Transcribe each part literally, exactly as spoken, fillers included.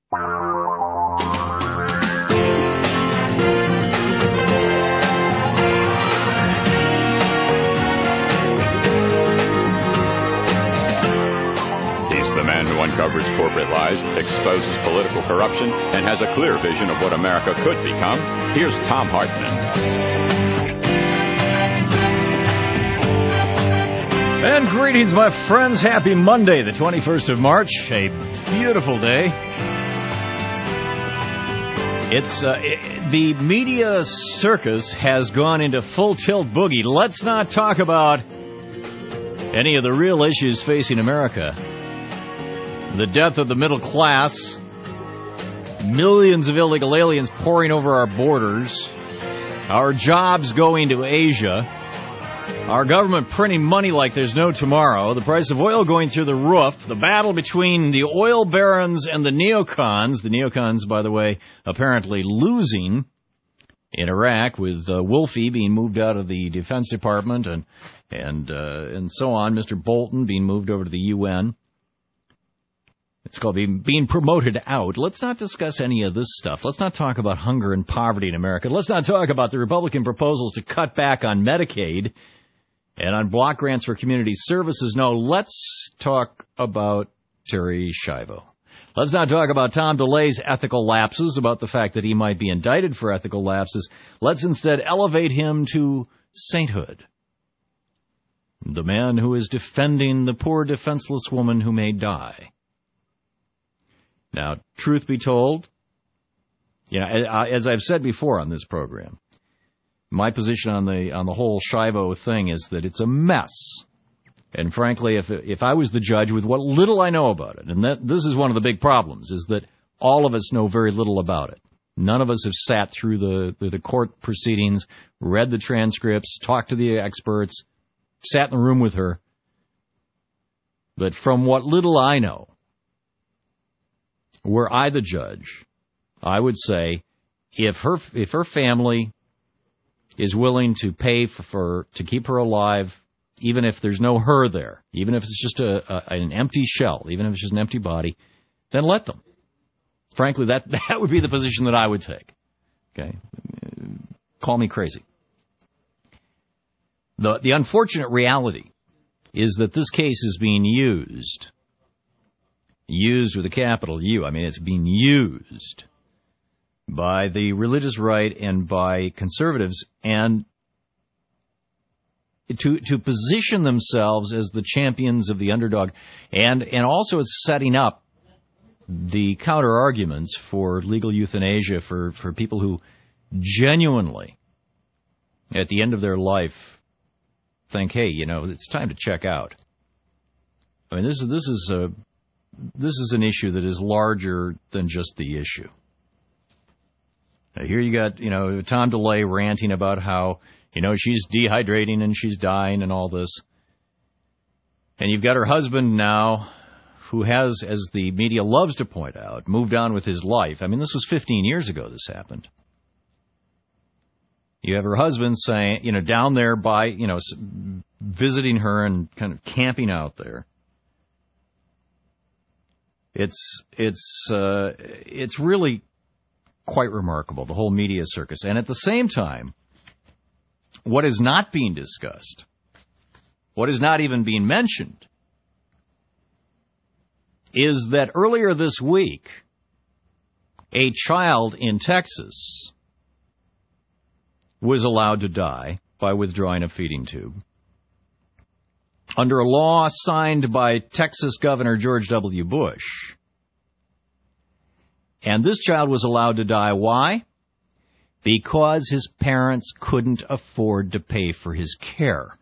The man who uncovers corporate lies, exposes political corruption, and has a clear vision of what America could become. Here's Thom Hartmann. And greetings, my friends. Happy Monday, the twenty-first of March. A beautiful day. It's uh, it, the media circus has gone into full tilt boogie. Let's not talk about any of the real issues facing America. The death of the middle class, millions of illegal aliens pouring over our borders, our jobs going to Asia, our government printing money like there's no tomorrow, the price of oil going through the roof, the battle between the oil barons and the neocons, the neocons, by the way, apparently losing in Iraq with uh, Wolfe being moved out of the Defense Department and, and, uh, and so on, Mister Bolton being moved over to the U N. It's called being, being promoted out. Let's not discuss any of this stuff. Let's not talk about hunger and poverty in America. Let's not talk about the Republican proposals to cut back on Medicaid and on block grants for community services. No, let's talk about Terri Schiavo. Let's not talk about Tom DeLay's ethical lapses, about the fact that he might be indicted for ethical lapses. Let's instead elevate him to sainthood. The man who is defending the poor defenseless woman who may die. Now, truth be told, you know, as I've said before on this program, my position on the on the whole Schiavo thing is that it's a mess. And frankly, if if I was the judge with what little I know about it, and that this is one of the big problems, is that all of us know very little about it. None of us have sat through the the court proceedings, read the transcripts, talked to the experts, sat in the room with her. But from what little I know, were I the judge, I would say if her if her family is willing to pay for, for to keep her alive, even if there's no her there, even if it's just a, a an empty shell, even if it's just an empty body, then let them. Frankly, that that would be the position that I would take. Okay, call me crazy. The the unfortunate reality is that this case is being used. Used with a capital U. I mean, it's being used by the religious right and by conservatives and to to position themselves as the champions of the underdog. And, and also it's setting up the counter-arguments for legal euthanasia for, for people who genuinely, at the end of their life, think, hey, you know, it's time to check out. I mean, this is this is a This is an issue that is larger than just the issue. Now, here you got, you know, Tom DeLay ranting about how, you know, she's dehydrating and she's dying and all this. And you've got her husband now who has, as the media loves to point out, moved on with his life. I mean, this was fifteen years ago this happened. You have her husband saying, you know, down there by, you know, visiting her and kind of camping out there. It's it's uh, it's really quite remarkable, the whole media circus. And at the same time, what is not being discussed, what is not even being mentioned, is that earlier this week, a child in Texas was allowed to die by withdrawing a feeding tube. Under a law signed by Texas Governor George W. Bush. And this child was allowed to die. Why? Because his parents couldn't afford to pay for his care.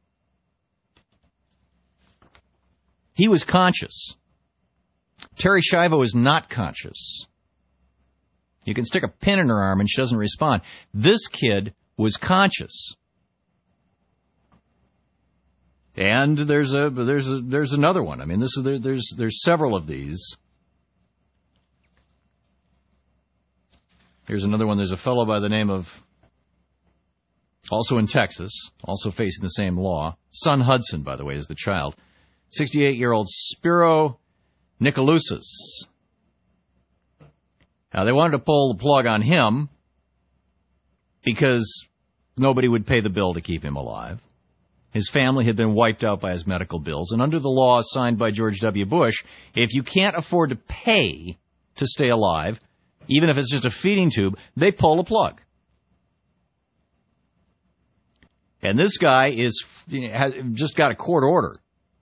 He was conscious. Terri Schiavo is not conscious. You can stick a pin in her arm and she doesn't respond. This kid was conscious. And there's a there's a, there's another one. I mean, this is there, there's there's several of these. Here's another one. There's a fellow by the name of, also in Texas, also facing the same law. Son Hudson, by the way, is the child. sixty-eight-year-old Spiro Nicolouzis. Now, they wanted to pull the plug on him because nobody would pay the bill to keep him alive. His family had been wiped out by his medical bills. And under the law signed by George W. Bush, if you can't afford to pay to stay alive, even if it's just a feeding tube, they pull a plug. And this guy is has just got a court order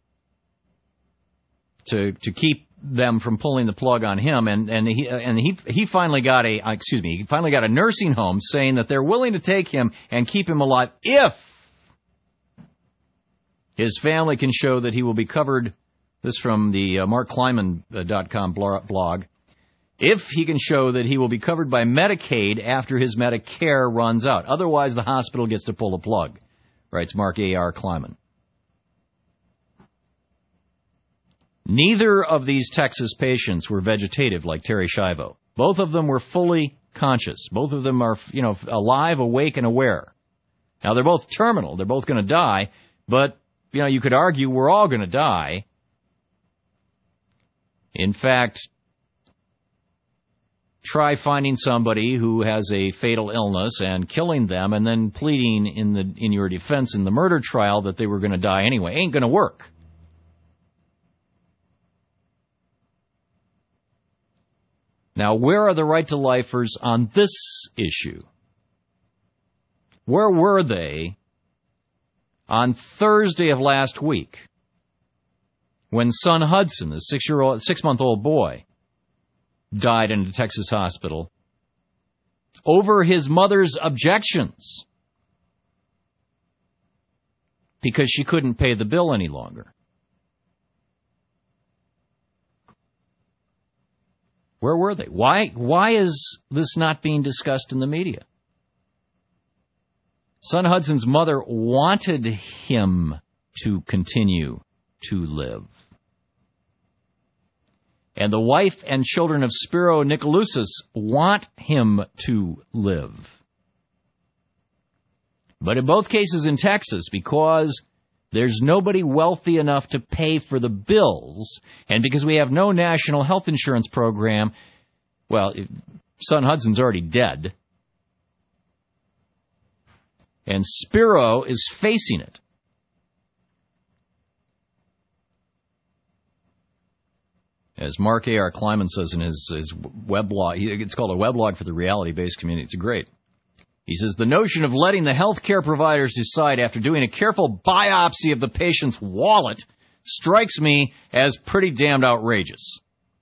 to to keep them from pulling the plug on him, and and he and he he finally got a excuse me he finally got a nursing home saying that they're willing to take him and keep him alive if his family can show that he will be covered. This from the uh, mark kleiman dot com blog. If he can show that he will be covered by Medicaid after his Medicare runs out. Otherwise, the hospital gets to pull the plug, writes Mark A R Kleiman. Neither of these Texas patients were vegetative like Terri Schiavo. Both of them were fully conscious. Both of them are, you know, alive, awake, and aware. Now, they're both terminal. They're both going to die, but, you know, you could argue we're all going to die. In fact, try finding somebody who has a fatal illness and killing them and then pleading in the in your defense in the murder trial that they were going to die anyway. Ain't going to work. Now, where are the right-to-lifers on this issue? Where were they on Thursday of last week when son Hudson, the six-year-old, six-month-old boy, died in a Texas hospital over his mother's objections because she couldn't pay the bill any longer? Where were they? Why, why is this not being discussed in the media? Son Hudson's mother wanted him to continue to live. And the wife and children of Spiro Nicolaousis want him to live. But in both cases in Texas, because there's nobody wealthy enough to pay for the bills, and because we have no national health insurance program, well, son Hudson's already dead. And Spiro is facing it. As Mark A R Kleiman says in his, his weblog, it's called a weblog for the reality-based community. It's great. He says, the notion of letting the health care providers decide after doing a careful biopsy of the patient's wallet strikes me as pretty damned outrageous.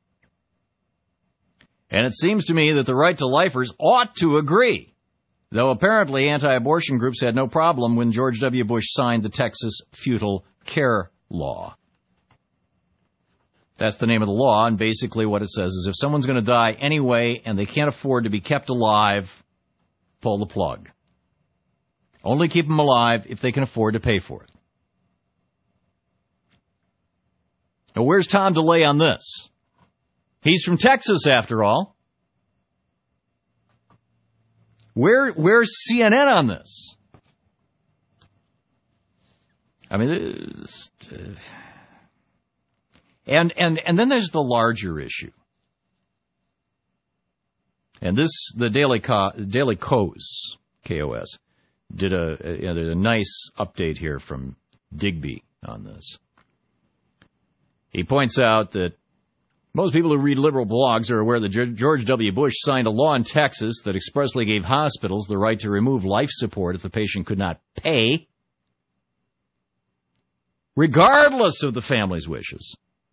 And it seems to me that the right-to-lifers ought to agree, though apparently anti-abortion groups had no problem when George W. Bush signed the Texas Fetal Care Law. That's the name of the law, and basically what it says is if someone's going to die anyway and they can't afford to be kept alive, pull the plug. Only keep them alive if they can afford to pay for it. Now, where's Tom DeLay on this? He's from Texas, after all. Where, where's C N N on this? I mean, this, uh, and and and then there's the larger issue. And this, the Daily Co- Daily Kos, K O S, did a, a, you know, a nice update here from Digby on this. He points out that most people who read liberal blogs are aware that George W. Bush signed a law in Texas that expressly gave hospitals the right to remove life support if the patient could not pay, regardless of the family's wishes,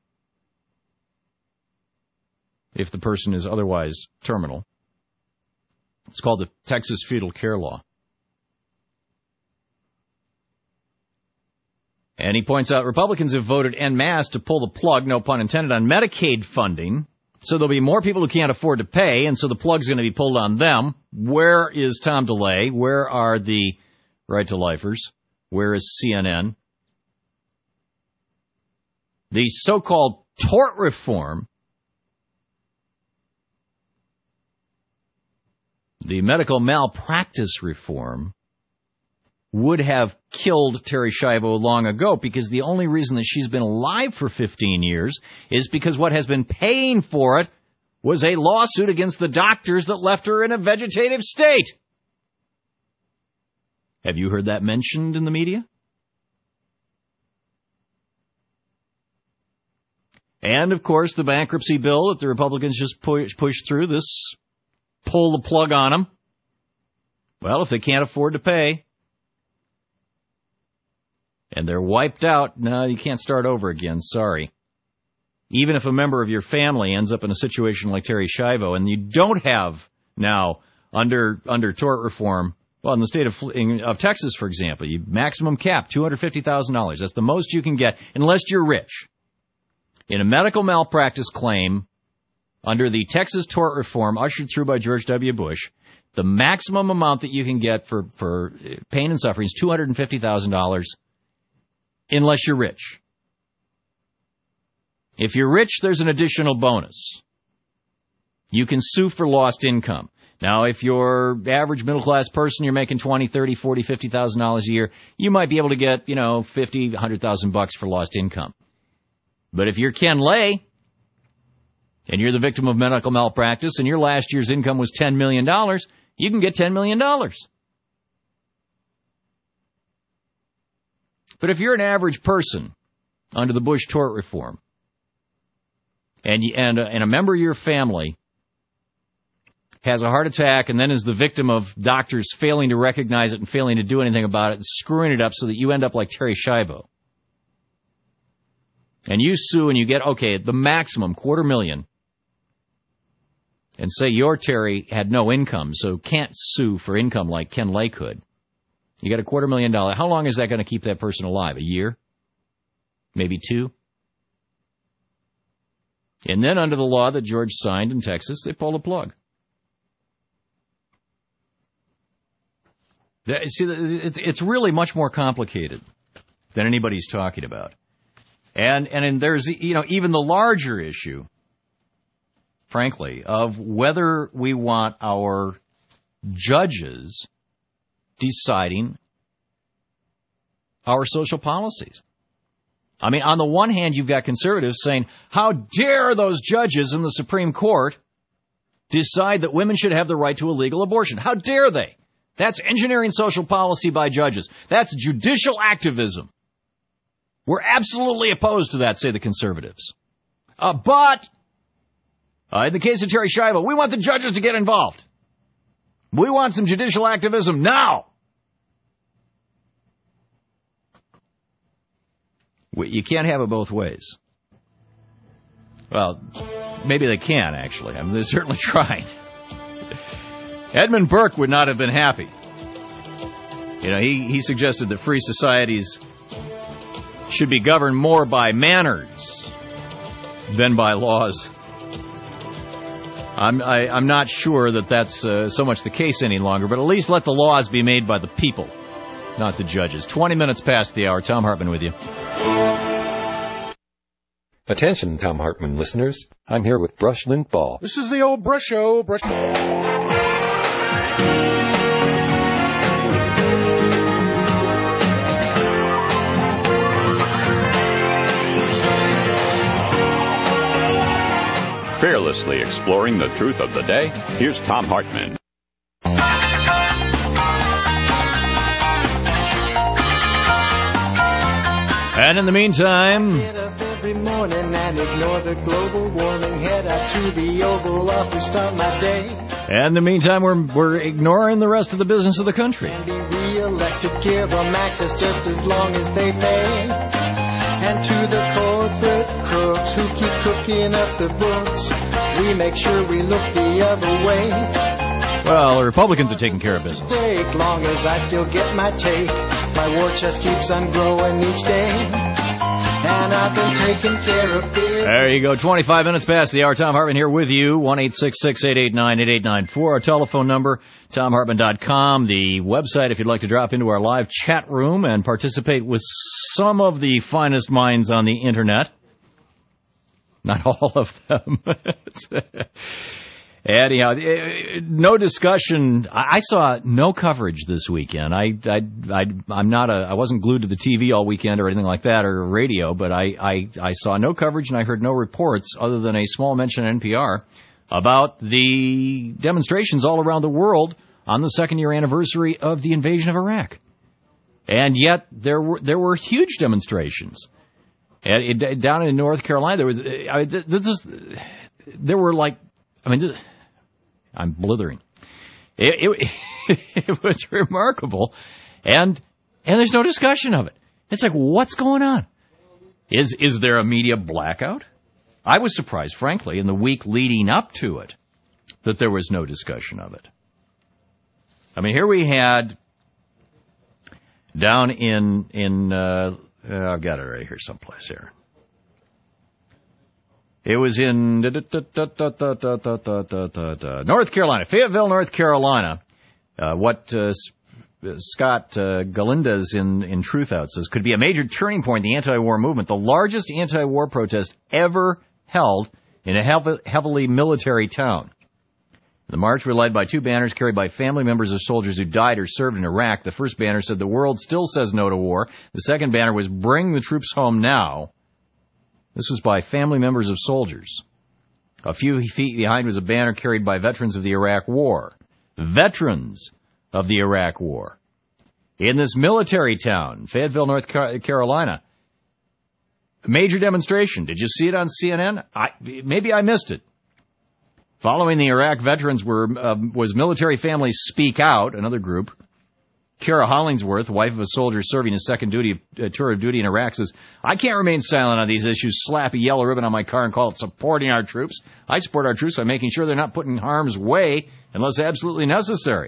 if the person is otherwise terminal. It's called the Texas Fetal Care Law. And he points out Republicans have voted en masse to pull the plug, no pun intended, on Medicaid funding. So there'll be more people who can't afford to pay, and so the plug's going to be pulled on them. Where is Tom DeLay? Where are the right-to-lifers? Where is C N N? The so-called tort reform, the medical malpractice reform, would have killed Terri Schiavo long ago, because the only reason that she's been alive for fifteen years is because what has been paying for it was a lawsuit against the doctors that left her in a vegetative state. Have you heard that mentioned in the media? And, of course, the bankruptcy bill that the Republicans just push, pushed through, this pull the plug on them. Well, if they can't afford to pay and they're wiped out, no, you can't start over again. Sorry. Even if a member of your family ends up in a situation like Terri Schiavo and you don't have now under under tort reform, well, in the state of, in, of Texas, for example, you maximum cap, two hundred fifty thousand dollars. That's the most you can get unless you're rich. In a medical malpractice claim under the Texas tort reform ushered through by George W. Bush, the maximum amount that you can get for, for pain and suffering is two hundred fifty thousand dollars unless you're rich. If you're rich, there's an additional bonus. You can sue for lost income. Now, if you're average middle-class person, you're making twenty, thirty, forty, fifty thousand dollars a year, you might be able to get, you know, fifty, a hundred thousand bucks for lost income. But if you're Ken Lay and you're the victim of medical malpractice and your last year's income was ten million dollars, you can get ten million dollars. But if you're an average person under the Bush tort reform and, you, and, and a member of your family has a heart attack and then is the victim of doctors failing to recognize it and failing to do anything about it and screwing it up so that you end up like Terri Schiavo, and you sue and you get, okay, the maximum, quarter million, and say your Terry had no income, so can't sue for income like Ken Lay could. You got a quarter million dollar. How long is that going to keep that person alive? A year? Maybe two? And then under the law that George signed in Texas, they pull the plug. See, it's really much more complicated than anybody's talking about. And and there's, you know, even the larger issue, frankly, of whether we want our judges deciding our social policies. I mean, on the one hand, you've got conservatives saying, how dare those judges in the Supreme Court decide that women should have the right to a legal abortion? How dare they? That's engineering social policy by judges. That's judicial activism. We're absolutely opposed to that, say the conservatives. Uh, but, uh, in the case of Terri Schiavo, we want the judges to get involved. We want some judicial activism now. We, you can't have it both ways. Well, maybe they can, actually. I mean, they're certainly trying. Edmund Burke would not have been happy. You know, he, he suggested that free societies should be governed more by manners than by laws. I'm, I, I'm not sure that that's uh, so much the case any longer, but at least let the laws be made by the people, not the judges. twenty minutes past the hour. Thom Hartmann with you. Attention, Thom Hartmann listeners. I'm here with Brush Limbaugh. This is the old Brush Show. Brush. Fearlessly exploring the truth of the day, here's Thom Hartmann. And in the meantime, Get up every morning and ignore the global warming. Head out to the Oval Office, start my day. and in the meantime, we're we're ignoring the rest of the business of the country. And be re-elected, give them access just as long as they pay. And to the corporate crooks who keep cooking up the books, we make sure we look the other way. Well, the Republicans are taking care of business. Break, long as I still get my take. My war chest keeps on growing each day. And I've been taking care of it. There you go. twenty-five minutes past the hour. Thom Hartmann here with you. one eight six six, eight eight nine, eight eight nine four. Our telephone number, thom hartmann dot com. The website if you'd like to drop into our live chat room and participate with some of the finest minds on the Internet. Not all of them. Anyhow, no discussion. I saw no coverage this weekend. I, I, I, I'm not a, I wasn't glued to the T V all weekend or anything like that, or radio, but I, I, I saw no coverage and I heard no reports other than a small mention on N P R about the demonstrations all around the world on the second year anniversary of the invasion of Iraq. And yet there were there were huge demonstrations. And it, down in North Carolina, there was I, this, there were like, I mean, this, I'm blithering. It, it, it was remarkable, and and there's no discussion of it. It's like, what's going on? Is is there a media blackout? I was surprised, frankly, in the week leading up to it, that there was no discussion of it. I mean, here we had down in in uh, I've got it right here someplace here. It was in North Carolina, Fayetteville, North Carolina. Uh, what uh, Scott uh, Galinda's in, in Truth Out says could be a major turning point in the anti-war movement, the largest anti-war protest ever held in a heavy, heavily military town. The march were led by two banners carried by family members of soldiers who died or served in Iraq. The first banner said, "The world still says no to war." The second banner was, "Bring the troops home now." This was by family members of soldiers. A few feet behind was a banner carried by veterans of the Iraq War. Veterans of the Iraq War. In this military town, Fayetteville, North Carolina, a major demonstration. Did you see it on C N N? I, maybe I missed it. Following the Iraq veterans were uh, was Military Families Speak Out, another group. Kara Hollingsworth, wife of a soldier serving his second duty, uh, tour of duty in Iraq, says, "I can't remain silent on these issues. Slap a yellow ribbon on my car and call it supporting our troops. I support our troops by making sure they're not put in harm's way unless absolutely necessary."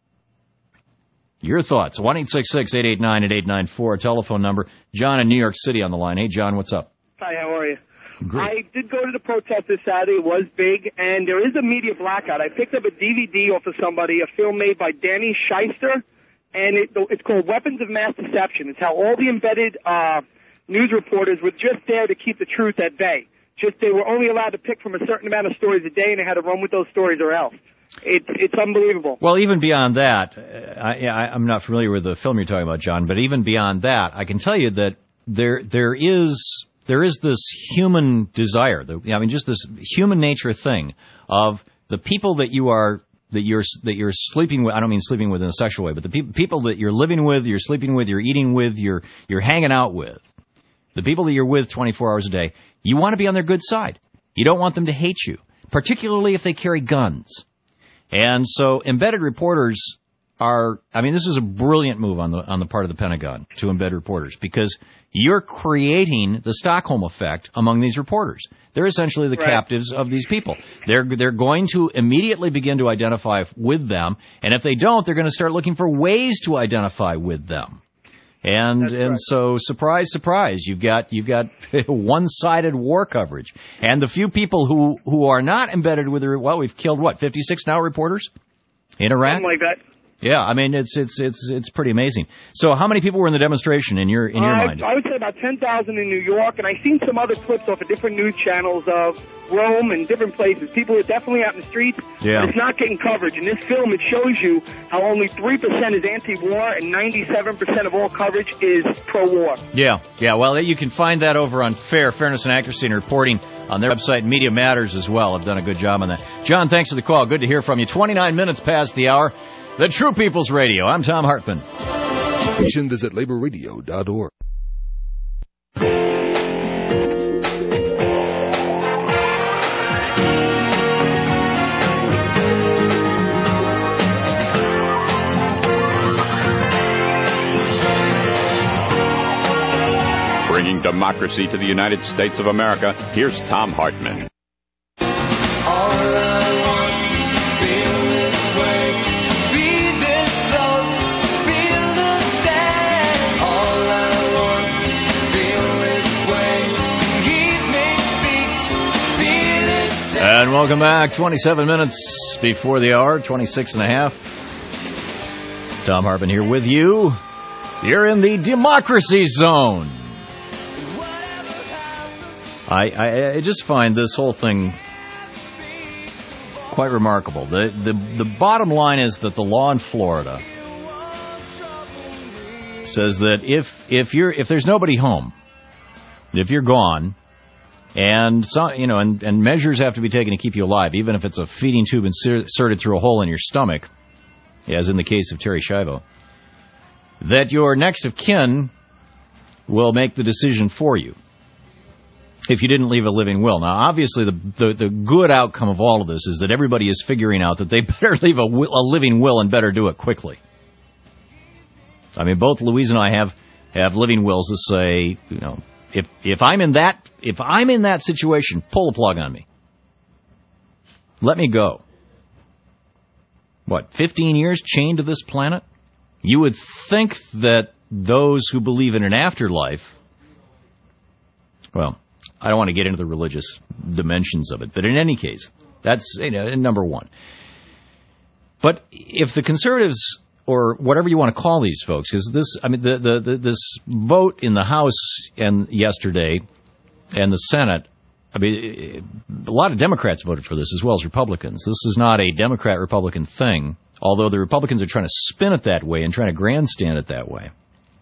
Your thoughts, one eight six six, eight eight nine, eight eight nine four, telephone number. John in New York City on the line. Hey, John, what's up? Hi, how are you? Great. I did go to the protest this Saturday. It was big, and there is a media blackout. I picked up a D V D off of somebody, a film made by Danny Shyster, and it, it's called Weapons of Mass Deception. It's how all the embedded uh, news reporters were just there to keep the truth at bay. Just they were only allowed to pick from a certain amount of stories a day, and they had to run with those stories or else. It, it's unbelievable. Well, even beyond that, I, I, I'm not familiar with the film you're talking about, John, but even beyond that, I can tell you that there there is there is this human desire, the, I mean, just this human nature thing of the people that you are that you're that you're sleeping with. I don't mean sleeping with in a sexual way, but the pe- people that you're living with, you're sleeping with, you're eating with, you're you're hanging out with, the people that you're with twenty-four hours a day. You want to be on their good side. You don't want them to hate you, particularly if they carry guns. And so embedded reporters are, I mean, this is a brilliant move on the on the part of the Pentagon to embed reporters, because you're creating the Stockholm effect among these reporters. They're essentially the right. captives of these people. They're they're going to immediately begin to identify with them, and if they don't, they're going to start looking for ways to identify with them. And That's and right. so surprise, surprise, you've got you've got one-sided war coverage, and the few people who, who are not embedded with the, well, we've killed what, fifty-six now reporters in Iraq? Something like that. Yeah, I mean it's it's it's it's pretty amazing. So how many people were in the demonstration in your in your uh, mind? I would say about ten thousand in New York, and I've seen some other clips off of different news channels of Rome and different places. People are definitely out in the streets, yeah. but it's not getting coverage. In this film, it shows you how only three percent is anti-war and ninety-seven percent of all coverage is pro-war. Yeah, yeah. Well, you can find that over on FAIR, Fairness and Accuracy in Reporting, on their website. Media Matters as well have done a good job on that. John, thanks for the call. Good to hear from you. twenty-nine minutes past the hour. The True People's Radio. I'm Tom Hartman. Visit labor radio dot org. Bringing democracy to the United States of America, here's Tom Hartman. And welcome back. twenty-seven minutes before the hour, twenty-six and a half. Tom Hartman here with you. You're in the democracy zone. I, I, I just find this whole thing quite remarkable. The, the, the bottom line is that the law in Florida says that if, if you're, if there's nobody home, if you're gone, And, so, you know, and, and measures have to be taken to keep you alive, even if it's a feeding tube inserted through a hole in your stomach, as in the case of Terri Schiavo, that your next of kin will make the decision for you if you didn't leave a living will. Now, obviously, the, the, the good outcome of all of this is that everybody is figuring out that they better leave a, a living will and better do it quickly. I mean, both Louise and I have, have living wills that say, you know, if if I'm in that if I'm in that situation, pull the plug on me. Let me go. What, fifteen years chained to this planet? You would think that those who believe in an afterlife, well, I don't want to get into the religious dimensions of it, but in any case, that's, you know, number one. But if the conservatives, or whatever you want to call these folks, because this, I mean, the, the, the this vote in the House and yesterday and the Senate, I mean, a lot of Democrats voted for this as well as Republicans. This is not a Democrat-Republican thing, although the Republicans are trying to spin it that way and trying to grandstand it that way.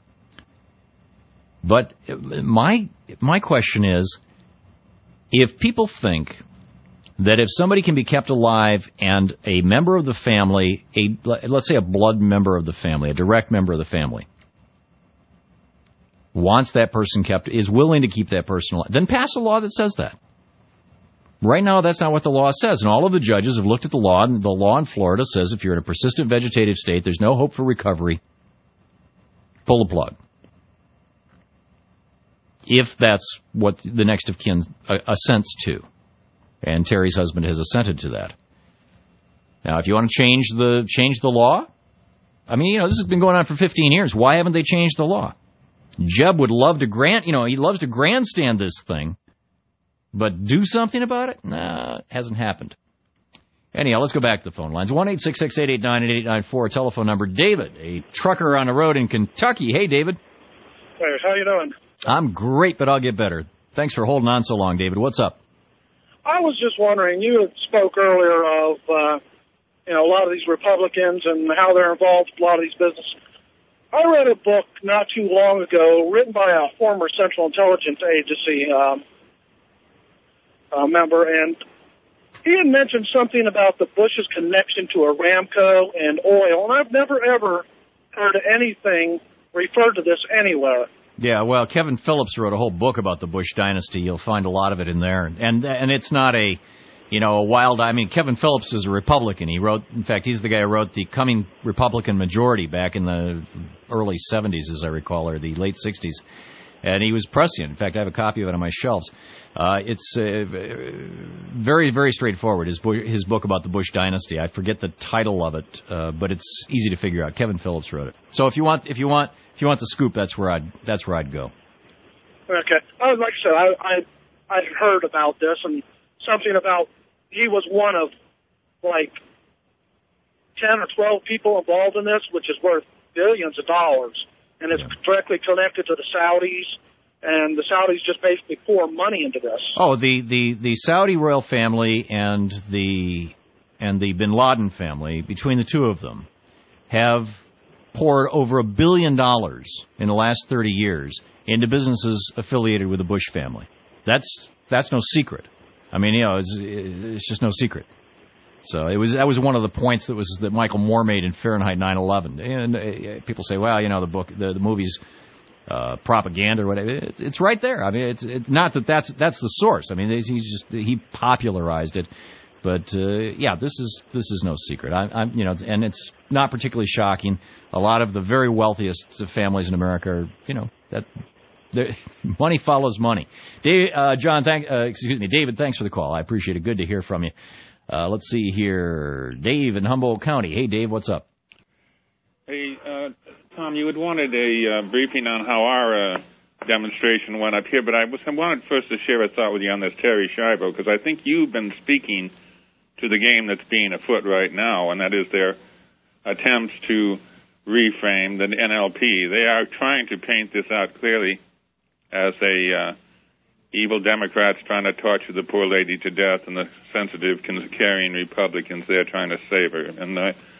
But my my question is, if people think that if somebody can be kept alive and a member of the family, a let's say a blood member of the family, a direct member of the family, wants that person kept, is willing to keep that person alive, then pass a law that says that. Right now, that's not what the law says, and all of the judges have looked at the law, and the law in Florida says if you're in a persistent vegetative state, there's no hope for recovery, pull the plug. If that's what the next of kin assents to. And Terry's husband has assented to that. Now, if you want to change the change the law, I mean, you know, this has been going on for fifteen years. Why haven't they changed the law? Jeb would love to grant, you know, he loves to grandstand this thing, but do something about it? Nah, hasn't happened. Anyhow, let's go back to the phone lines. one eight six six, eight eight nine, eight eight nine four, telephone number. David, a trucker on the road in Kentucky. Hey, David. Hey, how you doing? I'm great, but I'll get better. Thanks for holding on so long, David. What's up? I was just wondering, you had spoke earlier of, uh, you know, a lot of these Republicans and how they're involved in a lot of these businesses. I read a book not too long ago written by a former Central Intelligence Agency um, uh, member, and he had mentioned something about the Bush's connection to Aramco and oil, and I've never, ever heard anything referred to this anywhere. Yeah, well, Kevin Phillips wrote a whole book about the Bush dynasty. You'll find a lot of it in there. And and it's not a, you know, a wild, I mean, Kevin Phillips is a Republican. He wrote, in fact, he's the guy who wrote The Coming Republican Majority back in the early seventies, as I recall, or the late sixties. And he was prescient. In fact, I have a copy of it on my shelves. Uh, it's uh, very, very straightforward, his, his book about the Bush dynasty. I forget the title of it, uh, but it's easy to figure out. Kevin Phillips wrote it. So if you want, if you want, if you want the scoop, that's where I'd, that's where I'd go. Okay. Uh, like I said, I, I, I heard about this and something about he was one of like ten or twelve people involved in this, which is worth billions of dollars. And it's yeah. directly connected to the Saudis, and the Saudis just basically pour money into this. Oh, the, the, the Saudi royal family and the and the Bin Laden family, between the two of them, have poured over a billion dollars in the last thirty years into businesses affiliated with the Bush family. That's that's no secret. I mean, you know, it's, it's just no secret. So it was that was one of the points that was that Michael Moore made in Fahrenheit nine eleven. And uh, people say, well, you know, the book, the, the movie's uh, propaganda or whatever. It's, it's right there. I mean, it's it, not that that's that's the source. I mean, he's just he popularized it. But uh, yeah, this is this is no secret. I, I'm you know, and it's not particularly shocking. A lot of the very wealthiest families in America are, you know, that money follows money. Dave, uh, John, thank uh, excuse me, David. Thanks for the call. I appreciate it. Good to hear from you. Uh, let's see here. Dave in Humboldt County. Hey, Dave, what's up? Hey, uh, Tom, you had wanted a uh, briefing on how our uh, demonstration went up here, but I, was, I wanted first to share a thought with you on this Terri Schiavo, because I think you've been speaking to the game that's being afoot right now, and that is their attempts to reframe the N L P. They are trying to paint this out clearly as a... Uh, evil Democrats trying to torture the poor lady to death, and the sensitive, carrying Republicans there trying to save her. And uh,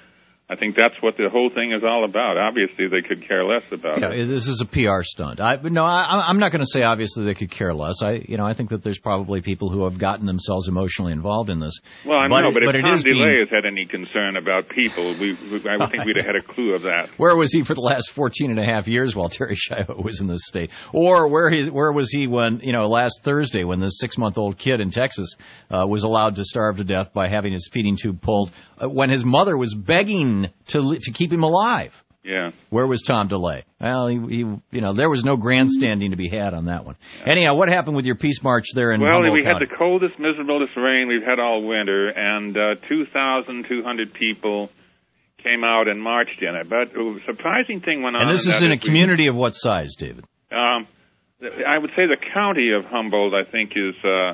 I think that's what the whole thing is all about. Obviously, they could care less about yeah, it. This is a P R stunt. I, no, I, I'm not going to say obviously they could care less. I, you know, I think that there's probably people who have gotten themselves emotionally involved in this. Well, I but know, but, but if it Tom is DeLay being... has had any concern about people, we, we I would think we'd have had a clue of that. Where was he for the last fourteen and a half years while Terry Schiavo was in this state? Or where he, where was he when, you know, last Thursday when this six-month-old kid in Texas uh, was allowed to starve to death by having his feeding tube pulled uh, when his mother was begging to to keep him alive? Yeah. Where was Tom DeLay? Well, he, he, you know, there was no grandstanding to be had on that one. Yeah. Anyhow, what happened with your peace march there in Well, Humboldt we County? had the coldest, miserablest rain we've had all winter, and uh, two thousand two hundred people came out and marched in it. But a surprising thing went on. And this in is in a community we, of what size, David? Um, I would say the county of Humboldt, I think, is, uh,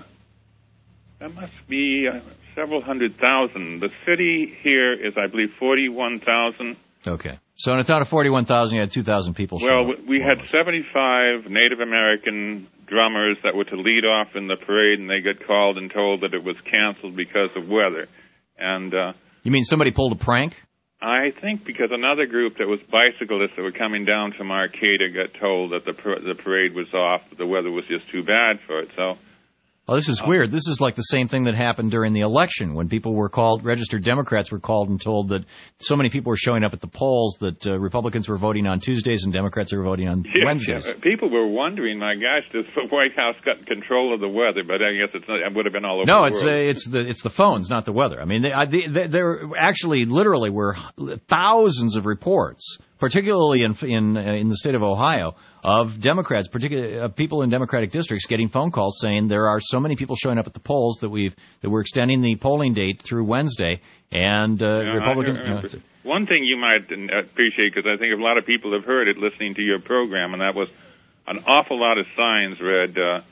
that must be uh, several hundred thousand. The city here is, I believe, forty-one thousand. Okay. So in a town of forty-one thousand, you had two thousand people show Well, up. we had seventy-five Native American drummers that were to lead off in the parade, and they got called and told that it was canceled because of weather. And uh, you mean somebody pulled a prank? I think because another group that was bicyclists that were coming down from Arcata got told that the par- the parade was off, the weather was just too bad for it. So. Oh, this is weird. This is like the same thing that happened during the election when people were called, registered Democrats were called and told that so many people were showing up at the polls that uh, Republicans were voting on Tuesdays and Democrats were voting on yes, Wednesdays. Yeah. People were wondering, my gosh, does the White House got control of the weather? But I guess it's not, it would have been all over no, the it's, world. No, uh, it's the it's the phones, not the weather. I mean, they, they, they, there actually literally were thousands of reports, particularly in in uh, in the state of Ohio, of Democrats, particularly uh, people in Democratic districts, getting phone calls saying there are so many people showing up at the polls that we've that we're extending the polling date through Wednesday, and uh, yeah, Republican. I, I uh, one thing you might appreciate, because I think a lot of people have heard it listening to your program, and that was an awful lot of signs read. Uh,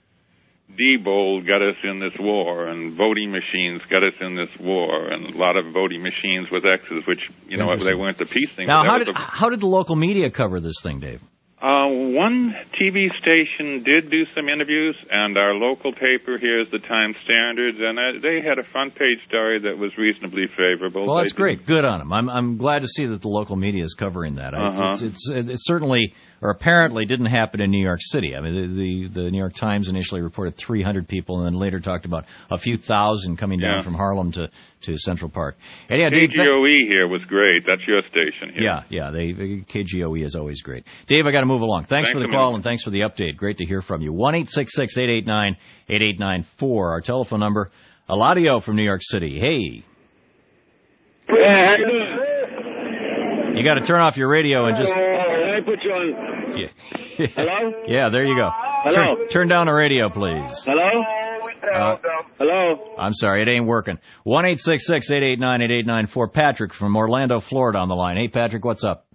Diebold got us in this war, and voting machines got us in this war, and a lot of voting machines with X's, which, you know, they weren't the peace thing. Now, how did, a, how did the local media cover this thing, Dave? Uh, one T V station did do some interviews, and our local paper here is the Times Standard, and uh, they had a front-page story that was reasonably favorable. Well, that's they great. Did. Good on them. I'm I'm glad to see that the local media is covering that. Uh-huh. It's, it's, it's, it certainly, or apparently, didn't happen in New York City. I mean, the, the, the New York Times initially reported three hundred people, and then later talked about a few thousand coming down yeah. from Harlem to, to Central Park. And yeah, K G O E here was great. That's your station here. Yeah, yeah. They, K G O E is always great. Dave, I got to move along. Thanks, thanks for the call and thanks for the update. Great to hear from you. one eight six six, eight eight nine, eight eight nine four. Our telephone number. Eladio from New York City. Hey. You got to turn off your radio and just. Let me put you on. Yeah. Hello? Yeah, there you go. Hello? Turn, turn down the radio, please. Hello? Uh, Hello? I'm sorry, it ain't working. one eight six six, eight eight nine, eight eight nine four. Patrick from Orlando, Florida on the line. Hey, Patrick, what's up?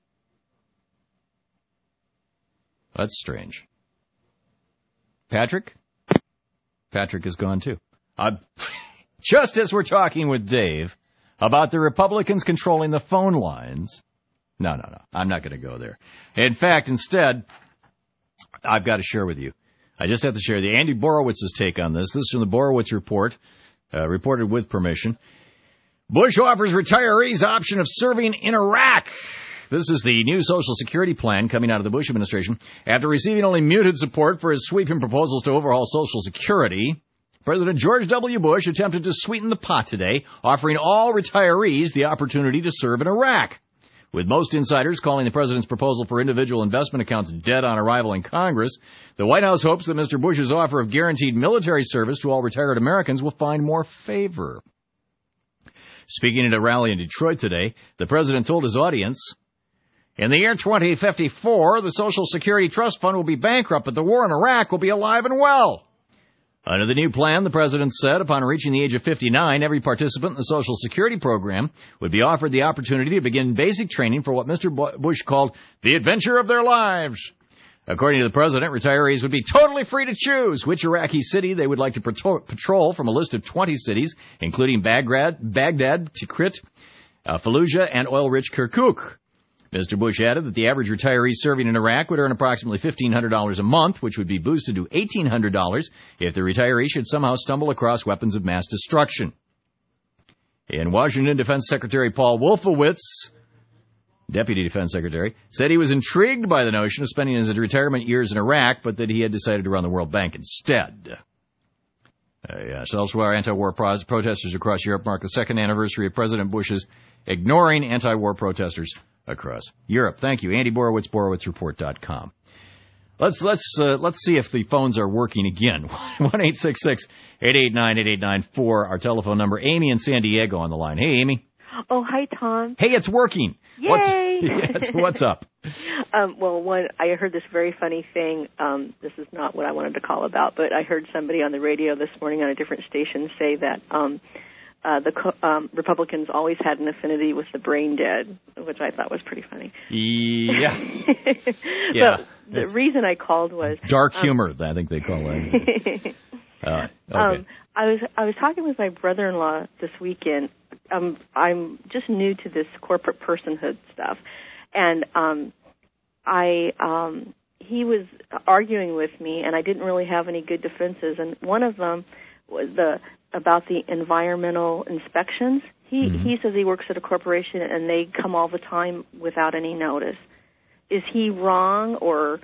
That's strange. Patrick? Patrick is gone, too. Uh, just as we're talking with Dave about the Republicans controlling the phone lines. No, no, no. I'm not going to go there. In fact, instead, I've got to share with you. I just have to share the Andy Borowitz's take on this. This is from the Borowitz Report, uh, reported with permission. Bush offers retirees option of serving in Iraq. This is the new Social Security plan coming out of the Bush administration. After receiving only muted support for his sweeping proposals to overhaul Social Security, President George W. Bush attempted to sweeten the pot today, offering all retirees the opportunity to serve in Iraq. With most insiders calling the president's proposal for individual investment accounts dead on arrival in Congress, the White House hopes that Mister Bush's offer of guaranteed military service to all retired Americans will find more favor. Speaking at a rally in Detroit today, the president told his audience, in the year twenty fifty-four, the Social Security Trust Fund will be bankrupt, but the war in Iraq will be alive and well. Under the new plan, the president said, upon reaching the age of fifty-nine, every participant in the Social Security program would be offered the opportunity to begin basic training for what Mister Bush called the adventure of their lives. According to the president, retirees would be totally free to choose which Iraqi city they would like to patrol from a list of twenty cities, including Baghdad, Baghdad, Tikrit, uh, Fallujah, and oil-rich Kirkuk. Mister Bush added that the average retiree serving in Iraq would earn approximately fifteen hundred dollars a month, which would be boosted to eighteen hundred dollars if the retiree should somehow stumble across weapons of mass destruction. In Washington, Defense Secretary Paul Wolfowitz, Deputy Defense Secretary, said he was intrigued by the notion of spending his retirement years in Iraq, but that he had decided to run the World Bank instead. Uh, yes, elsewhere, anti-war pro- protesters across Europe mark the second anniversary of President Bush's ignoring anti-war protesters across Europe. Thank you, Andy Borowitz, Borowitz Report dot com. Let's let's uh, let's see if the phones are working again. one eight six six, eight eight nine, eight eight nine four, our telephone number. Amy in San Diego on the line. Hey, Amy. Oh, hi, Tom. Hey, it's working. Yay! What's, yes, what's up? Um, well, one, I heard this very funny thing. Um, this is not what I wanted to call about, but I heard somebody on the radio this morning on a different station say that um, uh, the co- um, Republicans always had an affinity with the brain dead, which I thought was pretty funny. Yeah. yeah. But the it's reason I called was dark um, humor. I think they call it. uh, okay. Um, I was I was talking with my brother-in-law this weekend. Um, I'm just new to this corporate personhood stuff, and um, I um, he was arguing with me, and I didn't really have any good defenses. And one of them was the about the environmental inspections. He mm-hmm. he says he works at a corporation, and they come all the time without any notice. Is he wrong, or?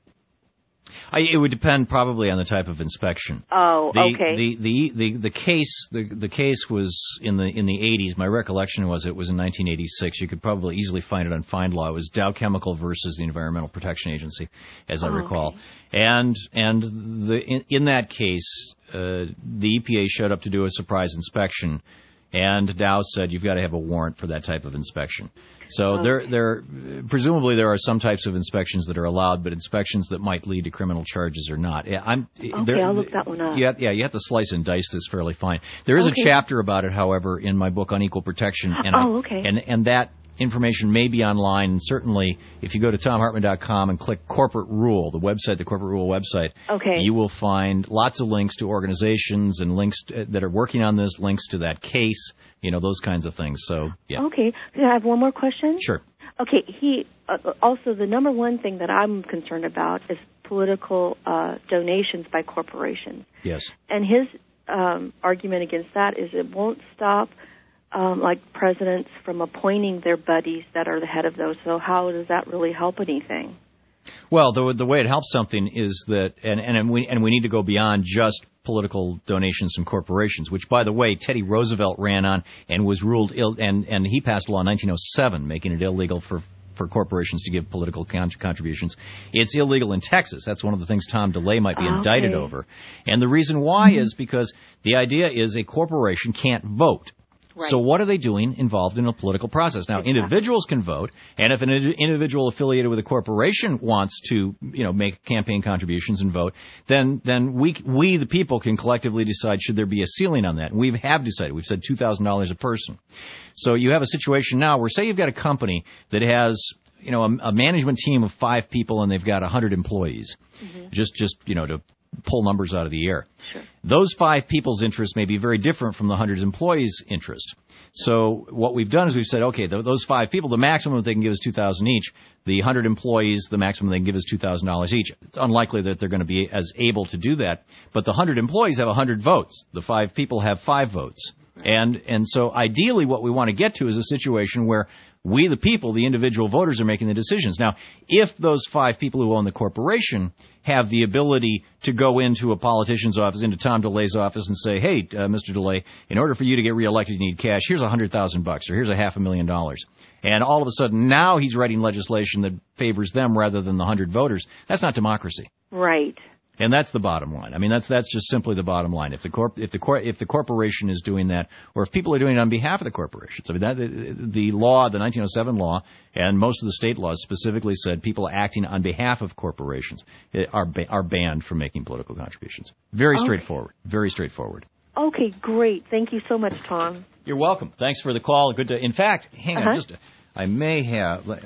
I, it would depend probably on the type of inspection. Oh, the, okay. The, the the the case the the case was in the in the eighties. My recollection was it was in nineteen eighty-six. You could probably easily find it on FindLaw. It was Dow Chemical versus the Environmental Protection Agency, as I oh, recall. Okay. And and the in, in that case, uh, the E P A showed up to do a surprise inspection, and Dow said you've got to have a warrant for that type of inspection. So okay. there, there, presumably there are some types of inspections that are allowed, but inspections that might lead to criminal charges are not. I'm, okay, I'll look that one up. Yeah, yeah, you have to slice and dice this fairly fine. There is okay. a chapter about it, however, in my book on equal protection, and oh, I, okay. and and that information may be online. And certainly, if you go to Tom Hartman dot com and click Corporate Rule, the website, the Corporate Rule website, okay. you will find lots of links to organizations and links to, that are working on this, links to that case, you know, those kinds of things. So, yeah. Okay. Can I have one more question? Sure. Okay. He uh, also the number one thing that I'm concerned about is political uh, donations by corporations. Yes. And his um, argument against that is it won't stop um, like presidents from appointing their buddies that are the head of those. So how does that really help anything? Well, the the way it helps something is that, and and we and we need to go beyond just political donations from corporations, which, by the way, Teddy Roosevelt ran on and was ruled ill, and and he passed a law in nineteen oh seven making it illegal for for corporations to give political con- contributions. It's illegal in Texas. That's one of the things Tom DeLay might be okay. indicted over. And the reason why mm-hmm. is because the idea is a corporation can't vote. Right. So what are they doing involved in a political process? Now, exactly. individuals can vote, and if an individual affiliated with a corporation wants to, you know, make campaign contributions and vote, then then we we the people can collectively decide should there be a ceiling on that. And we have decided. We've said two thousand dollars a person. So you have a situation now where, say, you've got a company that has, you know, a, a management team of five people and they've got one hundred employees. Mm-hmm. Just just you know to pull numbers out of the air. Sure. Those five people's interests may be very different from the one hundred employees' interest. So what we've done is we've said, okay, th- those five people, the maximum that they can give is two thousand dollars each. The one hundred employees, the maximum they can give is two thousand dollars each. It's unlikely that they're going to be as able to do that. But the one hundred employees have one hundred votes. The five people have five votes. And and so ideally what we want to get to is a situation where we, the people, the individual voters, are making the decisions. Now, if those five people who own the corporation have the ability to go into a politician's office, into Tom DeLay's office, and say, hey, uh, Mister DeLay, in order for you to get reelected, you need cash. Here's a hundred thousand bucks, or here's a half a million dollars. And all of a sudden, now he's writing legislation that favors them rather than the hundred voters. That's not democracy. Right. And that's the bottom line. I mean, that's that's just simply the bottom line. If the corp, if the cor, if the corporation is doing that, or if people are doing it on behalf of the corporations, I mean, that the law, the nineteen oh seven law, and most of the state laws specifically said people acting on behalf of corporations are are banned from making political contributions. Very okay. straightforward. Very straightforward. Okay, great. Thank you so much, Tom. You're welcome. Thanks for the call. Good to. In fact, hang uh-huh. on, just I may have. Uh,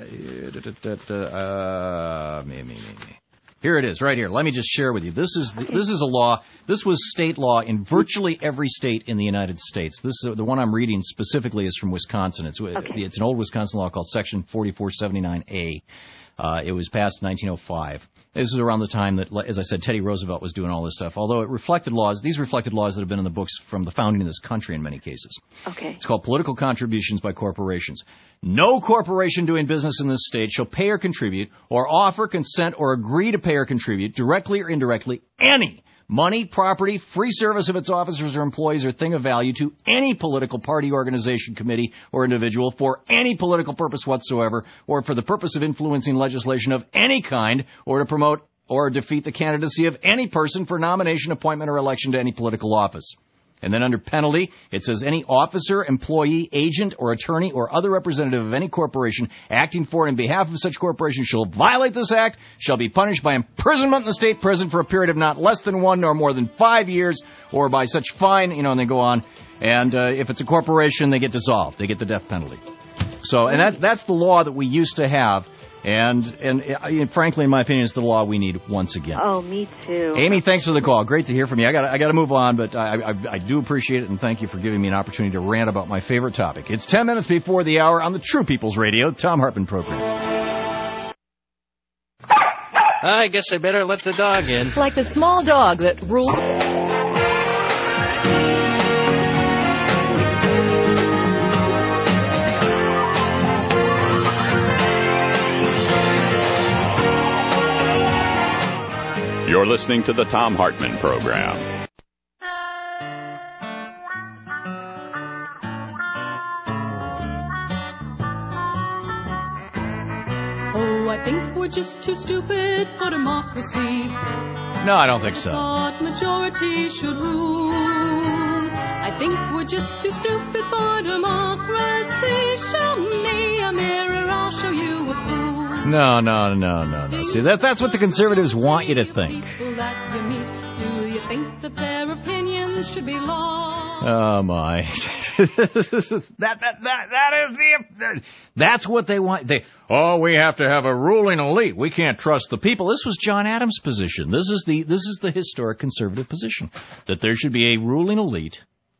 me, me, me, me. Here it is, right here. Let me just share with you. This is okay. this is a law. This was state law in virtually every state in the United States. This uh, the one I'm reading specifically is from Wisconsin. It's okay. it's an old Wisconsin law called Section forty-four seventy-nine A. Uh, it was passed in nineteen oh five. This is around the time that, as I said, Teddy Roosevelt was doing all this stuff. Although it reflected laws, these reflected laws that have been in the books from the founding of this country in many cases. Okay. It's called Political Contributions by Corporations. No corporation doing business in this state shall pay or contribute, or offer, consent, or agree to pay or contribute, directly or indirectly, any money, property, free service of its officers or employees or thing of value to any political party, organization, committee, or individual for any political purpose whatsoever, or for the purpose of influencing legislation of any kind, or to promote or defeat the candidacy of any person for nomination, appointment, or election to any political office. And then under penalty, it says any officer, employee, agent, or attorney, or other representative of any corporation acting for and in behalf of such corporation shall violate this act, shall be punished by imprisonment in the state prison for a period of not less than one nor more than five years, or by such fine, you know, and they go on. And uh, if it's a corporation, they get dissolved. They get the death penalty. So, and that, that's the law that we used to have. And, and, and frankly, in my opinion, it's the law we need once again. Oh, me too. Amy, thanks for the call. Great to hear from you. I got I got to move on, but I, I, I do appreciate it, and thank you for giving me an opportunity to rant about my favorite topic. It's ten minutes before the hour on the True People's Radio, Thom Hartmann program. I guess I better let the dog in. Like the small dog that rules. You're listening to the Thom Hartmann Program. Oh, I think we're just too stupid for democracy. No, I don't think so. Thought majority should rule. I think we're just too stupid for democracy. Show me a mirror, I'll show you a fool. No, no, no, no, no. See, that that's what the conservatives want you to think. People that you meet, do you think that their opinions should be law? Oh, my. that, that, that, that is the... That's what they want. They, oh, we have to have a ruling elite. We can't trust the people. This was John Adams' position. This is the this is the historic conservative position, that there should be a ruling elite.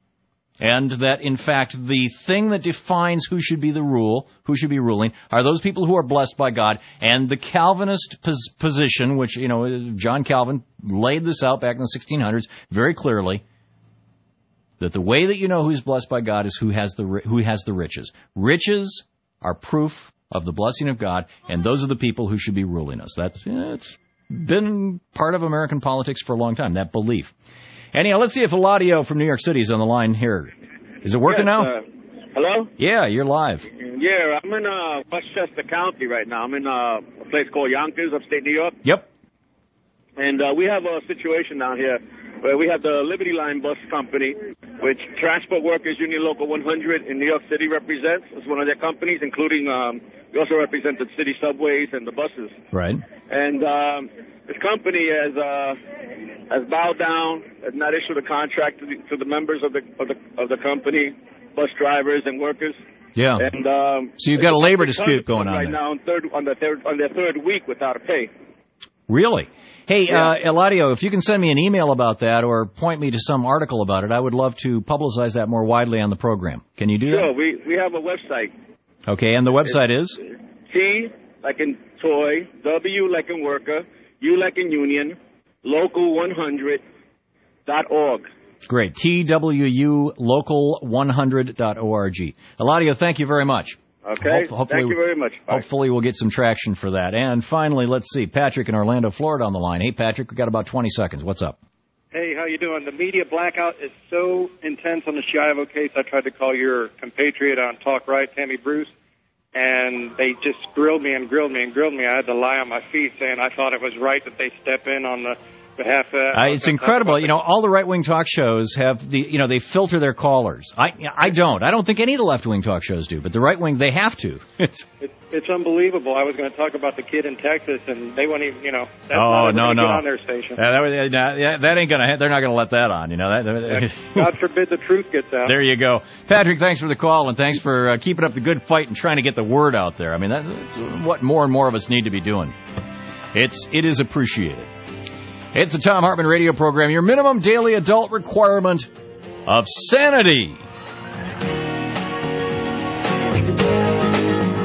And that, in fact, the thing that defines who should be the rule, who should be ruling, are those people who are blessed by God. And the Calvinist pos- position, which, you know, John Calvin laid this out back in the sixteen hundreds very clearly, that the way that you know who's blessed by God is who has the who has the riches. Riches are proof of the blessing of God, and those are the people who should be ruling us. That's it's been part of American politics for a long time, that belief. Anyhow, let's see if Eladio from New York City is on the line here. Is it working yes, now? Uh, hello? Yeah, you're live. Yeah, I'm in uh, Westchester County right now. I'm in uh, a place called Yonkers, upstate New York. Yep. And uh, we have a situation down here where we have the Liberty Line Bus Company, which Transport Workers Union Local one hundred in New York City represents as one of their companies, including um, we also represent the city subways and the buses. Right. And um, this company has uh, has bowed down, has not issued a contract to the, to the members of the, of the of the company, bus drivers and workers. Yeah. And um, so you've got a labor dispute going on right there. now on third on the third on their third week without a pay. Really? Hey, yeah. uh, Eladio, if you can send me an email about that or point me to some article about it, I would love to publicize that more widely on the program. Can you do sure, that? Sure. We we have a website. Okay, and the website it's is? T like in toy, W like in worker, U like in union, local one hundred dot org. Great. T W U local one hundred dot org. Eladio, thank you very much. Okay. Hope, thank you very much. Bye. Hopefully we'll get some traction for that. And finally, let's see, Patrick in Orlando, Florida on the line. Hey, Patrick, we've got about twenty seconds. What's up? Hey, how you doing? The media blackout is so intense on the Schiavo case. I tried to call your compatriot on Talk Right, Tammy Bruce, and they just grilled me and grilled me and grilled me. I had to lie on my feet saying I thought it was right that they step in on the behalf of... Uh, it's incredible. You know, all the right-wing talk shows have the, you know, they filter their callers. I I don't. I don't think any of the left-wing talk shows do, but the right-wing, they have to. It's it's, it's unbelievable. I was going to talk about the kid in Texas, and they won't even, you know, that's oh, not no, no. get on their station. Uh, that, that, that ain't going to, they're not going to let that on, you know. That, that, God forbid the truth gets out. There you go. Patrick, thanks for the call, and thanks for uh, keeping up the good fight and trying to get the word out there. I mean, that, that's what more and more of us need to be doing. It's, it is appreciated. It's the Thom Hartmann radio program, your minimum daily adult requirement of sanity.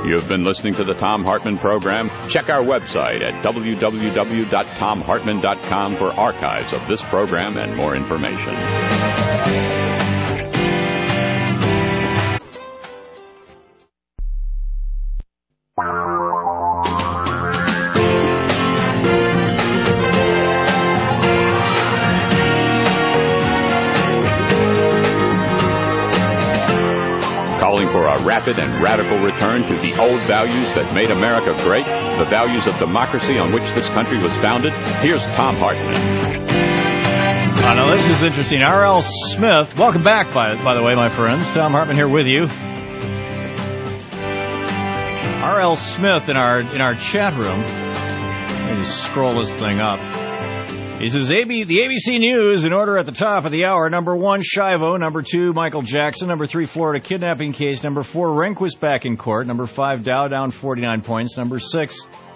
You've been listening to the Thom Hartmann Program. Check our website at w w w dot thom hartmann dot com for archives of this program and more information. For a rapid and radical return to the old values that made America great, the values of democracy on which this country was founded, here's Thom Hartmann. I know this is interesting. R L. Smith, welcome back, by, by the way, my friends. Thom Hartmann here with you. R L. Smith in our in our chat room. Let me scroll this thing up. He says, A B, the A B C News in order at the top of the hour. Number one, Shivo. Number two, Michael Jackson. Number three, Florida kidnapping case. Number four, Rehnquist back in court. Number five, Dow down forty-nine points. Number six,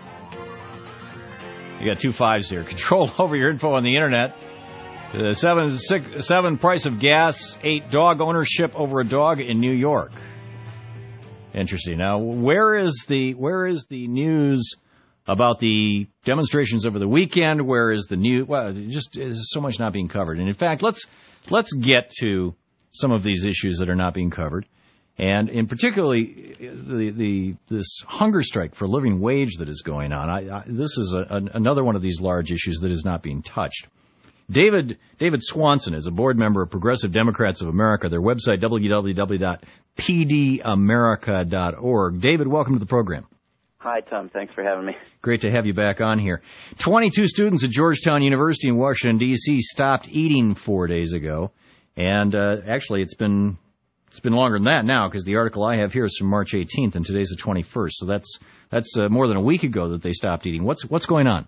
you got two fives here. Control over your info on the internet. Uh, seven, six, seven, price of gas. Eight, dog ownership over a dog in New York. Interesting. Now, where is the where is the news about the demonstrations over the weekend? Where is the new? Well, just there's so much not being covered. And in fact, let's let's get to some of these issues that are not being covered, and in particularly the the this hunger strike for living wage that is going on. I, I, this is a, an, another one of these large issues that is not being touched. David David Swanson is a board member of Progressive Democrats of America. Their website w w w dot p d america dot org. David, welcome to the program. Hi, Tom. Thanks for having me. Great to have you back on here. twenty-two students at Georgetown University in Washington, D C stopped eating four days ago. And uh, actually, it's been it's been longer than that now, because the article I have here is from March eighteenth, and today's the twenty-first. So that's that's uh, more than a week ago that they stopped eating. What's what's going on?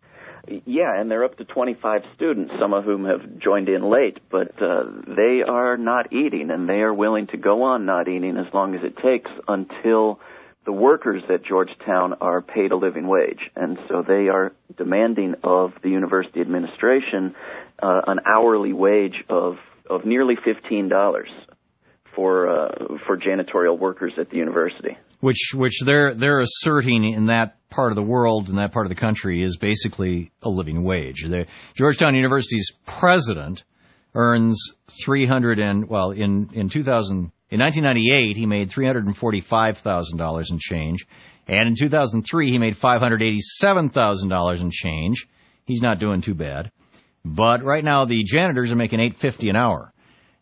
Yeah, and they're up to twenty-five students, some of whom have joined in late. But uh, they are not eating, and they are willing to go on not eating as long as it takes until the workers at Georgetown are paid a living wage, and so they are demanding of the university administration uh, an hourly wage of, of nearly fifteen dollars for uh, for janitorial workers at the university. Which which they're they're asserting in that part of the world, in that part of the country, is basically a living wage. The Georgetown University's president earns three hundred and well in in two thousand. In nineteen ninety-eight, he made three hundred forty-five thousand dollars and change, and in two thousand three, he made five hundred eighty-seven thousand dollars and change. He's not doing too bad. But right now, the janitors are making eight dollars and fifty cents an hour.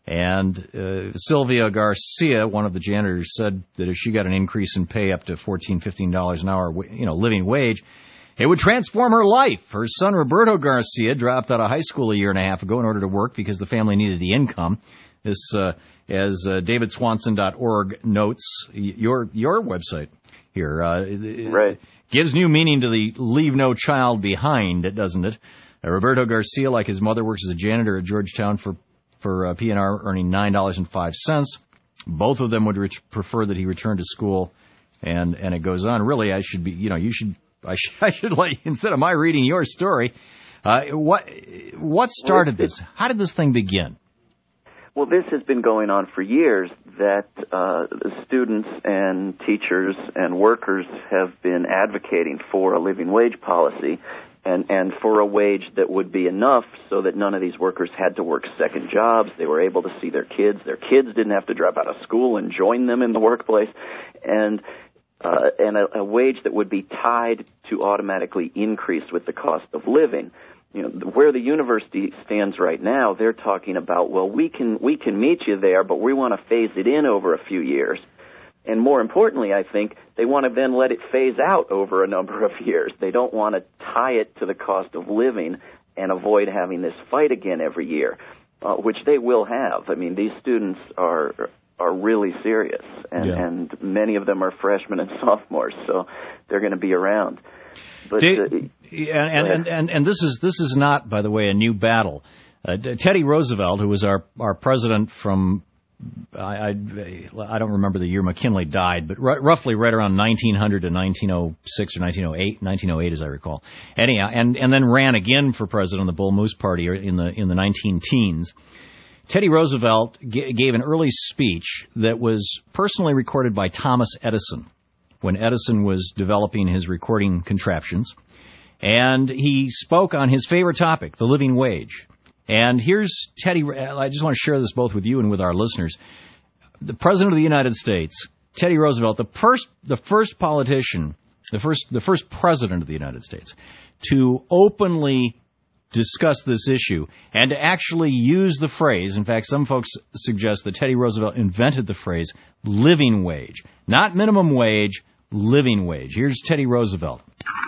And uh, Sylvia Garcia, one of the janitors, said that if she got an increase in pay up to fourteen dollars, fifteen dollars an hour, you know, living wage, it would transform her life. Her son, Roberto Garcia, dropped out of high school a year and a half ago in order to work because the family needed the income. This uh, As uh, david swanson dot org notes, your your website here uh, right. gives new meaning to the leave no child behind, doesn't it? Uh, Roberto Garcia, like his mother, works as a janitor at Georgetown for, for uh, P N R, earning nine dollars and five cents. Both of them would ret- prefer that he return to school, and, and it goes on. Really, I should be, you know, you should, I should, I should like, instead of my reading your story, uh, what, what started this? How did this thing begin? Well, this has been going on for years, that uh, students and teachers and workers have been advocating for a living wage policy and, and for a wage that would be enough so that none of these workers had to work second jobs. They were able to see their kids. Their kids didn't have to drop out of school and join them in the workplace. And uh, and a, a wage that would be tied to automatically increase with the cost of living. You know, where the university stands right now, they're talking about, well, we can we can meet you there, but we want to phase it in over a few years. And more importantly, I think they want to then let it phase out over a number of years. They don't want to tie it to the cost of living and avoid having this fight again every year, uh, which they will have. I mean, these students are are really serious, and, yeah. and many of them are freshmen and sophomores, so they're going to be around. But, Dave, uh, and, and, and, and this is this is not, by the way, a new battle. Uh, Teddy Roosevelt, who was our, our president from, I, I, I don't remember the year McKinley died, but r- roughly right around nineteen hundred to nineteen oh six or nineteen oh eight, nineteen oh eight as I recall. Anyhow, and, and then ran again for president of the Bull Moose Party in the in the nineteen teens. Teddy Roosevelt g- gave an early speech that was personally recorded by Thomas Edison. when Edison was developing his recording contraptions. And he spoke on his favorite topic, the living wage. And here's Teddy, I just want to share this both with you and with our listeners. The President of the United States, Teddy Roosevelt, the first, the first politician, the first, the first President of the United States to openly discuss this issue and to actually use the phrase. In fact, some folks suggest that Teddy Roosevelt invented the phrase living wage. Not minimum wage, living wage. Here's Teddy Roosevelt.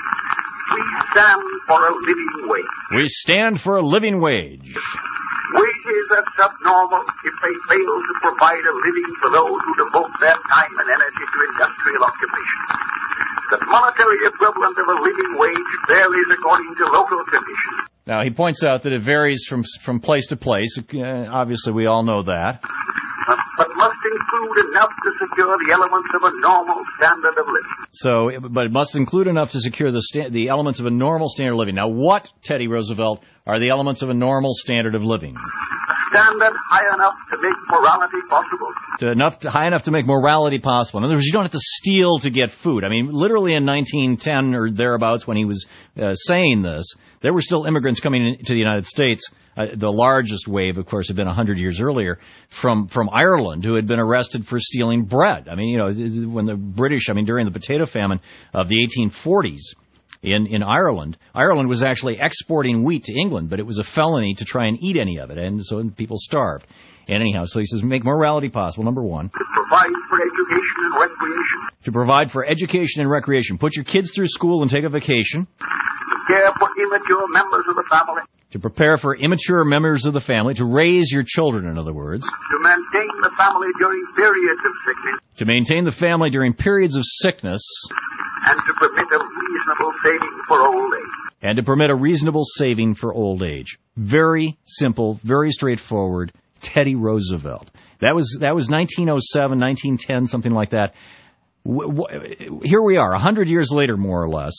We stand for a living wage. We stand for a living wage. Wages are subnormal if they fail to provide a living for those who devote their time and energy to industrial occupation. The monetary equivalent of a living wage varies according to local conditions. Now, he points out that it varies from from place to place. Uh, obviously, we all know that. But, but must include enough to secure the elements of a normal standard of living. So, but it must include enough to secure the sta- the elements of a normal standard of living. Now, what, Teddy Roosevelt, are the elements of a normal standard of living? A standard high enough to make morality possible. To enough, to, high enough to make morality possible. In other words, you don't have to steal to get food. I mean, literally in nineteen ten or thereabouts, when he was uh, saying this, there were still immigrants coming into the United States. Uh, the largest wave, of course, had been one hundred years earlier from, from Ireland, who had been arrested for stealing bread. I mean, you know, when the British, I mean, during the potato famine of the eighteen forties, In, in Ireland, Ireland was actually exporting wheat to England, but it was a felony to try and eat any of it, and so people starved. And anyhow, so he says, make morality possible, number one. To provide for education and recreation. To provide for education and recreation. Put your kids through school and take a vacation. To care for immature members of the family. To prepare for immature members of the family. To raise your children, in other words. To maintain the family during periods of sickness. To maintain the family during periods of sickness. And to permit a reasonable saving for old age. And to permit a reasonable saving for old age. Very simple, very straightforward. Teddy Roosevelt. That was that was nineteen oh seven, nineteen ten, something like that. W- w- here we are, a hundred years later, more or less.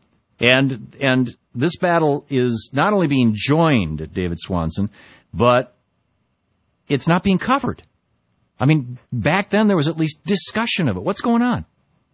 And and this battle is not only being joined, David Swanson, but it's not being covered. I mean, back then there was at least discussion of it. What's going on?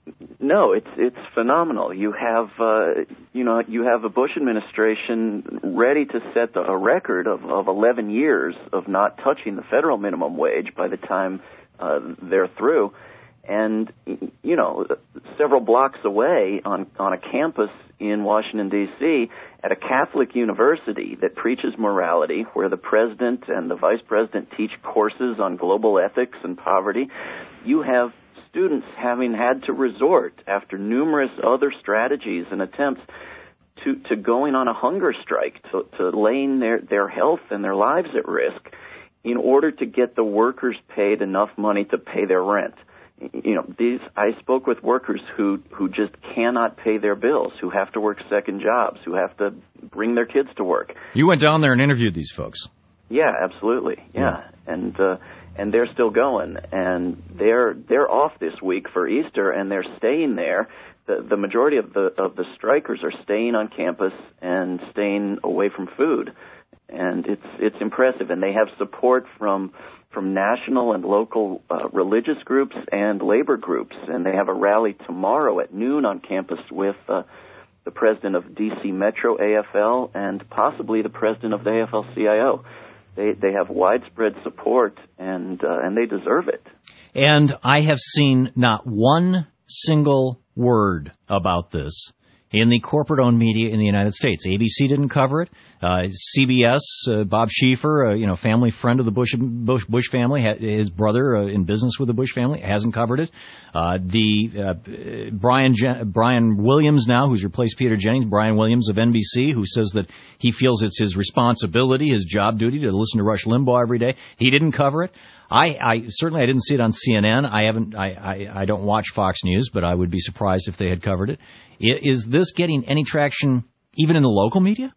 No, it's it's phenomenal. You have uh, you know you have a Bush administration ready to set the, a record of, of eleven years of not touching the federal minimum wage by the time uh, they're through, and you know several blocks away on on a campus in Washington D C at a Catholic university that preaches morality, where the president and the vice president teach courses on global ethics and poverty, you have students having had to resort, after numerous other strategies and attempts, to, to going on a hunger strike, to, to laying their, their health and their lives at risk in order to get the workers paid enough money to pay their rent. You know, these, I spoke with workers who, who just cannot pay their bills, who have to work second jobs, who have to bring their kids to work. You went down there and interviewed these folks. Yeah, absolutely. Yeah. yeah. And, uh, And they're still going, and they're they're off this week for Easter, and they're staying there. The the majority of the of the strikers are staying on campus and staying away from food, and it's it's impressive. And they have support from from national and local uh, religious groups and labor groups, and they have a rally tomorrow at noon on campus with uh, the president of D C Metro A F L and possibly the president of the A F L C I O. They they have widespread support, and uh, and they deserve it. And I have seen not one single word about this in the corporate-owned media in the United States. A B C didn't cover it. Uh, C B S, uh, Bob Schieffer, uh, you know, family friend of the Bush Bush, Bush family, ha- his brother uh, in business with the Bush family, hasn't covered it. Uh, the uh, Brian Jen- Brian Williams now, who's replaced Peter Jennings, Brian Williams of N B C, who says that he feels it's his responsibility, his job duty to listen to Rush Limbaugh every day. He didn't cover it. I, I certainly I didn't see it on C N N. I haven't. I, I, I don't watch Fox News, but I would be surprised if they had covered it. Is this getting any traction even in the local media?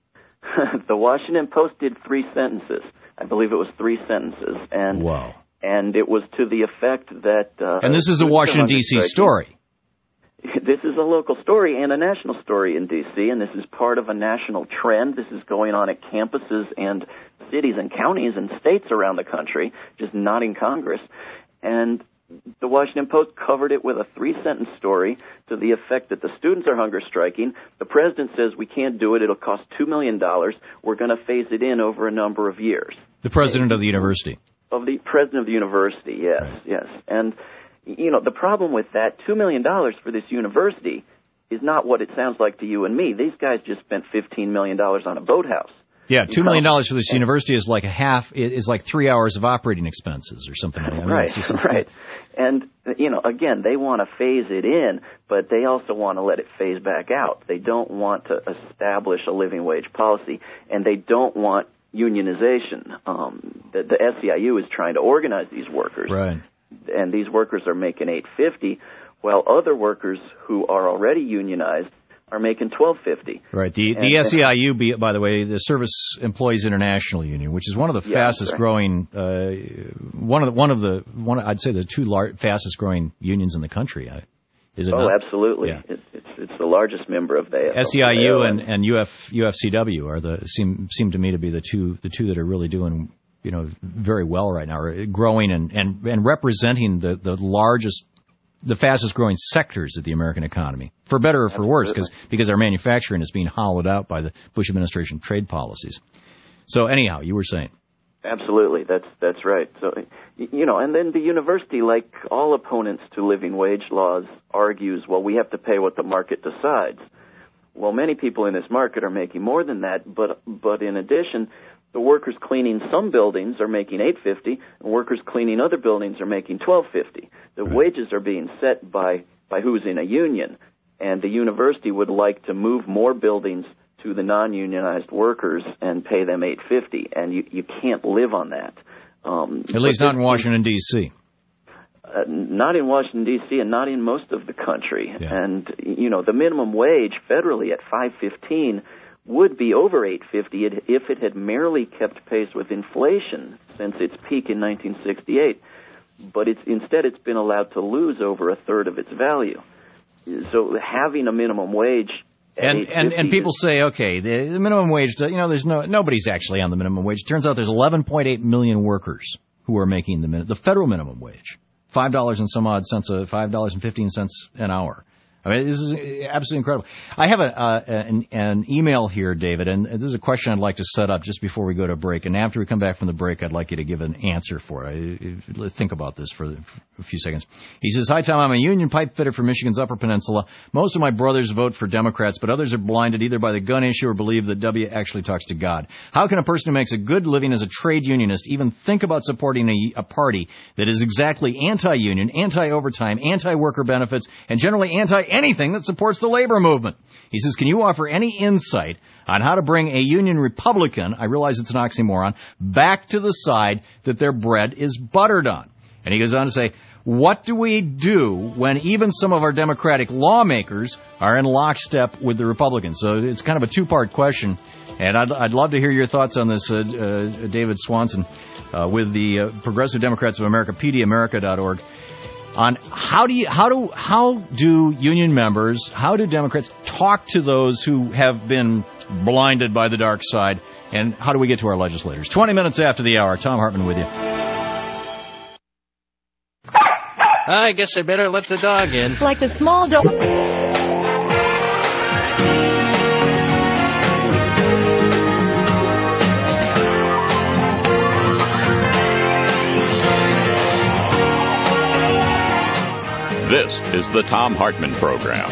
The Washington Post did three sentences. I believe it was three sentences, and wow. and it was to the effect that. Uh, and this is a Washington D C story. This is a local story and a national story in D C, and this is part of a national trend. This is going on at campuses and cities and counties and states around the country, just not in Congress. And the Washington Post covered it with a three-sentence story to the effect that the students are hunger striking. The president says we can't do it. It'll cost two million dollars. We're going to phase it in over a number of years. The president of the university. Of the president of the university, yes, right. yes. And, you know, the problem with that, two million dollars for this university is not what it sounds like to you and me. These guys just spent fifteen million dollars on a boathouse. Yeah, two million dollars for this university is like a half, is like three hours of operating expenses or something like that. I mean, right, it's just, right. And, you know, again, they want to phase it in, but they also want to let it phase back out. They don't want to establish a living wage policy, and they don't want unionization. Um, the, the S E I U is trying to organize these workers. Right. And these workers are making eight fifty, while other workers who are already unionized are making twelve fifty. Right. The and, the S E I U, be, by the way, the Service Employees International Union, which is one of the yeah, fastest right. growing, uh, one of the, one of the, one I'd say the two lar- fastest growing unions in the country. Is it oh, not? absolutely. Yeah. It's, it's it's the largest member of the S E I U and and U F U F C W are the seem seem to me to be the two the two that are really doing, you know, very well right now, growing and and and representing the the largest, the fastest growing sectors of the American economy, for better or for Absolutely. worse, because because our manufacturing is being hollowed out by the Bush administration trade policies. So anyhow, you were saying. Absolutely, that's that's right. So, you know, and then the university, like all opponents to living wage laws, argues, well, we have to pay what the market decides. Well, many people in this market are making more than that, but but in addition, the workers cleaning some buildings are making eight fifty, and workers cleaning other buildings are making twelve fifty. The right. wages are being set by by who's in a union, and the university would like to move more buildings to the non-unionized workers and pay them eight fifty, and you you can't live on that. Um, At least not in Washington, D C Uh, not in Washington, D C, and not in most of the country. Yeah. And, you know, the minimum wage federally at five fifteen would be over eight fifty if it had merely kept pace with inflation since its peak in nineteen sixty-eight. But it's instead it's been allowed to lose over a third of its value. So having a minimum wage And and and people say, okay, the, the minimum wage, you know, there's no nobody's actually on the minimum wage. It turns out there's eleven point eight million workers who are making the the federal minimum wage, five dollars and some odd cents, a five dollars and fifteen cents an hour. I mean, this is absolutely incredible. I have a, uh, an, an email here, David, and this is a question I'd like to set up just before we go to break. And after we come back from the break, I'd like you to give an answer for it. I, think about this for a few seconds. He says, hi, Tom. I'm a union pipe fitter from Michigan's Upper Peninsula. Most of my brothers vote for Democrats, but others are blinded either by the gun issue or believe that W actually talks to God. How can a person who makes a good living as a trade unionist even think about supporting a, a party that is exactly anti-union, anti-overtime, anti-worker benefits, and generally anti-anything that supports the labor movement? He says, can you offer any insight on how to bring a union Republican, I realize it's an oxymoron, back to the side that their bread is buttered on? And he goes on to say, what do we do when even some of our Democratic lawmakers are in lockstep with the Republicans? So it's kind of a two-part question, and I'd, I'd love to hear your thoughts on this, uh, uh, David Swanson, uh, with the uh, Progressive Democrats of America, P D America dot org. On how do you, how do how do union members, how do Democrats talk to those who have been blinded by the dark side, and how do we get to our legislators? Twenty minutes after the hour, Tom Hartman with you. I guess I better let the dog in. Like the small dog. This is the Tom Hartman Program.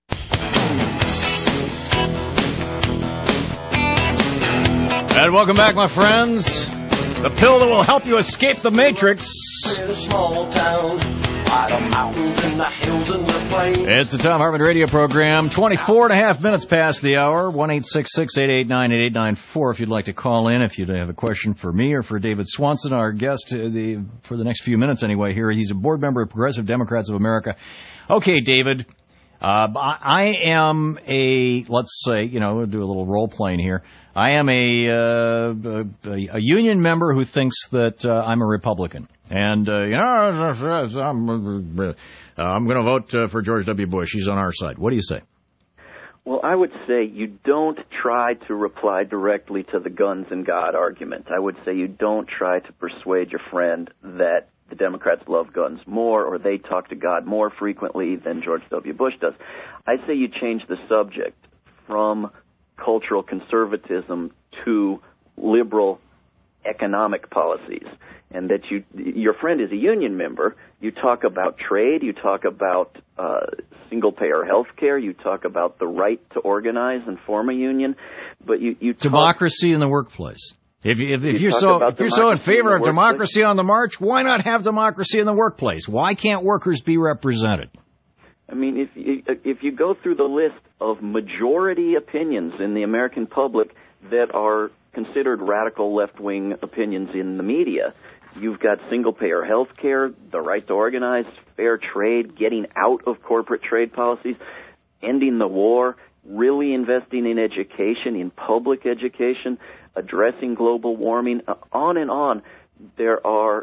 And welcome back, my friends. The pill that will help you escape the Matrix. In a small town, by the mountains and the hills and the plains. It's the Tom Hartman Radio Program. twenty-four and a half minutes past the hour. one eight six six, eight eight nine, eight eight nine four if you'd like to call in. If you have a question for me or for David Swanson, our guest uh, the, for the next few minutes anyway here. He's a board member of Progressive Democrats of America. Okay, David, uh, I am a, let's say, you know, we'll do a little role playing here. I am a, uh, a, a union member who thinks that uh, I'm a Republican. And, uh, you know, I'm, uh, I'm going to vote uh, for George W. Bush. He's on our side. What do you say? Well, I would say you don't try to reply directly to the guns and God argument. I would say you don't try to persuade your friend that the Democrats love guns more, or they talk to God more frequently than George W. Bush does. I say you change the subject from cultural conservatism to liberal economic policies, and that you, your friend is a union member. You talk about trade, you talk about uh, single-payer health care, you talk about the right to organize and form a union, but you, you talk, democracy in the workplace. If, you, if, if you you're so if you're so in favor in of democracy on the march, why not have democracy in the workplace? Why can't workers be represented? I mean, if you, if you go through the list of majority opinions in the American public that are considered radical left-wing opinions in the media, you've got single-payer health care, the right to organize, fair trade, getting out of corporate trade policies, ending the war, really investing in education, in public education, addressing global warming, on and on. There are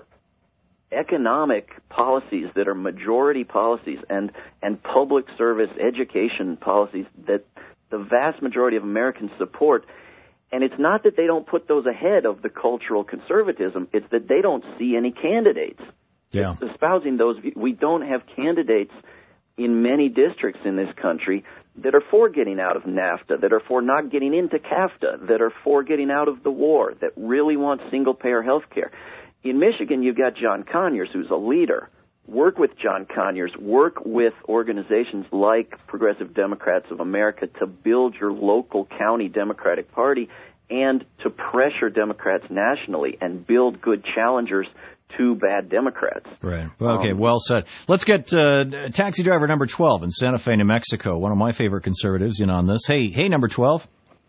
economic policies that are majority policies and, and public service education policies that the vast majority of Americans support. And it's not that they don't put those ahead of the cultural conservatism. It's that they don't see any candidates. Yeah. Espousing those, we don't have candidates in many districts in this country that are for getting out of NAFTA, that are for not getting into CAFTA, that are for getting out of the war, that really want single-payer health care. In Michigan, you've got John Conyers, who's a leader. Work with John Conyers. Work with organizations like Progressive Democrats of America to build your local county Democratic Party and to pressure Democrats nationally and build good challengers to bad Democrats. Right. Well, okay, Um, well said. Let's get uh, taxi driver number twelve in Santa Fe, New Mexico, one of my favorite conservatives in on this. Hey, hey, number twelve.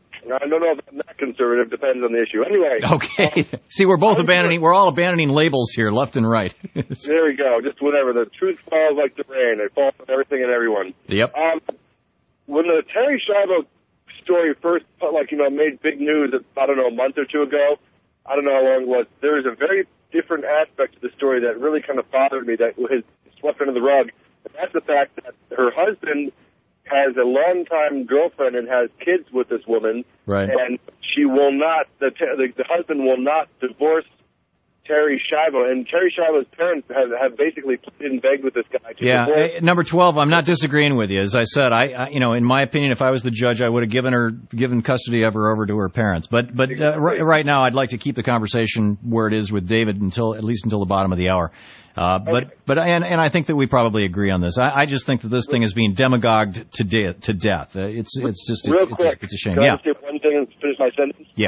I don't know if I'm that conservative. Depends on the issue. Anyway. Okay. Um, See, we're both abandoning, we're all abandoning labels here, left and right. There we go. Just whatever. The truth falls like the rain. It falls on everything and everyone. Yep. Um, when the Terry Schiavo story first, like, you know, made big news, I don't know, a month or two ago, I don't know how long it was, there was a very different aspect to the story that really kind of bothered me, that was swept under the rug. And that's the fact that her husband has a longtime girlfriend and has kids with this woman. Right. And she will not, the, the, the husband will not divorce Terry Schiavo. And Terry Schiavo's parents have, have basically pleaded and begged with this guy to Yeah, divorce. hey, number twelve, I'm not disagreeing with you. As I said, I, I, you know, in my opinion, if I was the judge, I would have given her, given custody of her over to her parents. But, but uh, right, right now, I'd like to keep the conversation where it is with David until, at least until the bottom of the hour. Uh, but, okay. but, and, and I think that we probably agree on this. I, I just think that this thing is being demagogued to de- to death. Uh, it's, it's just, Real it's, quick, it's, a, it's a shame. can I Yeah. just say one thing and finish my sentence? Yeah.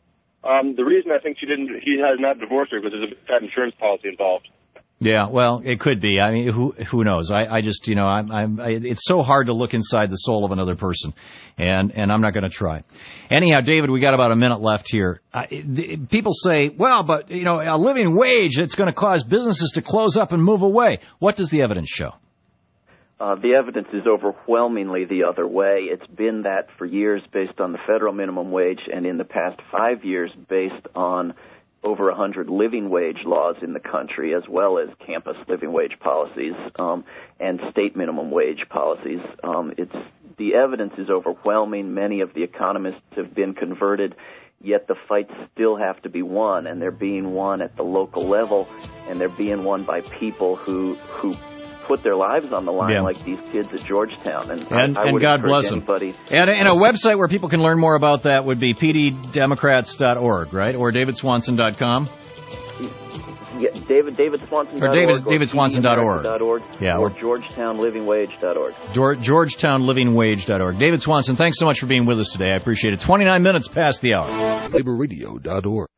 Um, the reason I think she didn't, he has not divorced her because there's a bad insurance policy involved. Yeah, well, it could be. I mean, who who knows? I, I just, you know, I'm, I'm, I, it's so hard to look inside the soul of another person, and and I'm not going to try. Anyhow, David, we got about a minute left here. Uh, the, people say, well, but you know, a living wage, it's going to cause businesses to close up and move away. What does the evidence show? Uh, the evidence is overwhelmingly the other way. It's been that for years based on the federal minimum wage, and in the past five years based on over one hundred living wage laws in the country, as well as campus living wage policies um, and state minimum wage policies. Um, it's the evidence is overwhelming. Many of the economists have been converted, yet the fights still have to be won, and they're being won at the local level, and they're being won by people who who put their lives on the line, Yeah. like these kids at Georgetown. And, And, I, I and would God encourage bless them. anybody. And, and a website where people can learn more about that would be p d democrats dot org, right? Or david swanson dot com? Yeah, David, David Swanson dot org Or David- David Swanson dot org. org, Yeah, or or- Georgetown Living Wage dot org. George, georgetown living wage dot org. David Swanson, thanks so much for being with us today. I appreciate it. twenty-nine minutes past the hour. labor radio dot org.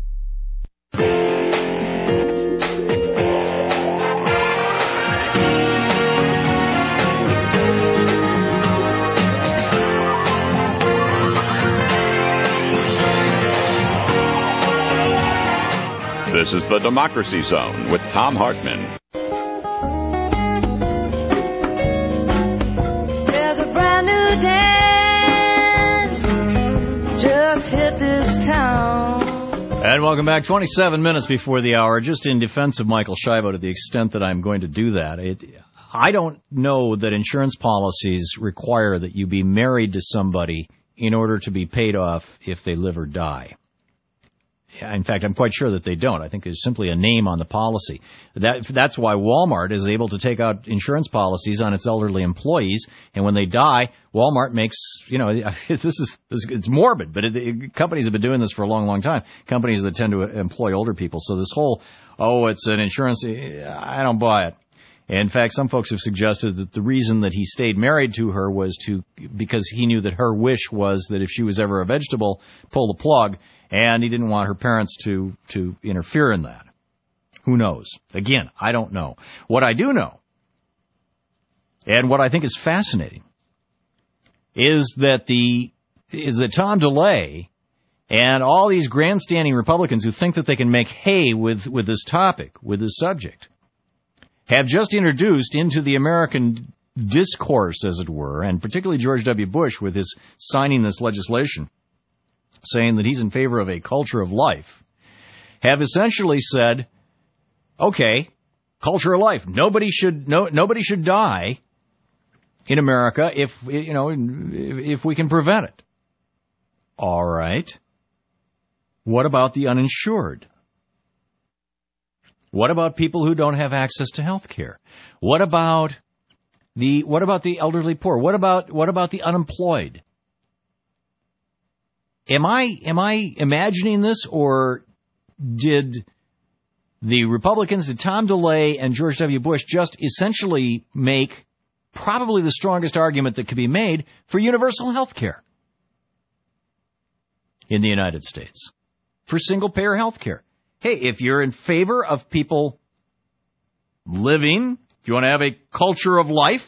This is the Democracy Zone with Tom Hartman. There's a brand new dance just hit this town. And welcome back. twenty-seven minutes before the hour. Just in defense of Michael Schiavo, to the extent that I'm going to do that, it, I don't know that insurance policies require that you be married to somebody in order to be paid off if they live or die. In fact, I'm quite sure that they don't. I think there's simply a name on the policy. That, that's why Walmart is able to take out insurance policies on its elderly employees, and when they die, Walmart makes, you know, this is, this, it's morbid, but it, it, companies have been doing this for a long, long time. Companies that tend to employ older people. So this whole, oh, it's an insurance, I don't buy it. In fact, some folks have suggested that the reason that he stayed married to her was to because he knew that her wish was that if she was ever a vegetable, pull the plug, and he didn't want her parents to, to interfere in that. Who knows? Again, I don't know. What I do know, and what I think is fascinating, is that the is that Tom DeLay and all these grandstanding Republicans who think that they can make hay with, with this topic, with this subject, have just introduced into the American discourse, as it were, and particularly George W. Bush with his signing this legislation, saying that he's in favor of a culture of life, have essentially said, okay, culture of life. Nobody should no nobody should die in America if you know if we can prevent it. All right. What about the uninsured? What about people who don't have access to health care? What about the what about the elderly poor? What about what about the unemployed? Am I am I imagining this, or did the Republicans, did Tom DeLay and George W. Bush just essentially make probably the strongest argument that could be made for universal health care in the United States, for single-payer health care? Hey, if you're in favor of people living, if you want to have a culture of life,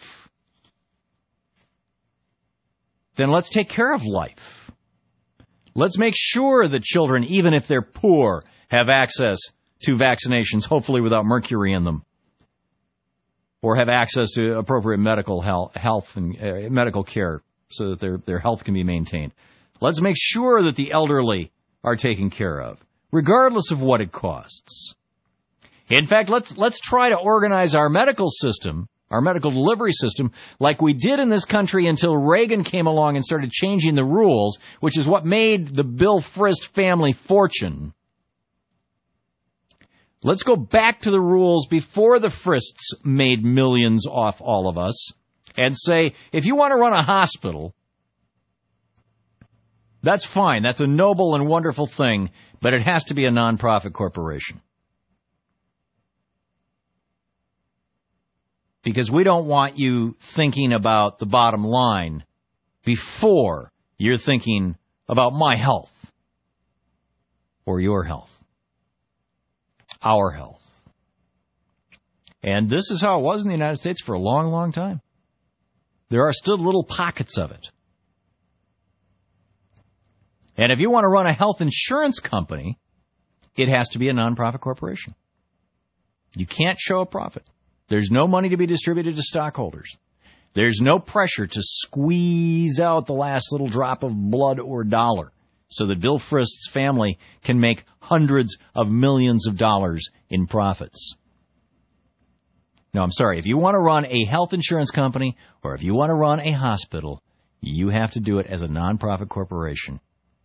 then let's take care of life. Let's make sure that children, even if they're poor, have access to vaccinations, hopefully without mercury in them, or have access to appropriate medical health, health and uh, medical care so that their, their health can be maintained. Let's make sure that the elderly are taken care of, regardless of what it costs. In fact, let's let's try to organize our medical system, our medical delivery system, like we did in this country until Reagan came along and started changing the rules, which is what made the Bill Frist family fortune. Let's go back to the rules before the Frists made millions off all of us and say, if you want to run a hospital, that's fine. That's a noble and wonderful thing, but it has to be a nonprofit corporation. Because we don't want you thinking about the bottom line before you're thinking about my health or your health, our health. And this is how it was in the United States for a long, long time. There are still little pockets of it. And if you want to run a health insurance company, it has to be a nonprofit corporation. You can't show a profit. There's no money to be distributed to stockholders. There's no pressure to squeeze out the last little drop of blood or dollar so that Bill Frist's family can make hundreds of millions of dollars in profits. No, I'm sorry. If you want to run a health insurance company or if you want to run a hospital, you have to do it as a nonprofit corporation.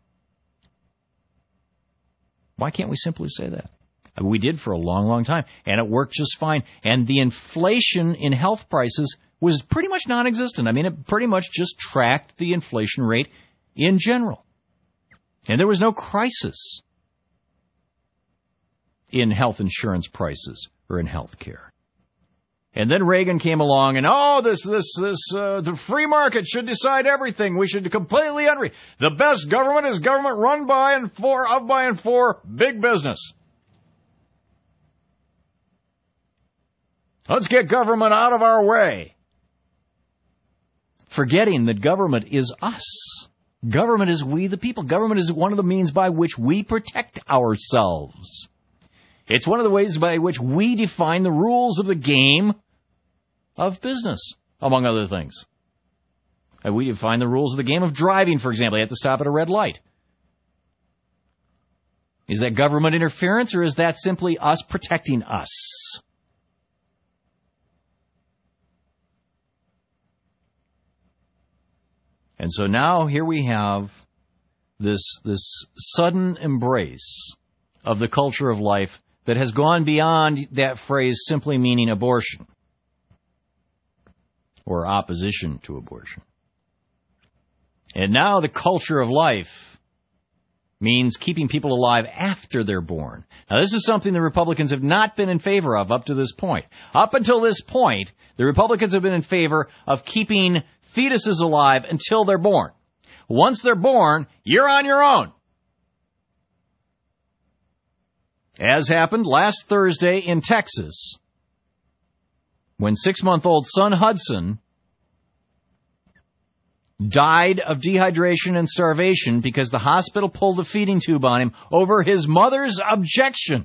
Why can't we simply say that? We did for a long, long time, and it worked just fine. And the inflation in health prices was pretty much non-existent. I mean, it pretty much just tracked the inflation rate in general. And there was no crisis in health insurance prices or in health care. And then Reagan came along and, oh, this, this, this, uh, the free market should decide everything. We should completely unre. The best government is government run by and for, of by and for big business. Let's get government out of our way. Forgetting that government is us. Government is we the people. Government is one of the means by which we protect ourselves. It's one of the ways by which we define the rules of the game of business, among other things. And we define the rules of the game of driving, for example. You have to stop at a red light. Is that government interference, or is that simply us protecting us? And so now here we have this this sudden embrace of the culture of life that has gone beyond that phrase simply meaning abortion or opposition to abortion. And now the culture of life means keeping people alive after they're born. Now, this is something the Republicans have not been in favor of up to this point. Up until this point, the Republicans have been in favor of keeping fetuses alive until they're born. Once they're born, you're on your own. As happened last Thursday in Texas, when six-month-old son Hudson died of dehydration and starvation because the hospital pulled a feeding tube on him over his mother's objection.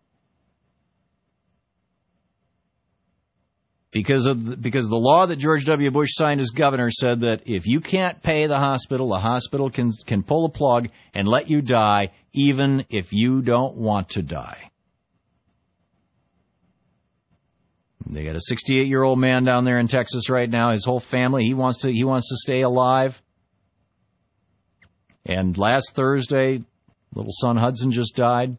Because of the, because the law that George W. Bush signed as governor said that if you can't pay the hospital, the hospital can can pull a plug and let you die even if you don't want to die. They got a sixty-eight-year-old man down there in Texas right now. His whole family, he wants to he wants to stay alive. And last Thursday, little son Hudson just died.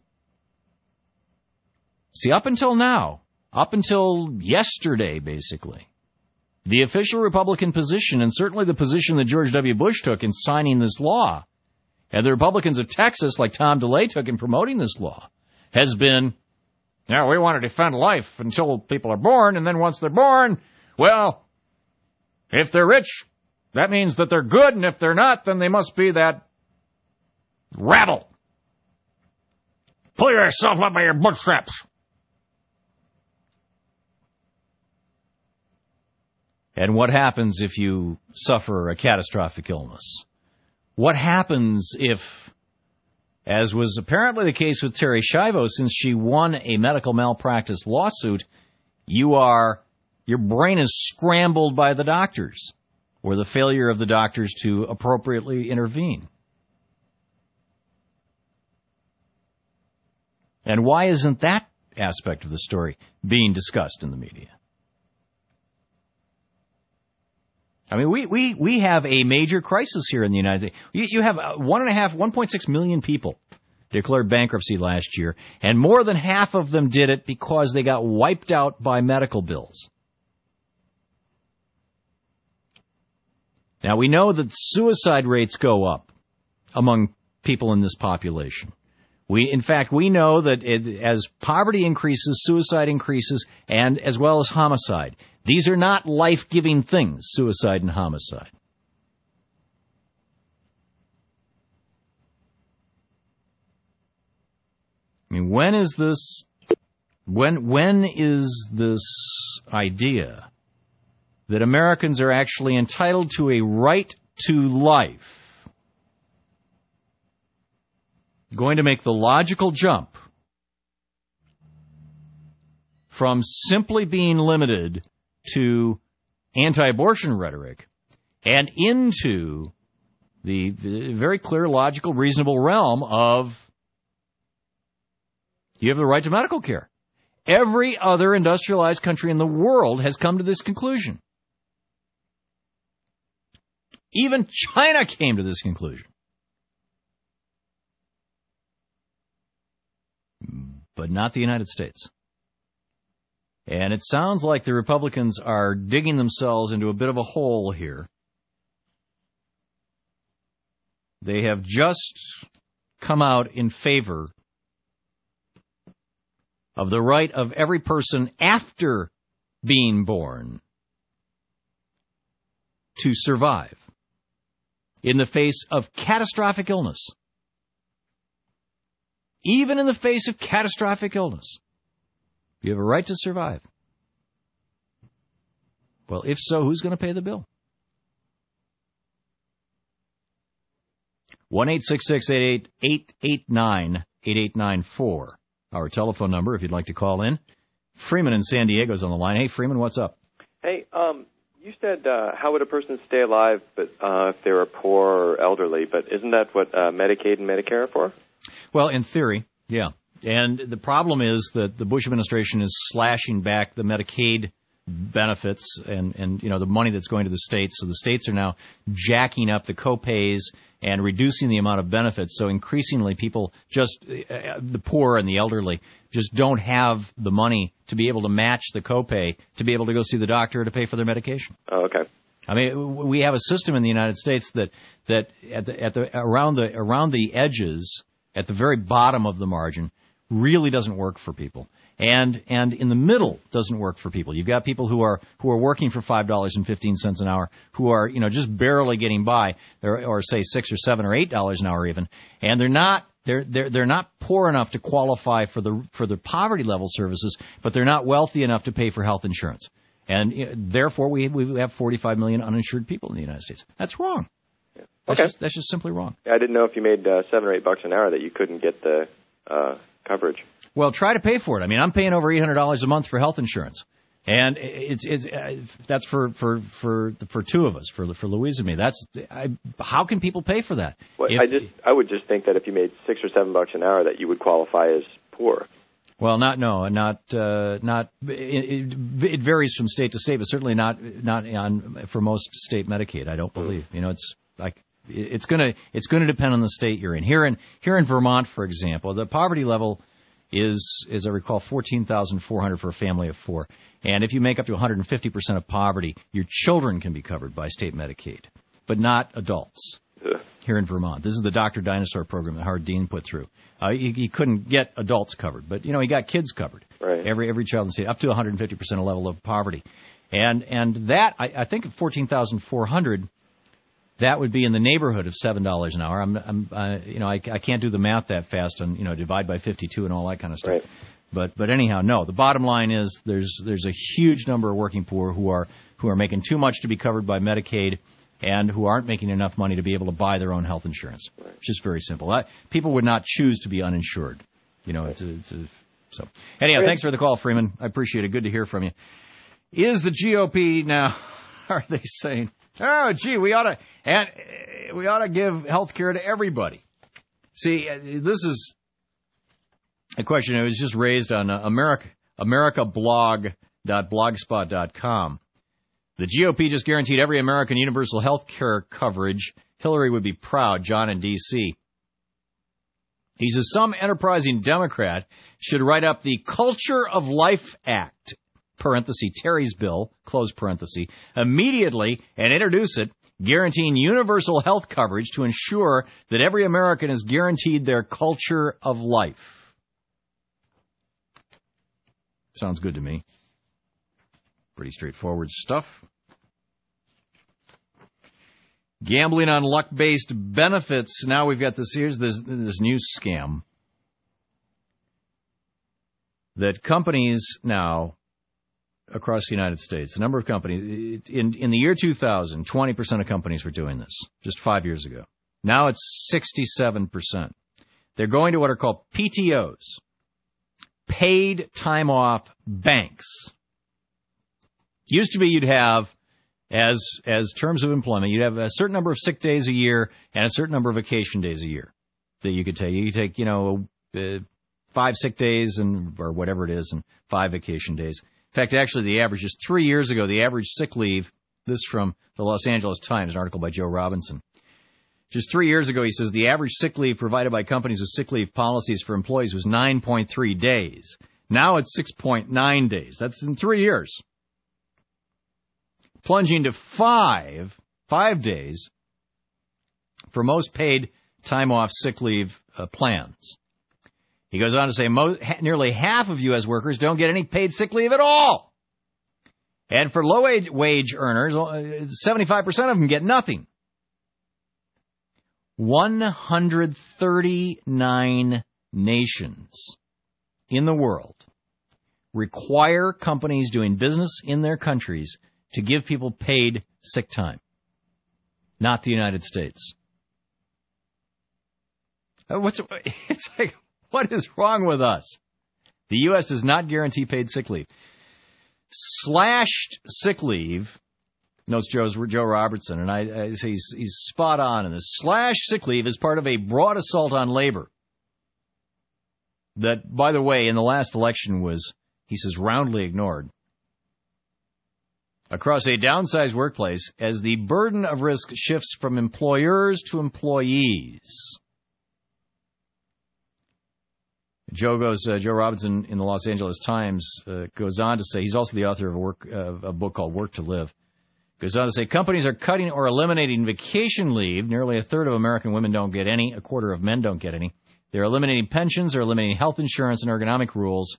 See, up until now, up until yesterday, basically, the official Republican position, and certainly the position that George W. Bush took in signing this law, and the Republicans of Texas, like Tom DeLay, took in promoting this law, has been, now, we want to defend life until people are born, and then once they're born, well, if they're rich, that means that they're good, and if they're not, then they must be that rabble. Pull yourself up by your bootstraps. And what happens if you suffer a catastrophic illness? What happens if, as was apparently the case with Terri Schiavo, since she won a medical malpractice lawsuit, you are, your brain is scrambled by the doctors, or the failure of the doctors to appropriately intervene. And why isn't that aspect of the story being discussed in the media? I mean, we, we, we have a major crisis here in the United States. You, you have one and a half, one point six million people declared bankruptcy last year, and more than half of them did it because they got wiped out by medical bills. Now, we know that suicide rates go up among people in this population. We, in fact, we know that it, as poverty increases, suicide increases, and as well as homicide. These are not life-giving things, suicide and homicide. I mean, when is this, when, when is this idea that Americans are actually entitled to a right to life going to make the logical jump from simply being limited to anti-abortion rhetoric and into the very clear, logical, reasonable realm of you have the right to medical care? Every other industrialized country in the world has come to this conclusion. Even China came to this conclusion. But not the United States. And it sounds like the Republicans are digging themselves into a bit of a hole here. They have just come out in favor of the right of every person after being born to survive in the face of catastrophic illness. Even in the face of catastrophic illness, you have a right to survive. Well, if so, who's going to pay the bill? one eight six six, eight eight eight nine, eight eight nine four. Our telephone number if you'd like to call in. Freeman in San Diego's on the line. Hey, Freeman, what's up? Hey, um, you said uh, how would a person stay alive but uh, if they were poor or elderly, but isn't that what uh, Medicaid and Medicare are for? Well, in theory, yeah. And the problem is that the Bush administration is slashing back the Medicaid benefits and, and, you know, the money that's going to the states. So the states are now jacking up the co-pays and reducing the amount of benefits. So increasingly people just, uh, the poor and the elderly, just don't have the money to be able to match the co-pay to be able to go see the doctor or to pay for their medication. Oh, okay. I mean, we have a system in the United States that, that at the, at the, around the, around the edges, at the very bottom of the margin, really doesn't work for people. And and in the middle doesn't work for people. You've got people who are who are working for five dollars and fifteen cents an hour, who are, you know, just barely getting by, or, or say six or seven or eight dollars an hour even, and they're not they're they're they're not poor enough to qualify for the for the poverty level services, but they're not wealthy enough to pay for health insurance, and you know, therefore we we have forty-five million uninsured people in the United States. That's wrong. Yeah. That's Okay. just, that's just simply wrong. I didn't know if you made uh, seven or eight bucks an hour that you couldn't get the uh, coverage. Well, try to pay for it. I mean, I'm paying over eight hundred dollars a month for health insurance, and it's it's uh, that's for for for for two of us, for for Louise and me. That's I, how can people pay for that? Well, If- I just I would just think that if you made six or seven bucks an hour, that you would qualify as poor. Well, not no, not uh, not. It, it, it varies from state to state, but certainly not not on for most state Medicaid. I don't believe. You know, it's like it's gonna it's gonna depend on the state you're in. Here in here in Vermont, for example, the poverty level is, as I recall, fourteen thousand four hundred for a family of four. And if you make up to one hundred fifty percent of poverty, your children can be covered by state Medicaid, but not adults. Ugh. Here in Vermont. This is the Doctor Dinosaur program that Howard Dean put through. Uh, he, he couldn't get adults covered, but, you know, he got kids covered. Right. Every every child in the state, up to one hundred fifty percent level of poverty. And and that, I, I think, at fourteen thousand four hundred, that would be in the neighborhood of seven dollars an hour. I'm, I'm uh, you know, I, I can't do the math that fast and, you know, divide by fifty-two and all that kind of stuff. Right. But but anyhow, no. The bottom line is there's there's a huge number of working poor who are who are making too much to be covered by Medicaid and who aren't making enough money to be able to buy their own health insurance. Right. It's just very simple. I, people would not choose to be uninsured. You know, it's, a, it's a, so. Anyhow, thanks for the call, Freeman. I appreciate it. Good to hear from you. Is the G O P now? Are they saying, oh, gee, we ought to and we ought to give health care to everybody? See, this is a question that was just raised on uh, America, americablog dot blogspot dot com. The G O P just guaranteed every American universal health care coverage. Hillary would be proud, John in D C He says some enterprising Democrat should write up the Culture of Life Act, parenthesis, Terry's bill, close parenthesis, immediately and introduce it, guaranteeing universal health coverage to ensure that every American is guaranteed their culture of life. Sounds good to me. Pretty straightforward stuff. Gambling on luck-based benefits. Now we've got this, here's this, this new scam that companies now across the United States, a number of companies, in, in the year two thousand, twenty percent of companies were doing this, just five years ago. Now it's sixty-seven percent. They're going to what are called P T Os, paid time off banks. Used to be you'd have, as as terms of employment, you'd have a certain number of sick days a year and a certain number of vacation days a year that you could take. You could take, you know, uh, five sick days and or whatever it is and five vacation days. In fact, actually, the average, just three years ago, the average sick leave, this from the Los Angeles Times, an article by Joe Robinson. Just three years ago, he says, the average sick leave provided by companies with sick leave policies for employees was nine point three days. Now it's six point nine days. That's in three years. Plunging to five, five days for most paid time off sick leave uh, plans. He goes on to say mo- ha- nearly half of U S workers don't get any paid sick leave at all. And for low wage, wage earners, uh, seventy-five percent of them get nothing. one hundred thirty-nine nations in the world require companies doing business in their countries to give people paid sick time. Not the United States. What's it's like, what is wrong with us? The U S does not guarantee paid sick leave. Slashed sick leave, notes Joe's, Joe Robertson, and I, I say he's, he's spot on in this. Slashed sick leave is part of a broad assault on labor that, by the way, in the last election was, he says, roundly ignored. across a downsized workplace as the burden of risk shifts from employers to employees. Joe goes. Uh, Joe Robinson in the Los Angeles Times uh, goes on to say, he's also the author of a, work, uh, a book called Work to Live. Goes on to say, companies are cutting or eliminating vacation leave. Nearly a third of American women don't get any. A quarter of men don't get any. They're eliminating pensions. They're eliminating health insurance and ergonomic rules.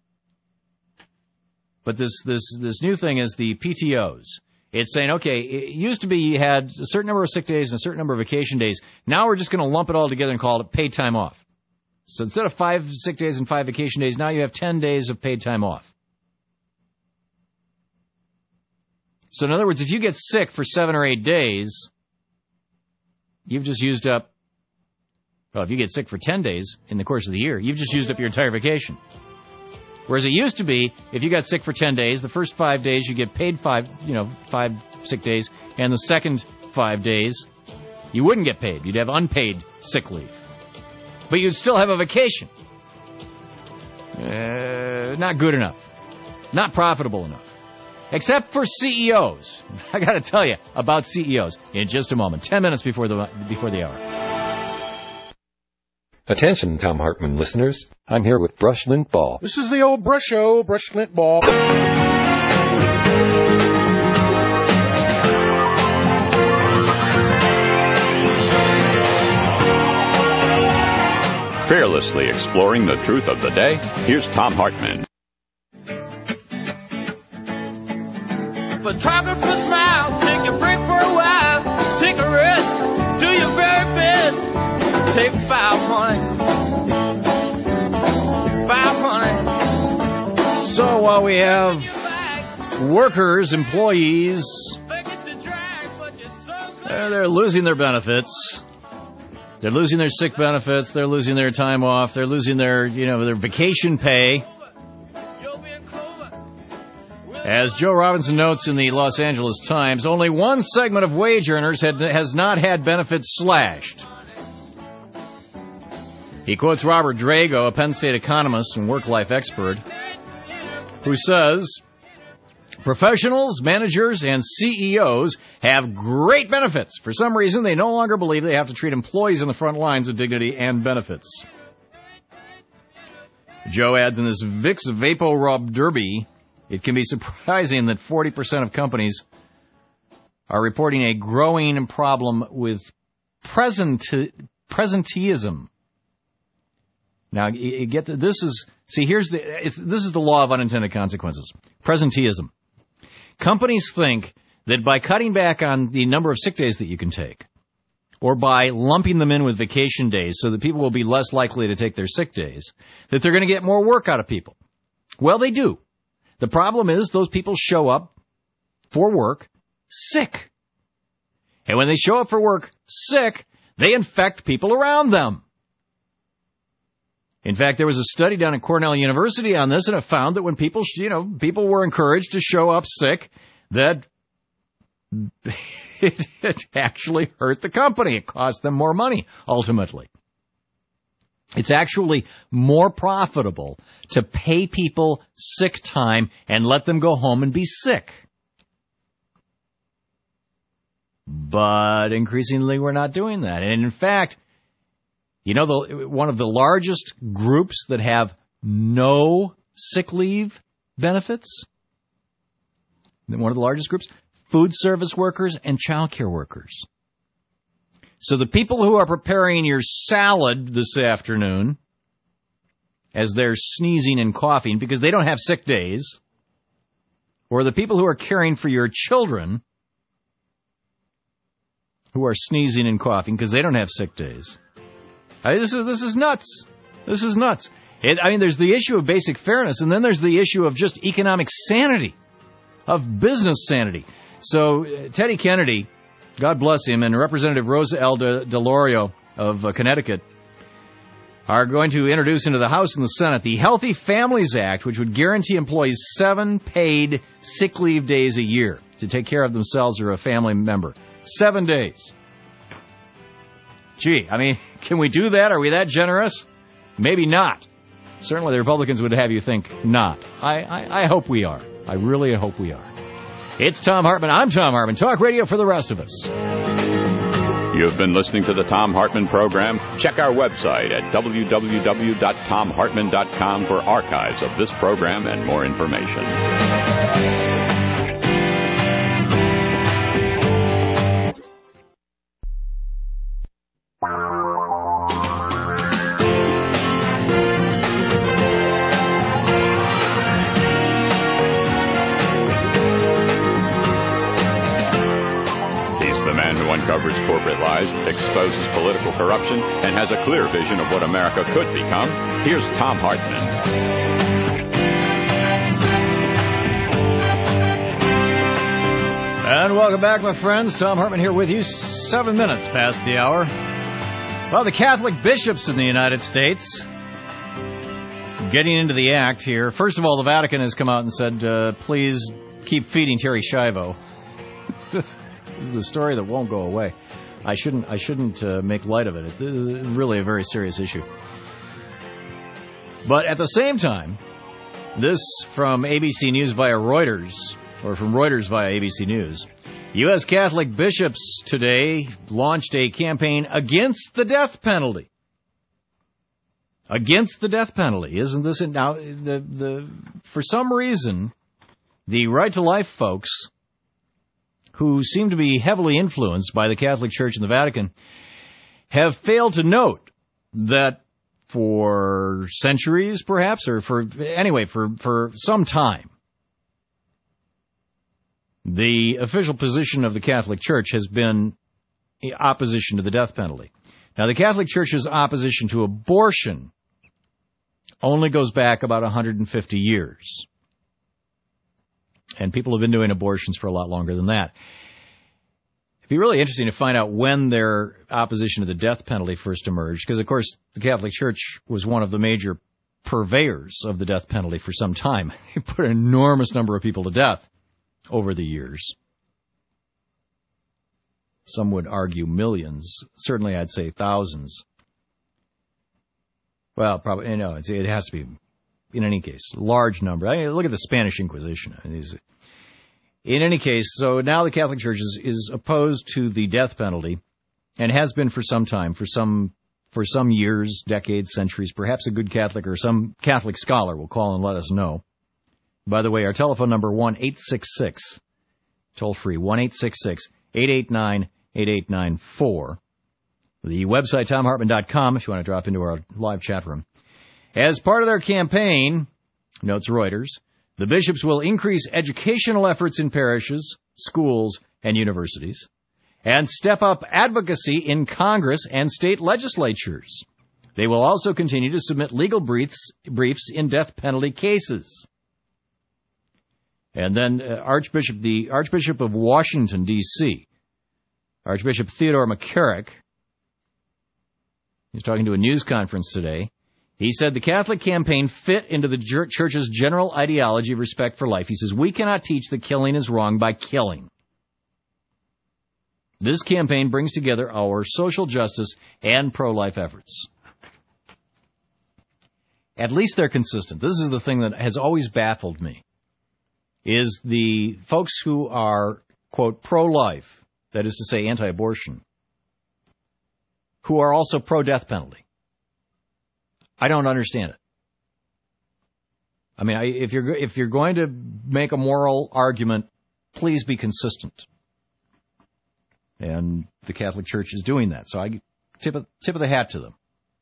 But this this this new thing is the P T Os. It's saying, okay, it used to be you had a certain number of sick days and a certain number of vacation days. Now we're just going to lump it all together and call it paid time off. So instead of five sick days and five vacation days, now you have ten days of paid time off. So in other words, if you get sick for seven or eight days, you've just used up, well, if you get sick for ten days in the course of the year, you've just used up your entire vacation. Whereas it used to be, if you got sick for ten days, the first five days you get paid five, you know, five sick days, and the second five days you wouldn't get paid. You'd have unpaid sick leave. But you'd still have a vacation. Uh, not good enough. Not profitable enough. Except for C E Os. I got to tell you about C E Os in just a moment. Ten minutes before the before the hour. Attention, Tom Hartman listeners. I'm here with Brush Lint Ball. This is the old Brush Show, Brush Lint Ball. Fearlessly exploring the truth of the day, here's Tom Hartman. Photographer smile, take a break for a while, take a rest, do your very best, take five hundred, five hundred. So while we have workers, employees, uh, they're losing their benefits. They're losing their sick benefits. They're losing their time off. They're losing their, you know, their vacation pay. As Joe Robinson notes in the Los Angeles Times, only one segment of wage earners had, has not had benefits slashed. He quotes Robert Drago, a Penn State economist and work-life expert, who says, professionals, managers, and C E Os have great benefits. For some reason, they no longer believe they have to treat employees on the front lines with dignity and benefits. Joe adds in this Vicks VapoRub Derby, it can be surprising that forty percent of companies are reporting a growing problem with present presenteeism. Now, you get the, this is see here's the it's, this is the law of unintended consequences. Presenteeism. Companies think that by cutting back on the number of sick days that you can take, or by lumping them in with vacation days so that people will be less likely to take their sick days, that they're going to get more work out of people. Well, they do. The problem is those people show up for work sick. And when they show up for work sick, they infect people around them. In fact, there was a study done at Cornell University on this, and it found that when people, you know, people were encouraged to show up sick, that it, it actually hurt the company. It cost them more money, ultimately. It's actually more profitable to pay people sick time and let them go home and be sick. But increasingly, we're not doing that. And in fact, you know, the, one of the largest groups that have no sick leave benefits, one of the largest groups, food service workers and child care workers. So the people who are preparing your salad this afternoon as they're sneezing and coughing because they don't have sick days, or the people who are caring for your children who are sneezing and coughing because they don't have sick days. I mean, this is this is nuts. This is nuts. It, I mean, there's the issue of basic fairness, and then there's the issue of just economic sanity, of business sanity. So uh, Teddy Kennedy, God bless him, and Representative Rosa L. DeLauro of uh, Connecticut are going to introduce into the House and the Senate the Healthy Families Act, which would guarantee employees seven paid sick leave days a year to take care of themselves or a family member. Seven days. Gee, I mean, can we do that? Are we that generous? Maybe not. Certainly the Republicans would have you think not. I, I, I hope we are. I really hope we are. It's Thom Hartmann. I'm Thom Hartmann. Talk radio for the rest of us. You've been listening to the Thom Hartmann program. Check our website at w w w dot thom hartmann dot com for archives of this program and more information. Uncovers corporate lies, exposes political corruption, and has a clear vision of what America could become. Here's Thom Hartmann. And welcome back, my friends. Thom Hartmann here with you, seven minutes past the hour. Well, the Catholic bishops in the United States getting into the act here. First of all, the Vatican has come out and said, uh, please keep feeding Terry Schiavo. This is the story that won't go away. I shouldn't I shouldn't uh, make light of it. It is really a very serious issue. But at the same time, this from A B C News via Reuters, or from Reuters via A B C News, U S Catholic bishops today launched a campaign against the death penalty. Against the death penalty. Isn't this it? Now, the, the, for some reason, the Right to Life folks, who seem to be heavily influenced by the Catholic Church and the Vatican, have failed to note that for centuries, perhaps, or for, anyway, for, for some time, the official position of the Catholic Church has been opposition to the death penalty. Now, the Catholic Church's opposition to abortion only goes back about one hundred fifty years. And people have been doing abortions for a lot longer than that. It'd be really interesting to find out when their opposition to the death penalty first emerged, because, of course, the Catholic Church was one of the major purveyors of the death penalty for some time. They put an enormous number of people to death over the years. Some would argue millions. Certainly, I'd say thousands. Well, probably, you know, it's, it has to be, in any case, a large number. I mean, look at the Spanish Inquisition. I mean, these, in any case, so now the Catholic Church is, is opposed to the death penalty, and has been for some time, for some for some years, decades, centuries. Perhaps a good Catholic or some Catholic scholar will call and let us know. By the way, our telephone number, one eight six six, toll free, one eight six six, eight eight nine, eight eight nine four. The website, thom hartmann dot com, if you want to drop into our live chat room. As part of their campaign, notes Reuters, the bishops will increase educational efforts in parishes, schools, and universities, and step up advocacy in Congress and state legislatures. They will also continue to submit legal briefs, briefs in death penalty cases. And then uh, Archbishop, the Archbishop of Washington, D C, Archbishop Theodore McCarrick, he's talking to a news conference today. He said the Catholic campaign fit into the Church's general ideology of respect for life. He says, we cannot teach that killing is wrong by killing. This campaign brings together our social justice and pro-life efforts. At least they're consistent. This is the thing that has always baffled me, is the folks who are, quote, pro-life, that is to say anti-abortion, who are also pro-death penalty. I don't understand it. I mean, I, if you're if you're going to make a moral argument, please be consistent. And the Catholic Church is doing that. So I tip of, tip of the hat to them.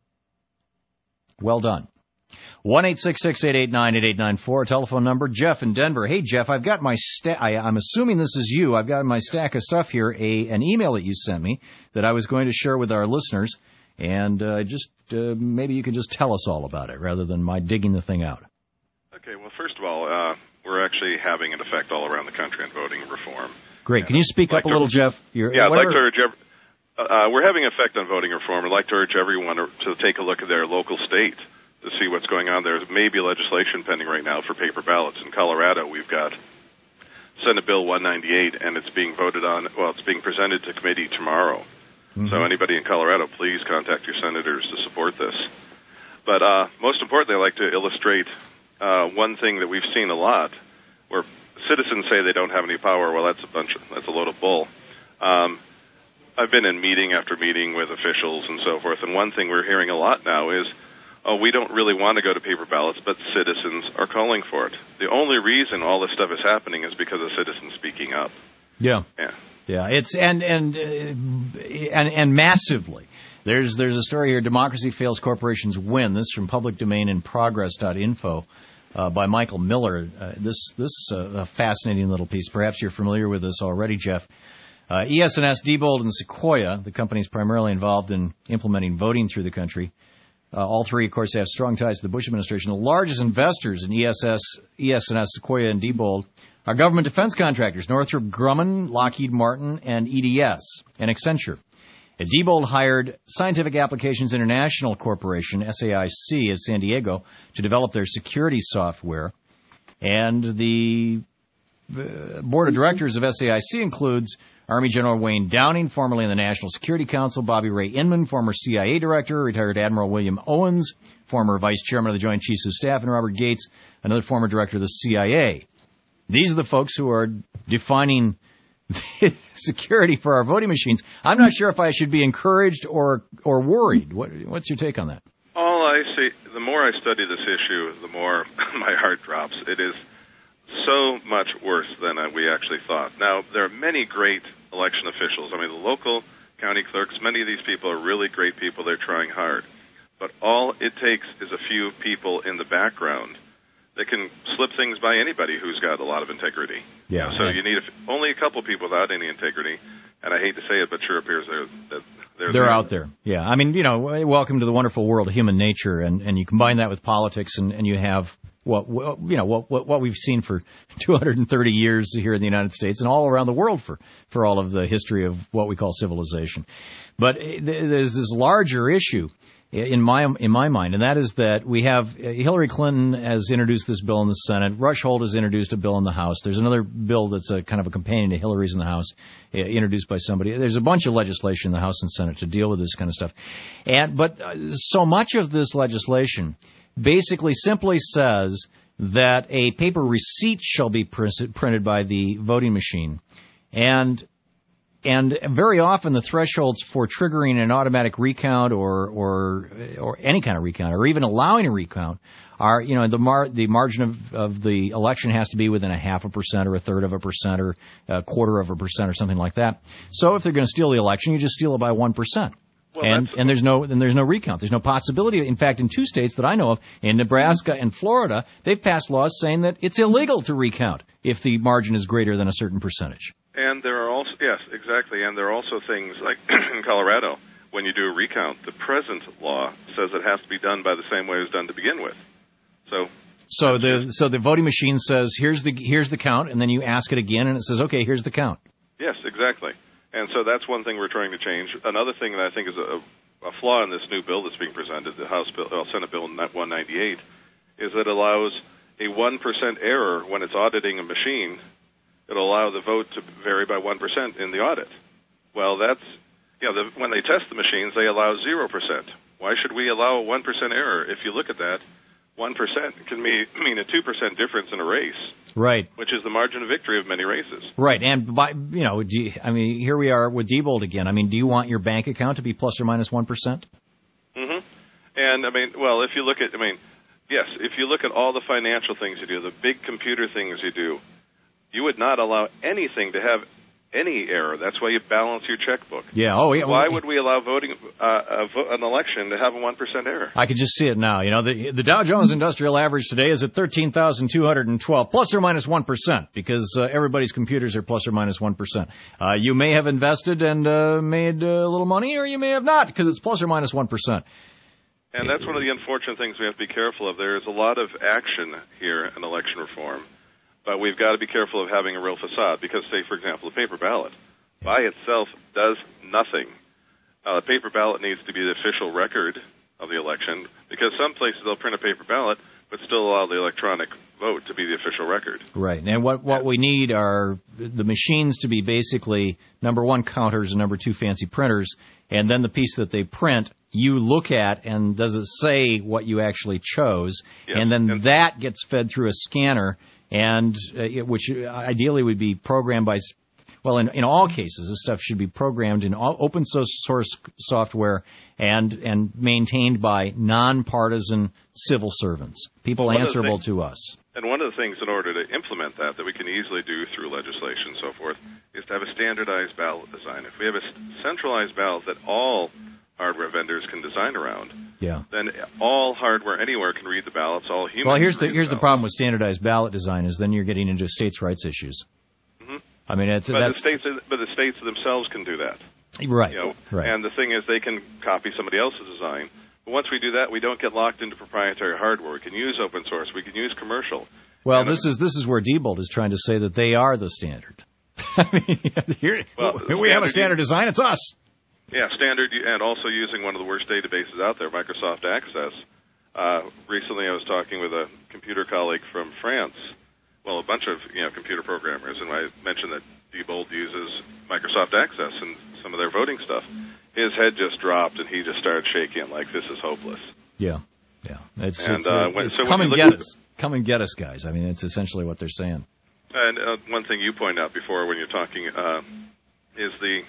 Well done. one eight six six, eight eight nine, eight eight nine four, telephone number. Jeff in Denver. Hey, Jeff, I've got my sta- I, I'm assuming this is you. I've got my stack of stuff here, a an email that you sent me that I was going to share with our listeners. And uh, just uh, maybe you could just tell us all about it rather than my digging the thing out. Okay, well, first of all, uh, we're actually having an effect all around the country on voting reform. Great. Can you speak like up a little, to, Jeff? You're, yeah, I'd whatever. like to urge every, uh, we're having an effect on voting reform. I'd like to urge everyone to take a look at their local state to see what's going on there. There may be legislation pending right now for paper ballots. In Colorado, we've got Senate Bill one ninety-eight, and it's being voted on, well, it's being presented to committee tomorrow. Mm-hmm. So anybody in Colorado, please contact your senators to support this. But uh, most importantly, I'd like to illustrate uh, one thing that we've seen a lot, where citizens say they don't have any power. Well, that's a bunch of, that's a load of bull. Um, I've been in meeting after meeting with officials and so forth, and one thing we're hearing a lot now is, oh, we don't really want to go to paper ballots, but citizens are calling for it. The only reason all this stuff is happening is because of citizens speaking up. Yeah. Yeah. Yeah, it's and and uh, and and massively. There's there's a story here. Democracy fails, corporations win. This is from public domain in progress dot info uh, by Michael Miller. Uh, this this is a, a fascinating little piece. Perhaps you're familiar with this already, Jeff. Uh, E S N S, Diebold, and Sequoia, the companies primarily involved in implementing voting through the country. Uh, all three, of course, have strong ties to the Bush administration. The largest investors in E S S, E S N S, Sequoia, and Diebold are government defense contractors, Northrop Grumman, Lockheed Martin, and E D S, and Accenture. Diebold hired Scientific Applications International Corporation, S A I C, of San Diego to develop their security software. And the uh, board of directors of S A I C includes Army General Wayne Downing, formerly in the National Security Council, Bobby Ray Inman, former C I A director, retired Admiral William Owens, former vice chairman of the Joint Chiefs of Staff, and Robert Gates, another former director of the C I A. These are the folks who are defining security for our voting machines. I'm not sure if I should be encouraged or or worried. What, what's your take on that? All I see, the more I study this issue, the more my heart drops. It is so much worse than uh, we actually thought. Now, there are many great election officials. I mean, the local county clerks, many of these people are really great people. They're trying hard. But all it takes is a few people in the background that can slip things by anybody who's got a lot of integrity. Yeah. So you need a, only a couple people without any integrity, and I hate to say it, but sure appears they're that they're, they're there. out there. Yeah. I mean, you know, welcome to the wonderful world of human nature, and, and you combine that with politics, and, and you have what you know what, what what we've seen for two hundred thirty years here in the United States and all around the world for for all of the history of what we call civilization. But there's this larger issue in my in my mind, and that is that we have Hillary Clinton has introduced this bill in the Senate. Rush Holt has introduced a bill in the House. There's another bill that's a kind of a companion to Hillary's in the House, uh, introduced by somebody. There's a bunch of legislation in the House and Senate to deal with this kind of stuff. And but uh, so much of this legislation basically simply says that a paper receipt shall be pr- printed by the voting machine, and And very often the thresholds for triggering an automatic recount or or or any kind of recount or even allowing a recount are, you know, the mar- the margin of, of the election has to be within a half a percent or a third of a percent or a quarter of a percent or something like that. So if they're going to steal the election, you just steal it by one percent. Well, and and there's no and there's no recount. There's no possibility. In fact, in two states that I know of, in Nebraska and Florida, they've passed laws saying that it's illegal to recount if the margin is greater than a certain percentage. And there are also, yes, exactly, and there are also things like in Colorado, when you do a recount, the present law says it has to be done by the same way it was done to begin with. So so the so the voting machine says, here's the here's the count, and then you ask it again, and it says, okay, here's the count. Yes, exactly. And so that's one thing we're trying to change. Another thing that I think is a, a flaw in this new bill that's being presented, the House bill, uh, Senate Bill one ninety-eight, is that it allows a one percent error when it's auditing a machine. It'll allow the vote to vary by one percent in the audit. Well, that's, you know, the, when they test the machines, they allow zero percent. Why should we allow a one percent error? If you look at that, one percent can mean, mean a two percent difference in a race. Right. Which is the margin of victory of many races. Right. And, by, you know, do you, I mean, here we are with Diebold again. I mean, do you want your bank account to be plus or minus one percent? Mm-hmm. And, I mean, well, if you look at, I mean, yes, if you look at all the financial things you do, the big computer things you do, you would not allow anything to have any error. That's why you balance your checkbook. Yeah. Oh, yeah. Why would we allow voting uh, a vo- an election to have a one percent error? I could just see it now. You know, the, the Dow Jones Industrial Average today is at thirteen thousand two hundred twelve, plus or minus one percent, because uh, everybody's computers are plus or minus one percent. Uh, you may have invested and uh, made uh, a little money, or you may have not, because it's plus or minus one percent. And that's one of the unfortunate things we have to be careful of. There is a lot of action here in election reform. But we've got to be careful of having a real facade because, say, for example, a paper ballot by itself does nothing. Uh, a paper ballot needs to be the official record of the election because some places they'll print a paper ballot but still allow the electronic vote to be the official record. Right. And what, what we need are the machines to be basically, number one, counters, and number two, fancy printers, and then the piece that they print you look at, and does it say what you actually chose? Yes. And then and that gets fed through a scanner and uh, it, which ideally would be programmed by, well, in, in all cases, this stuff should be programmed in all open source software and and maintained by nonpartisan civil servants, people answerable to us. And one of the things in order to implement that, that we can easily do through legislation and so forth, is to have a standardized ballot design. If we have a centralized ballot that all hardware vendors can design around, yeah. then all hardware anywhere can read the ballots, all humans Well, here's can the read here's the, the problem with standardized ballot design is then you're getting into states' rights issues. Mm-hmm. I mean, it's but that's, the states, but the states themselves can do that. Right, you know? right. And the thing is, they can copy somebody else's design. But once we do that, we don't get locked into proprietary hardware. We can use open source. We can use commercial. Well, and this is this is where Diebold is trying to say that they are the standard. I mean, here, well, here we have a standard design. It's us. Yeah, standard, and also using one of the worst databases out there, Microsoft Access. Uh, recently, I was talking with a computer colleague from France. Well, a bunch of you know computer programmers, and I mentioned that Diebold uses Microsoft Access in some of their voting stuff. His head just dropped, and he just started shaking like, this is hopeless. Yeah, yeah. It's, and, it's, uh, uh, when, it's so come when and you get look us. Come and get us, guys. I mean, it's essentially what they're saying. And uh, one thing you pointed out before when you're talking uh, is the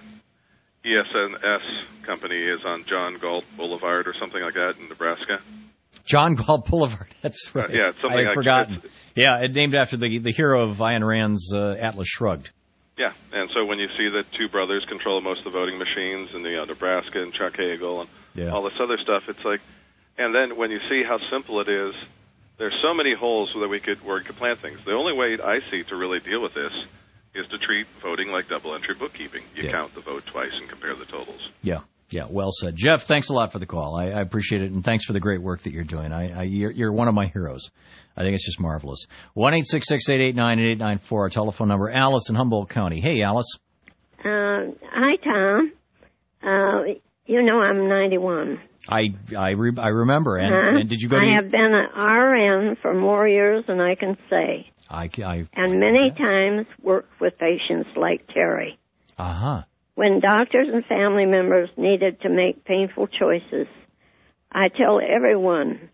E S N S company is on John Galt Boulevard or something like that in Nebraska. John Galt Boulevard. That's right. Uh, yeah, it's something I had like forgotten. Yeah, it named after the the hero of Ayn Rand's uh, Atlas Shrugged. Yeah, and so when you see that two brothers control most of the voting machines in the, uh, Nebraska and Chuck Hagel and yeah. all this other stuff, it's like, and then when you see how simple it is, there's so many holes that we could where we could plant things. The only way I see to really deal with this is to treat voting like double-entry bookkeeping. You yeah. count the vote twice and compare the totals. Yeah, yeah, well said. Jeff, thanks a lot for the call. I, I appreciate it, and thanks for the great work that you're doing. I, I you're, you're one of my heroes. I think it's just marvelous. one eight six six, eight eight nine, eight eight nine four, our telephone number. Alice in Humboldt County. Hey, Alice. Uh, hi, Tom. Uh, you know I'm ninety-one. I I, re- I remember. And, uh-huh. and did you go to... I have been an R N for more years than I can say. I, I, and many times worked with patients like Terry. Uh-huh. When doctors and family members needed to make painful choices, I tell everyone,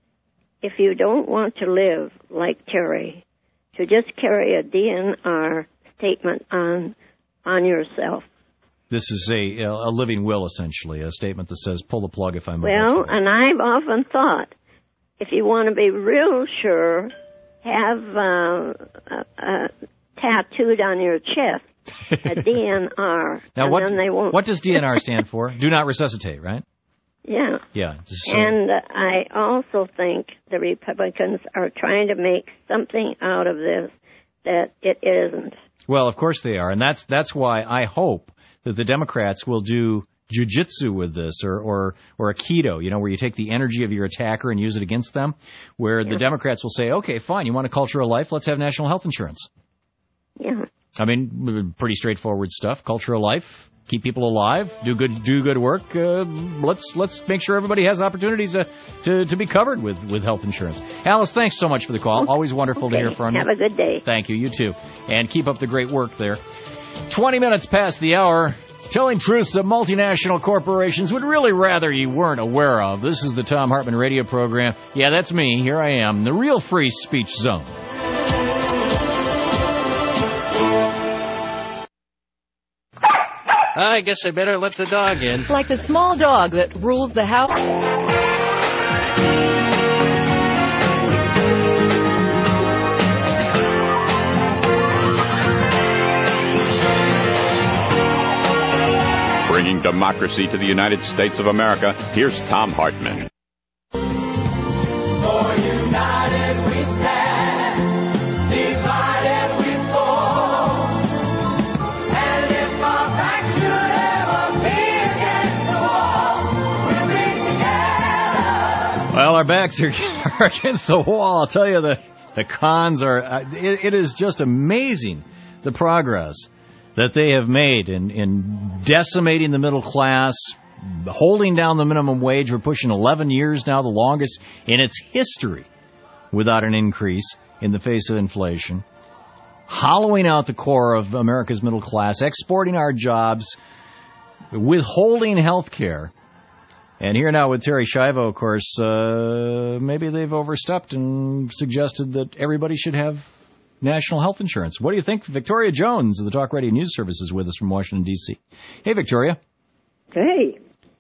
if you don't want to live like Terry, to just carry a D N R statement on on yourself. This is a a living will, essentially, a statement that says, pull the plug if I'm... Well, and I've often thought, if you want to be real sure, have uh, uh, uh, tattooed on your chest a D N R. Now, and what, then they won't... what does D N R stand for? Do not resuscitate, right? Yeah. Yeah. So. And uh, I also think the Republicans are trying to make something out of this that it isn't. Well, of course they are, and that's that's why I hope that the Democrats will do jiu-jitsu with this, or, or or a keto, you know, where you take the energy of your attacker and use it against them, where yeah. the Democrats will say, okay, fine, you want a culture of life, let's have national health insurance. Yeah. I mean, pretty straightforward stuff. Culture of life, keep people alive, do good do good work. Uh, let's let's make sure everybody has opportunities to, to, to be covered with, with health insurance. Alice, thanks so much for the call. Always wonderful okay. to hear from you. Have a good day. Thank you. You too. And keep up the great work there. twenty minutes past the hour, telling truths that multinational corporations would really rather you weren't aware of. This is the Thom Hartmann radio program. Yeah, that's me. Here I am, the real free speech zone. I guess I better let the dog in. Like the small dog that rules the house. Bringing democracy to the United States of America, here's Thom Hartmann. For united we stand, divided we fall. And if our back should ever be against the wall, we'll be together. Well, our backs are against the wall. I'll tell you, the, the cons are, uh, it, it is just amazing, the progress that they have made in, in decimating the middle class, holding down the minimum wage. We're pushing eleven years now, the longest in its history, without an increase in the face of inflation. Hollowing out the core of America's middle class, exporting our jobs, withholding health care. And here now with Terry Schiavo, of course, uh, maybe they've overstepped and suggested that everybody should have national health insurance. What do you think? Victoria Jones of the Talk Radio News Service is with us from Washington, D C. Hey, Victoria. Hey.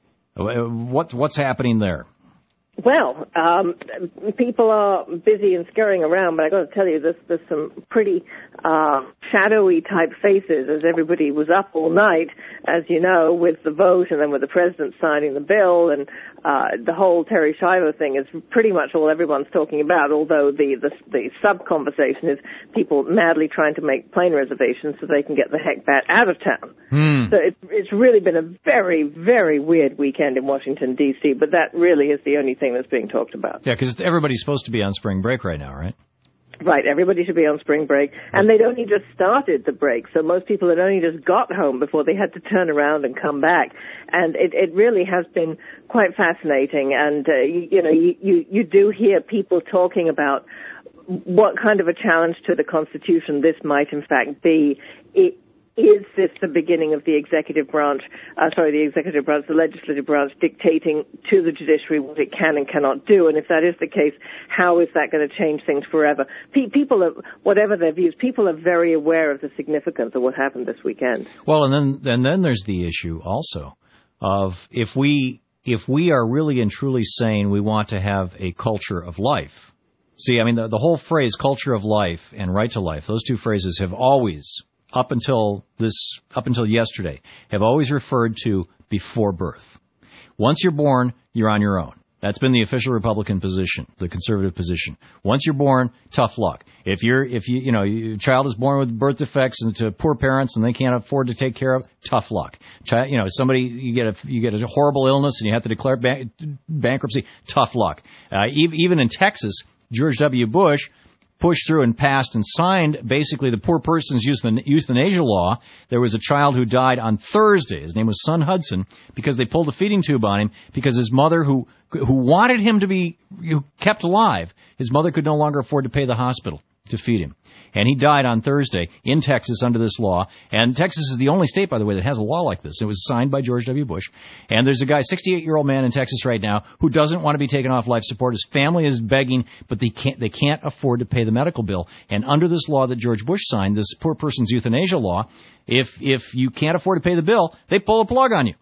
What, what's happening there? Well, um, people are busy and scurrying around, but I got to tell you, there's, there's some pretty uh, shadowy type faces as everybody was up all night, as you know, with the vote and then with the president signing the bill, and uh, the whole Terry Schiavo thing is pretty much all everyone's talking about. Although the the, the sub conversation is people madly trying to make plane reservations so they can get the heck bat out of town. Hmm. So it's it's really been a very very weird weekend in Washington D C, but that really is the only thing that's being talked about. Yeah, because everybody's supposed to be on spring break right now, right? Right, everybody should be on spring break. And they'd only just started the break, so most people had only just got home before they had to turn around and come back. And it, it really has been quite fascinating. And, uh, you, you know, you, you, you do hear people talking about what kind of a challenge to the Constitution this might in fact be. It, Is this the beginning of the executive branch, uh, sorry, the executive branch, the legislative branch dictating to the judiciary what it can and cannot do? And if that is the case, how is that going to change things forever? Pe- people are, whatever their views, people are very aware of the significance of what happened this weekend. Well, and then, and then there's the issue also of if we, if we are really and truly saying we want to have a culture of life. See, I mean, the, the whole phrase culture of life and right to life, those two phrases have always up until this, up until yesterday, have always referred to before birth. Once you're born, you're on your own. That's been the official Republican position, the conservative position. Once you're born, tough luck. If you're, if you, you know, your child is born with birth defects and to poor parents and they can't afford to take care of, tough luck. Child, you know, somebody, you get a, you get a horrible illness and you have to declare ban- bankruptcy, tough luck. Uh, even in Texas, George W. Bush pushed through and passed and signed basically the poor person's euthanasia law. There was a child who died on Thursday. His name was Son Hudson because they pulled a feeding tube on him because his mother, who who wanted him to be kept alive, his mother could no longer afford to pay the hospital to feed him. And he died on Thursday in Texas under this law. And Texas is the only state, by the way, that has a law like this. It was signed by George W. Bush. And there's a guy, sixty-eight-year-old man in Texas right now, who doesn't want to be taken off life support. His family is begging, but they can't, they can't afford to pay the medical bill. And under this law that George Bush signed, this poor person's euthanasia law, if if you can't afford to pay the bill, they pull a plug on you.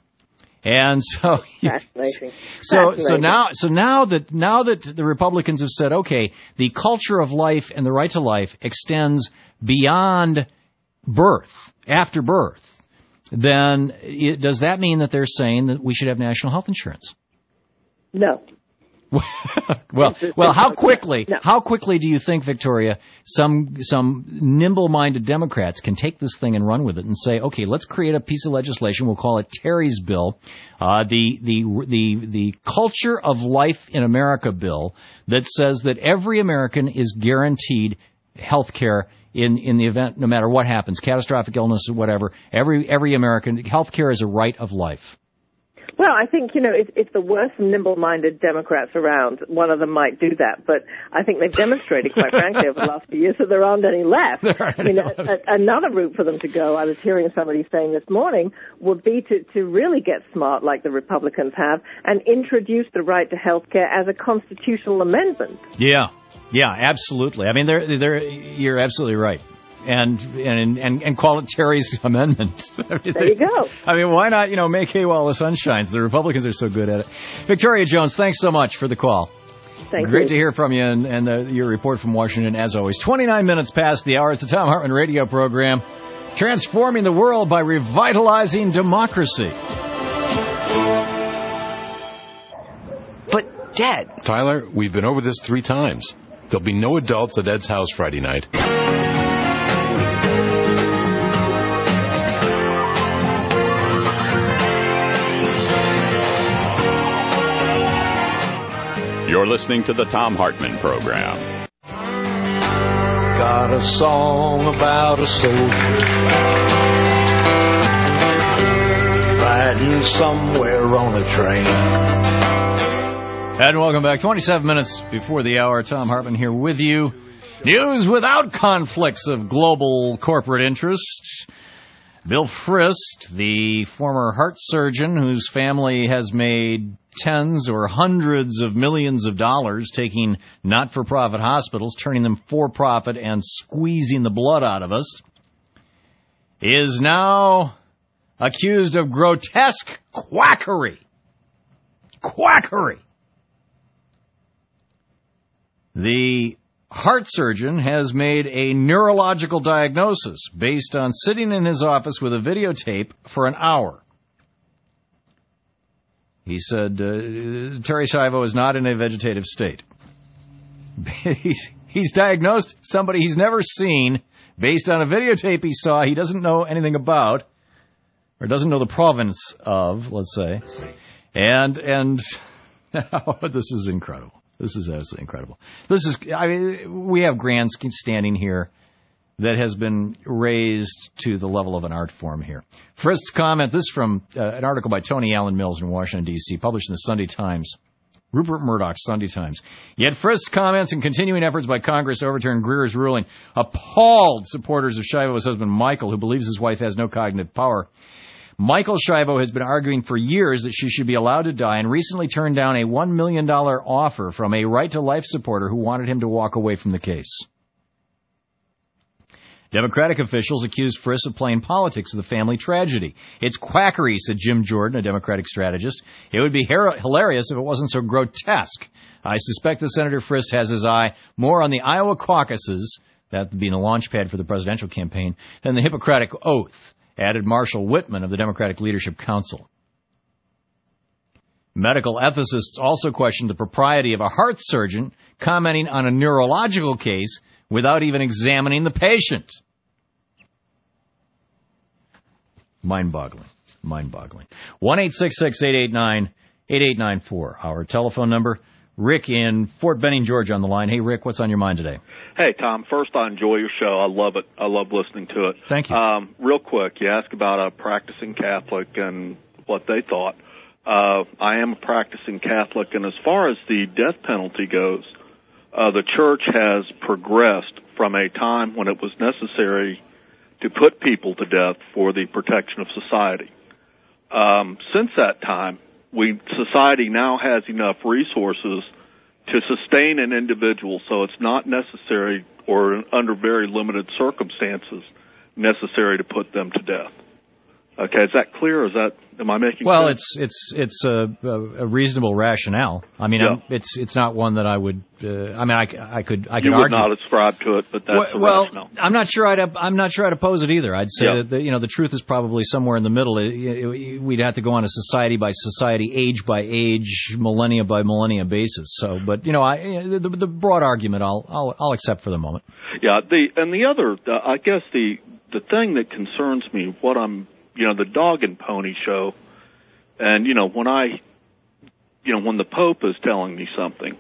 And so, Fascinating. so, Fascinating. so now, so now that, now that the Republicans have said, okay, the culture of life and the right to life extends beyond birth, after birth, then it, does that mean that they're saying that we should have national health insurance? No. well, well, how quickly, no. how quickly do you think, Victoria, some some nimble-minded Democrats can take this thing and run with it and say, okay, let's create a piece of legislation. We'll call it Terry's bill, uh, the the the the Culture of Life in America bill that says that every American is guaranteed health care in in the event, no matter what happens, catastrophic illness or whatever. Every every American, health care is a right of life. Well, I think, you know, if, if the worst nimble-minded Democrats around, one of them might do that. But I think they've demonstrated, quite frankly, over the last few years that there aren't any left. Aren't I mean, any a, a, another route for them to go, I was hearing somebody saying this morning, would be to, to really get smart like the Republicans have and introduce the right to health care as a constitutional amendment. Yeah, yeah, absolutely. I mean, they're, they're, you're absolutely right. And, and and and call it Terry's Amendment. I mean, there you go. I mean, why not, you know, make hay while the sun shines? The Republicans are so good at it. Victoria Jones, thanks so much for the call. Thank Great you. to hear from you and, and uh, your report from Washington, as always. twenty-nine minutes past the hour. It's the Thom Hartmann radio program, transforming the world by revitalizing democracy. But, Dad... Tyler, we've been over this three times. There'll be no adults at Ed's house Friday night. You're listening to the Thom Hartmann Program. Got a song about a soldier riding somewhere on a train. And welcome back. twenty-seven minutes before the hour. Thom Hartmann here with you. News without conflicts of global corporate interest. Bill Frist, the former heart surgeon whose family has made tens or hundreds of millions of dollars, taking not-for-profit hospitals, turning them for-profit, and squeezing the blood out of us, is now accused of grotesque quackery. Quackery. The heart surgeon has made a neurological diagnosis based on sitting in his office with a videotape for an hour. He said uh, Terry Schiavo is not in a vegetative state. he's, he's diagnosed somebody he's never seen based on a videotape he saw he doesn't know anything about, or doesn't know the province of, let's say. And, and this is incredible. This is absolutely incredible. This is, I mean, we have grandstanding here that has been raised to the level of an art form here. Frist's comment, this is from uh, an article by Tony Allen Mills in Washington, D C, published in the Sunday Times. Rupert Murdoch's Sunday Times. Yet Frist's comments and continuing efforts by Congress to overturn Greer's ruling appalled supporters of Schiavo's husband, Michael, who believes his wife has no cognitive power. Michael Schiavo has been arguing for years that she should be allowed to die and recently turned down a one million dollars offer from a right-to-life supporter who wanted him to walk away from the case. Democratic officials accused Frist of playing politics with a family tragedy. It's quackery, said Jim Jordan, a Democratic strategist. It would be her- hilarious if it wasn't so grotesque. I suspect that Senator Frist has his eye more on the Iowa caucuses, that being the launch pad for the presidential campaign, than the Hippocratic Oath, added Marshall Whitman of the Democratic Leadership Council. Medical ethicists also questioned the propriety of a heart surgeon commenting on a neurological case without even examining the patient. Mind-boggling. Mind-boggling. one eight six six, eight eight nine, eight eight nine four, our telephone number. Rick in Fort Benning, Georgia on the line. Hey, Rick, what's on your mind today? Hey, Tom. First, I enjoy your show. I love it. I love listening to it. Thank you. Um, real quick, you asked about a practicing Catholic and what they thought. Uh, I am a practicing Catholic, and as far as the death penalty goes, uh, the church has progressed from a time when it was necessary to put people to death for the protection of society. Um, since that time, we society now has enough resources to sustain an individual, so it's not necessary, or under very limited circumstances, necessary to put them to death. Okay, is that clear? Is that, am I making well, sense? Well, it's it's it's a, a reasonable rationale. I mean, yeah. I'm, it's it's not one that I would. Uh, I mean, I, I could I could you argue. would not ascribe to it, but that's well, the well, rationale. I'm not sure I'd I'm not sure I'd oppose it either. I'd say yeah. that the, you know the truth is probably somewhere in the middle. It, it, we'd have to go on a society by society, age by age, millennia by millennia basis. So, but you know, I the, the broad argument I'll I'll I'll accept for the moment. Yeah, the and the other, uh, I guess the the thing that concerns me, what I'm. You know, the dog and pony show, and, you know, when I, you know, when the Pope is telling me something,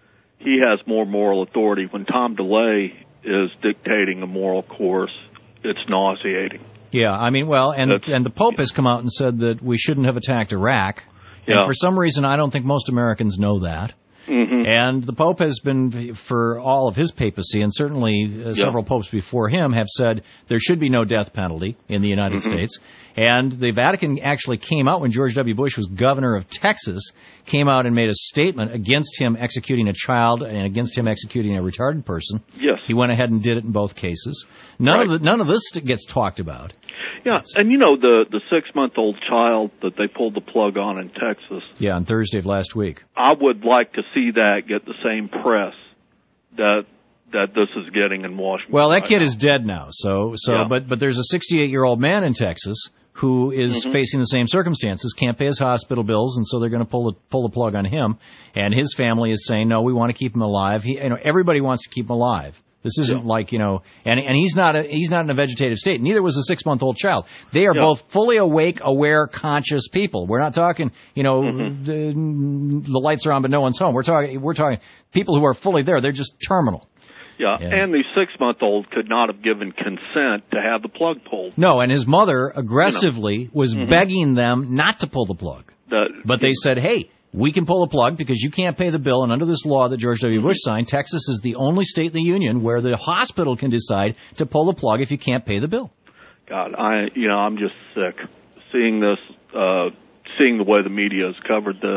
he has more moral authority. When Tom DeLay is dictating a moral course, it's nauseating. Yeah, I mean, well, and That's, and the Pope has come out and said that we shouldn't have attacked Iraq. And yeah. for some reason, I don't think most Americans know that. Mm-hmm. And the Pope has been, for all of his papacy, and certainly uh, several yeah. popes before him, have said there should be no death penalty in the United mm-hmm. States. And the Vatican actually came out when George W. Bush was governor of Texas, came out and made a statement against him executing a child and against him executing a retarded person. Yes. He went ahead and did it in both cases. None right. of the, none of this gets talked about. Yeah, and you know, the, the six-month-old child that they pulled the plug on in Texas. Yeah, on Thursday of last week. I would like to see that get the same press that that this is getting in Washington. Well, that right kid now. is dead now. So, so, yeah. but but there's a sixty-eight-year-old man in Texas who is mm-hmm. facing the same circumstances, can't pay his hospital bills, and so they're going to pull the pull the plug on him. And his family is saying, no, we want to keep him alive. He, you know, everybody wants to keep him alive. This isn't yeah. like, you know, and and he's not a, he's not in a vegetative state. Neither was a six-month-old child. They are yeah. both fully awake, aware, conscious people. We're not talking, you know, mm-hmm. the, the lights are on but no one's home. We're talking we're talking people who are fully there. They're just terminal. Yeah, yeah. and the six-month-old could not have given consent to have the plug pulled. No, and his mother aggressively you know. was mm-hmm. begging them not to pull the plug. The, but they said, hey, we can pull the plug because you can't pay the bill, and under this law that George W. Bush signed, Texas is the only state in the union where the hospital can decide to pull the plug if you can't pay the bill. God, I you know I'm just sick seeing this, uh, seeing the way the media has covered this,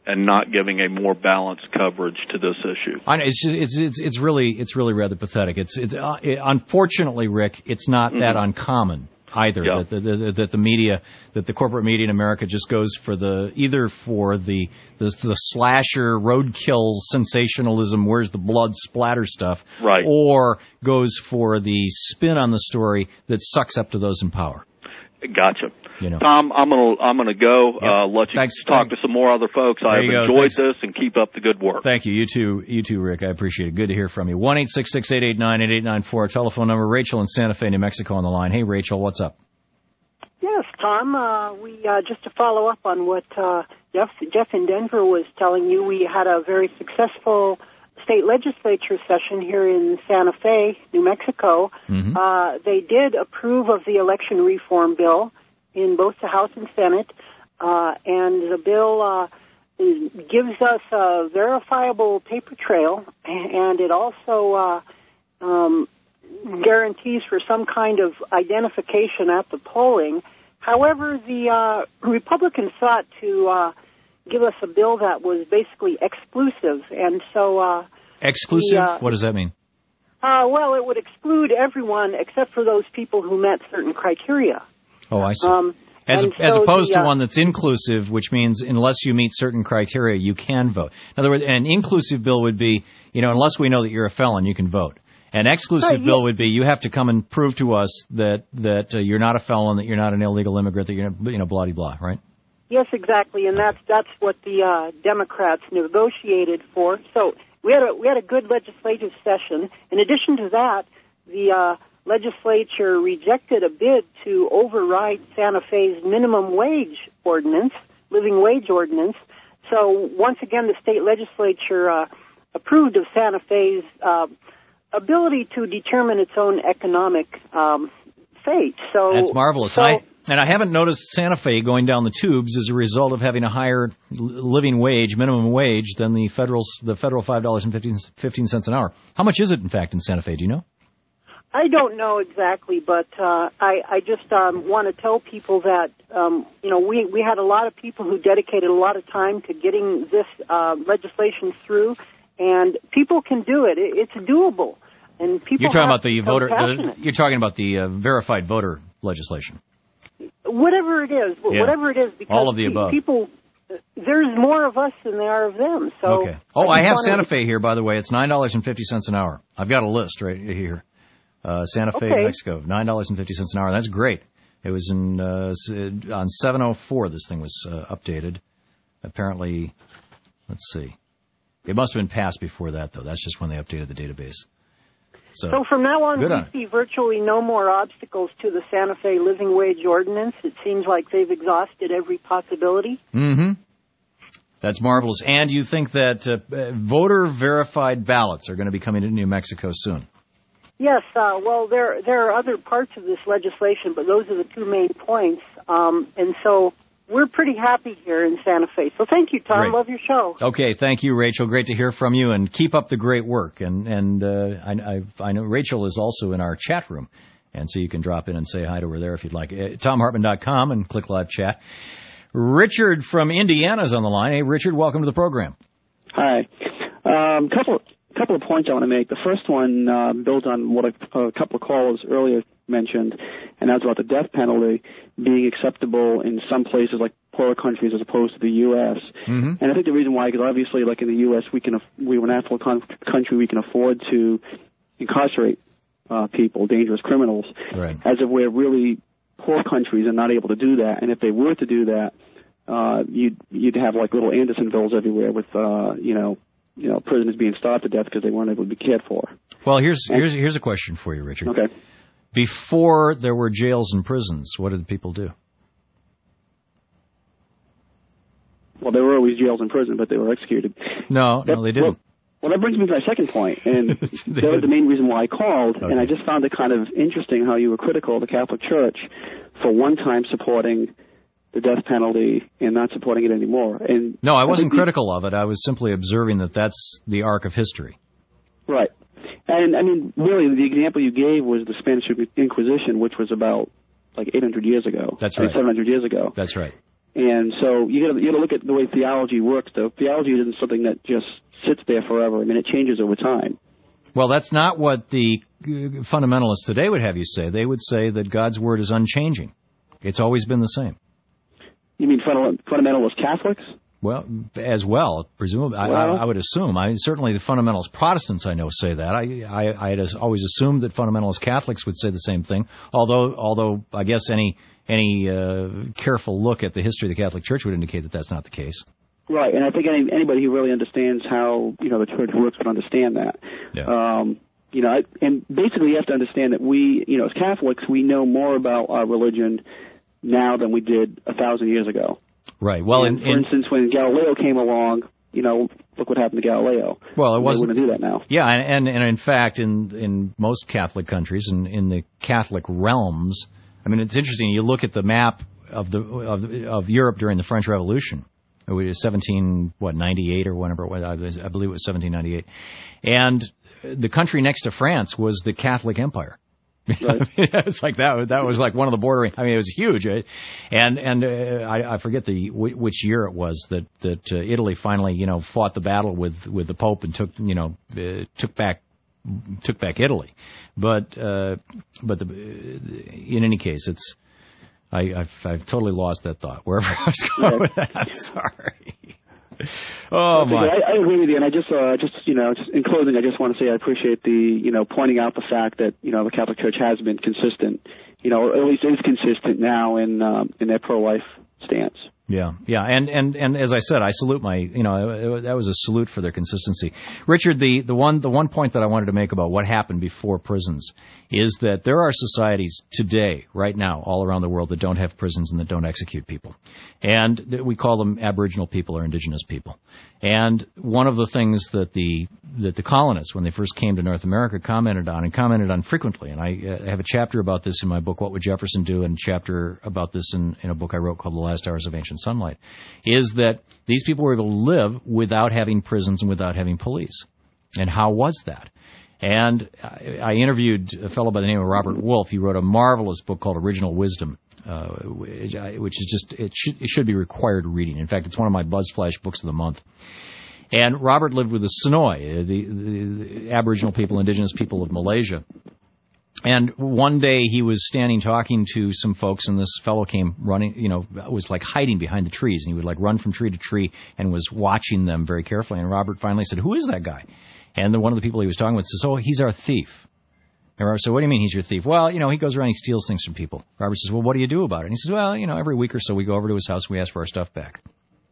and not giving a more balanced coverage to this issue. I know, it's just, it's it's it's really it's really rather pathetic. It's it's uh, it, unfortunately, Rick, it's not mm-hmm. that uncommon either yeah. that, the, the, that the media, that the corporate media in America just goes for the either for the the, the slasher, roadkill, sensationalism, where's the blood splatter stuff, right. or goes for the spin on the story that sucks up to those in power. Gotcha. You know. Tom, I'm gonna I'm gonna go. Yep. Uh, let you Thanks. talk to some more other folks. I've enjoyed Thanks. this, and keep up the good work. Thank you. You too, you too, Rick. I appreciate it. Good to hear from you. One eight six six eight eight nine eight eight nine four. Telephone number. Rachel in Santa Fe, New Mexico, on the line. Hey, Rachel, what's up? Yes, Tom. Uh, we uh, just to follow up on what uh, Jeff Jeff in Denver was telling you. We had a very successful state legislature session here in Santa Fe, New Mexico. Mm-hmm. Uh, they did approve of the election reform bill in both the House and Senate, uh, and the bill uh, is, gives us a verifiable paper trail, and it also uh, um, guarantees for some kind of identification at the polling. However, the uh, Republicans sought to uh, give us a bill that was basically exclusive, and so... Uh, exclusive? the, uh, what does that mean? Uh, well, it would exclude everyone except for those people who met certain criteria. Oh, I see. Um, as as so opposed the, to uh, one that's inclusive, which means unless you meet certain criteria, you can vote. In other words, an inclusive bill would be, you know, unless we know that you're a felon, you can vote. An exclusive right, bill yeah. would be you have to come and prove to us that that uh, you're not a felon, that you're not an illegal immigrant, that you're, you know, blah, blah, blah, right? Yes, exactly, and that's that's what the uh, Democrats negotiated for. So we had a we had a good legislative session. In addition to that, the uh, legislature rejected a bid to override Santa Fe's minimum wage ordinance, living wage ordinance. So once again, the state legislature uh, approved of Santa Fe's uh, ability to determine its own economic um, fate. So that's marvelous. So, I, and I haven't noticed Santa Fe going down the tubes as a result of having a higher living wage, minimum wage, than the federal the federal five dollars and fifteen cents an hour. How much is it, in fact, in Santa Fe? Do you know? I don't know exactly, but uh, I, I just um, want to tell people that, um, you know, we, we had a lot of people who dedicated a lot of time to getting this uh, legislation through, and people can do it. it it's doable. And people You're talking have about the so voter. passionate. The, you're talking about the uh, verified voter legislation. Whatever it is, Yeah. whatever it is, because all of the pe- above. people, there's more of us than there are of them. So Okay. Oh, I, just have wanted Santa to- Fe here, by the way. It's nine dollars and fifty cents an hour. I've got a list right here. Uh, Santa Fe, Okay. New Mexico, nine dollars and fifty cents an hour. That's great. It was in uh, s- on seven oh four. This thing was uh, updated. Apparently, let's see. It must have been passed before that, though. That's just when they updated the database. So, So from now on, good we on it. see virtually no more obstacles to the Santa Fe living wage ordinance. It seems like they've exhausted every possibility. Mm-hmm. That's marvelous. And you think that uh, voter-verified ballots are going to be coming to New Mexico soon? Yes, uh, well, there there are other parts of this legislation, but those are the two main points. Um, and so we're pretty happy here in Santa Fe. So thank you, Tom. Great. Love your show. Okay, thank you, Rachel. Great to hear from you, and keep up the great work. And and uh, I, I, I know Rachel is also in our chat room, and so you can drop in and say hi to her there if you'd like. Uh, Tom Hartman dot com and click live chat. Richard from Indiana is on the line. Hey, Richard, welcome to the program. Hi. Um, couple couple of points I want to make. The first one uh, builds on what a, a couple of callers earlier mentioned, and that's about the death penalty being acceptable in some places like poorer countries as opposed to the U S Mm-hmm. And I think the reason why, because obviously, like in the U S, we can aff- we we're an affluent con- country, we can afford to incarcerate uh, people, dangerous criminals. Right. As if we're really poor countries and not able to do that. And if they were to do that, uh, you'd you'd have like little Andersonvilles everywhere with uh, you know. you know, prisoners being starved to death because they weren't able to be cared for. Well, here's here's here's a question for you, Richard. Okay. Before there were jails and prisons, what did people do? Well, there were always jails and prison, but they were executed. No, That- no, they didn't. Well, well, that brings me to my second point, and that was the main reason why I called. Okay. And I just found it kind of interesting how you were critical of the Catholic Church for one time supporting the death penalty and not supporting it anymore. And No, I wasn't think the- critical of it. I was simply observing that that's the arc of history. Right. And, I mean, really, the example you gave was the Spanish Inquisition, which was about, like, eight hundred years ago. That's I mean, right. seven hundred years ago. That's right. And so you got you got to look at the way theology works. Though theology isn't something that just sits there forever. I mean, it changes over time. Well, that's not what the fundamentalists today would have you say. They would say that God's Word is unchanging. It's always been the same. You mean fundamentalist Catholics? Well, as well, presumably, well, I, I would assume. I certainly the fundamentalist Protestants I know say that. I, I, I had always assumed that fundamentalist Catholics would say the same thing. Although, although I guess any any uh, careful look at the history of the Catholic Church would indicate that that's not the case. Right, and I think any, anybody who really understands how you know the Church works would understand that. Yeah. Um, you know, I, and basically you have to understand that we, you know, as Catholics, we know more about our religion now than we did a thousand years ago. Right. Well, and in, for in, instance, when Galileo came along, you know, look what happened to Galileo. Well, it wasn't. They wouldn't do that now. Yeah, and, and and in fact, in in most Catholic countries and in, in the Catholic realms, I mean, it's interesting. You look at the map of the of of Europe during the French Revolution. It was seventeen what ninety-eight or whenever it was. I believe it was seventeen ninety-eight, and the country next to France was the Catholic Empire. Right. It's like that. That was like one of the bordering. I mean, it was huge, right? and and uh, I, I forget the which year it was that that uh, Italy finally, you know, fought the battle with, with the Pope and took, you know, uh, took back took back Italy. But uh, but the, in any case, it's I, I've I've totally lost that thought wherever I was going with that. I'm sorry. Oh my! I, I agree with you, and I just, uh, just you know, just in closing, I just want to say I appreciate the, you know, pointing out the fact that you know the Catholic Church has been consistent, you know, or at least is consistent now in um, in their pro-life stance. Yeah, yeah, and, and, and as I said, I salute my, you know, it, that was a salute for their consistency. Richard, the, the one the one point that I wanted to make about what happened before prisons is that there are societies today, right now, all around the world that don't have prisons and that don't execute people. And we call them Aboriginal people or indigenous people. And one of the things that the that the colonists, when they first came to North America, commented on, and commented on frequently, and I uh, have a chapter about this in my book, What Would Jefferson Do?, and a chapter about this in, in a book I wrote called The Last Hours of Ancient Sunlight, is that these people were able to live without having prisons and without having police. And how was that? And I, I interviewed a fellow by the name of Robert Wolfe. He wrote a marvelous book called Original Wisdom, uh, which, which is just, it should, it should be required reading. In fact, it's one of my BuzzFlash books of the month. And Robert lived with the Sonoy, the, the, the Aboriginal people, indigenous people of Malaysia. And one day he was standing talking to some folks, and this fellow came running, you know, was like hiding behind the trees. And he would like run from tree to tree and was watching them very carefully. And Robert finally said, "Who is that guy?" And then one of the people he was talking with says, "Oh, he's our thief." And Robert said, "What do you mean he's your thief?" "Well, you know, he goes around, he steals things from people." Robert says, "Well, what do you do about it?" And he says, "Well, you know, every week or so we go over to his house and we ask for our stuff back."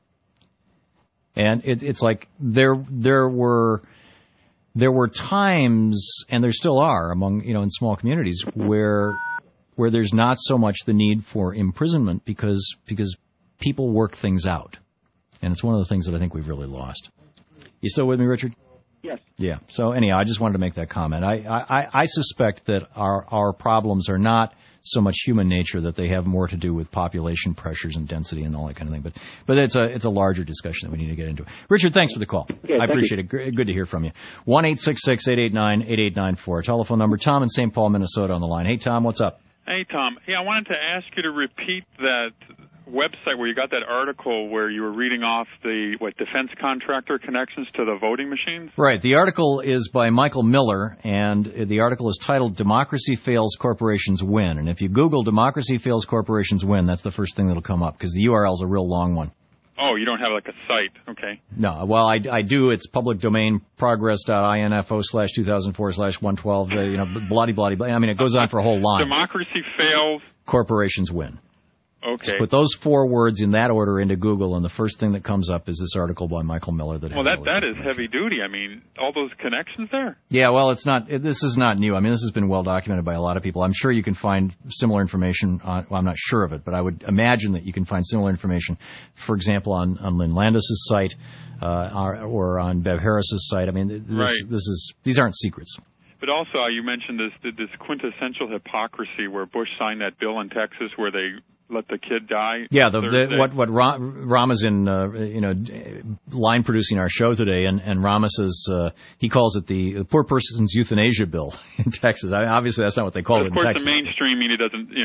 And it, it's like there there were there were times, and there still are among, you know, in small communities where where there's not so much the need for imprisonment because because people work things out. And it's one of the things that I think we've really lost. You still with me, Richard? Yes. Yeah. So anyhow, I just wanted to make that comment. I, I, I suspect that our our problems are not so much human nature, that they have more to do with population pressures and density and all that kind of thing. But but it's a it's a larger discussion that we need to get into. Richard, thanks for the call. Okay, I appreciate you. it. Good to hear from you. one eight six six, eight eight nine, eight eight nine four. Telephone number. Tom in Saint Paul, Minnesota on the line. Hey, Tom, what's up? Hey, Tom. Hey, I wanted to ask you to repeat that website where you got that article where you were reading off the, what, defense contractor connections to the voting machines? Right. The article is by Michael Miller, and the article is titled Democracy Fails, Corporations Win. And if you Google Democracy Fails, Corporations Win, that's the first thing that'll come up, because the U R L is a real long one. Oh, you don't have like a site. Okay. No. Well, I, I do. It's public domain, progress.info slash 2004 slash 112, uh, you know, bloody, bloody, bloody. I mean, it goes on for a whole line. Democracy fails. Corporations win. Okay. Just put those four words in that order into Google, and the first thing that comes up is this article by Michael Miller. That well, that that is heavy duty. I mean, all those connections there. Yeah, well, it's not. It, this is not new. I mean, this has been well documented by a lot of people. I'm sure you can find similar information on. Well, I'm not sure of it, but I would imagine that you can find similar information, for example, on on Lynn Landis's site, uh, or, or on Bev Harris's site. I mean, this, right. this is these aren't secrets. But also, uh, you mentioned this this quintessential hypocrisy where Bush signed that bill in Texas where they let the kid die. Yeah, the, the, what what Ram, Ram is in, uh, you know, line producing our show today, and and Rama says uh, he calls it the, the poor person's euthanasia bill in Texas. I mean, obviously, that's not what they call but it in Texas. Texas. Of course, the mainstream media doesn't, you know.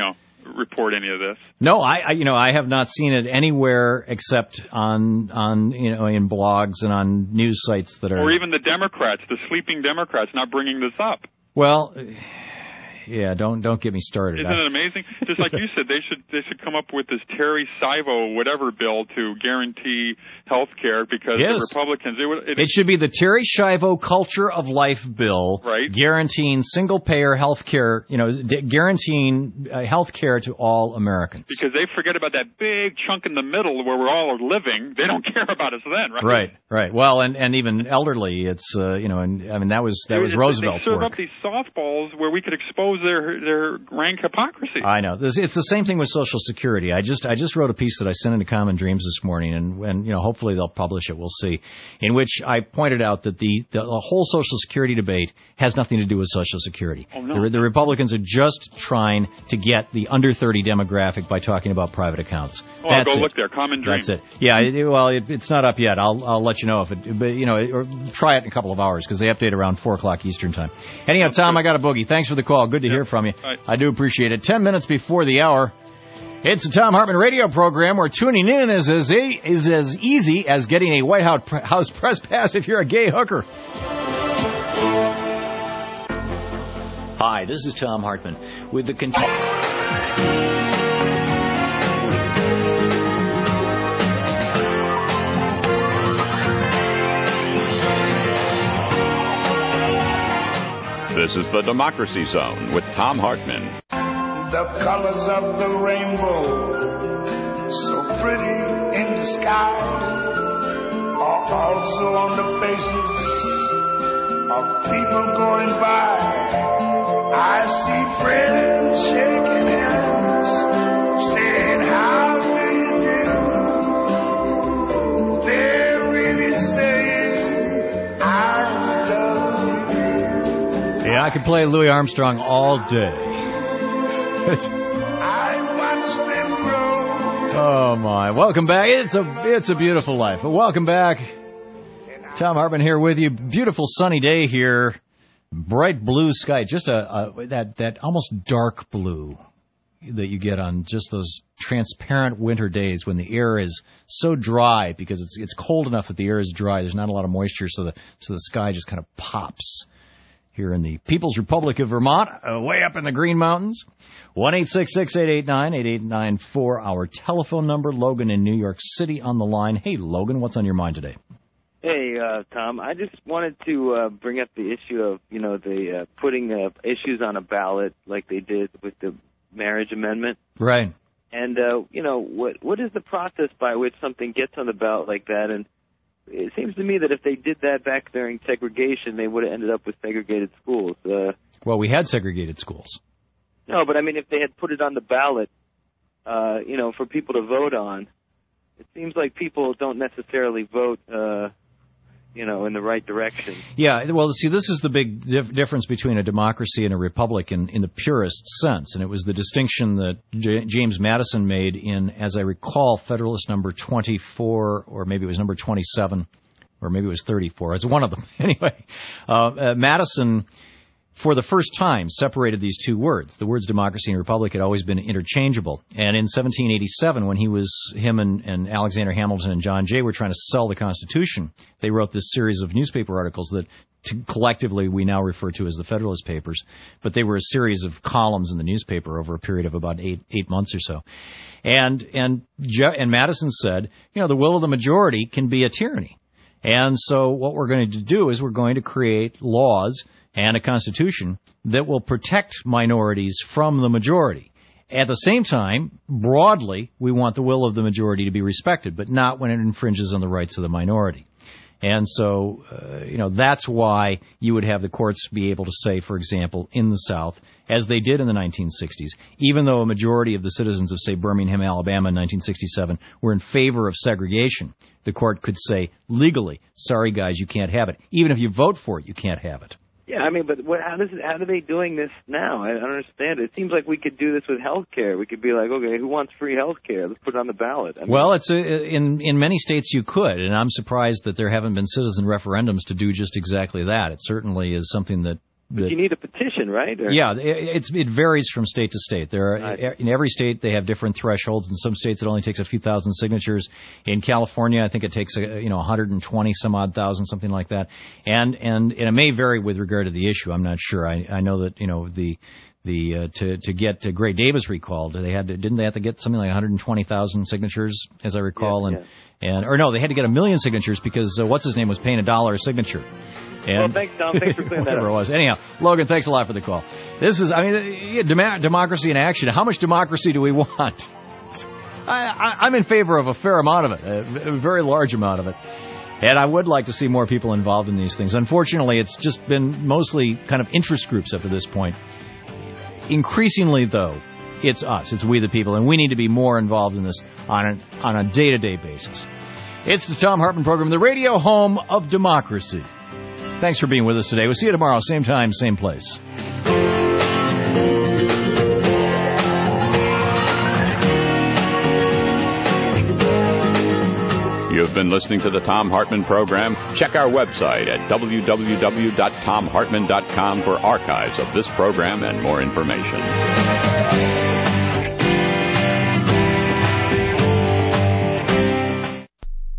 report any of this. No, I, I, you know, I have not seen it anywhere except on, on, you know, in blogs and on news sites that are. Or even the Democrats, the sleeping Democrats, not bringing this up. Well, yeah, don't don't get me started. Isn't it amazing? Just like you said, they should they should come up with this Terry Schiavo whatever bill to guarantee health care because yes. the Republicans. It, would, it, it should be the Terry Schiavo Culture of Life bill, right? Guaranteeing single payer health care, you know, d- guaranteeing uh, health care to all Americans. Because they forget about that big chunk in the middle where we're all living. They don't care about us then, right? Right, right. Well, and, and even elderly, it's uh, you know, and I mean that was that was they, Roosevelt's they serve work. up these softballs where we could expose their their rank hypocrisy. I know. It's the same thing with Social Security. I just I just wrote a piece that I sent into Common Dreams this morning, and, and you know hopefully they'll publish it. We'll see. In which I pointed out that the the whole Social Security debate has nothing to do with Social Security. Oh, no. the, the Republicans are just trying to get the under thirty demographic by talking about private accounts. Oh, That's I'll go it. look there. Common Dreams. That's it. Yeah. It, well, it, it's not up yet. I'll I'll let you know if it. But you know, or try it in a couple of hours because they update around four o'clock Eastern time. Anyhow, Tom, I got a boogie. Thanks for the call. Good to yeah. hear from you. Right. I do appreciate it. Ten minutes before the hour. It's the Tom Hartman radio program where tuning in is as, e- is as easy as getting a White House press pass if you're a gay hooker. Hi, this is Tom Hartman with the cont- This is the Democracy Zone with Tom Hartman. The colors of the rainbow, so pretty in the sky, are also on the faces of people going by. I see friends shaking hands, saying, how do you do? They're really saying, I love you. Yeah, I could play Louis Armstrong all day. I watch them grow. Oh my! Welcome back. It's a it's a beautiful life. Welcome back. Tom Hartman here with you. Beautiful sunny day here. Bright blue sky. Just a, a that that almost dark blue that you get on just those transparent winter days when the air is so dry because it's it's cold enough that the air is dry. There's not a lot of moisture, so the so the sky just kind of pops. Here in the People's Republic of Vermont, uh, way up in the Green Mountains. one eight six six, eight eight nine, eight eight nine four, our telephone number. Logan in New York City on the line. Hey, Logan, what's on your mind today? Hey, uh, Tom, I just wanted to uh, bring up the issue of, you know, the uh, putting uh, issues on a ballot like they did with the marriage amendment. Right. And, uh, you know, what what is the process by which something gets on the ballot like that? And it seems to me that if they did that back during segregation, they would have ended up with segregated schools. Uh, well, we had segregated schools. No, but I mean, if they had put it on the ballot, uh, you know, for people to vote on, it seems like people don't necessarily vote, uh, you know, in the right direction. Yeah, well, see, this is the big dif- difference between a democracy and a republic in, in the purest sense, and it was the distinction that J- James Madison made in, as I recall, Federalist number twenty-four, or maybe it was number twenty-seven, or maybe it was thirty-four. It's one of them. Anyway, uh, uh, Madison, for the first time, separated these two words. The words democracy and republic had always been interchangeable. And in seventeen eighty-seven, when he was, him and, and Alexander Hamilton and John Jay were trying to sell the Constitution, they wrote this series of newspaper articles that to, collectively we now refer to as the Federalist Papers. But they were a series of columns in the newspaper over a period of about eight eight months or so. And and and Madison said, you know, the will of the majority can be a tyranny. And so what we're going to do is we're going to create laws and a constitution that will protect minorities from the majority. At the same time, broadly, we want the will of the majority to be respected, but not when it infringes on the rights of the minority. And so, uh, you know, that's why you would have the courts be able to say, for example, in the South, as they did in the nineteen sixties, even though a majority of the citizens of, say, Birmingham, Alabama in nineteen sixty-seven were in favor of segregation, the court could say legally, sorry, guys, you can't have it. Even if you vote for it, you can't have it. Yeah, I mean, but what, how does it, how are they doing this now? I don't understand it. It seems like we could do this with health care. We could be like, okay, who wants free health care? Let's put it on the ballot. I mean, well, it's a, in in many states you could, and I'm surprised that there haven't been citizen referendums to do just exactly that. It certainly is something that But you need a petition, right? Or? Yeah, it, it's, it varies from state to state. There are, right. In every state, they have different thresholds. In some states, it only takes a few thousand signatures. In California, I think it takes, a, you know, one hundred twenty some odd thousand, something like that. And, and, and it may vary with regard to the issue. I'm not sure. I, I know that, you know, the... The uh, to to get uh, Gray Davis recalled, they had to, didn't they have to get something like one hundred twenty thousand signatures, as I recall, yeah, and yeah. and or no, they had to get a million signatures because uh, what's his name was paying a dollar a signature. And well, thanks, Tom. Thanks for clearing that up. Whatever it was. Anyhow, Logan, thanks a lot for the call. This is, I mean, yeah, dem- democracy in action. How much democracy do we want? I, I, I'm in favor of a fair amount of it, a, a very large amount of it. And I would like to see more people involved in these things. Unfortunately, it's just been mostly kind of interest groups up to this point. Increasingly, though, it's us. It's we the people, and we need to be more involved in this on a, on a day-to-day basis. It's the Thom Hartmann Program, the radio home of democracy. Thanks for being with us today. We'll see you tomorrow, same time, same place. You've been listening to the Thom Hartmann Program. Check our website at w w w dot tom hartmann dot com for archives of this program and more information.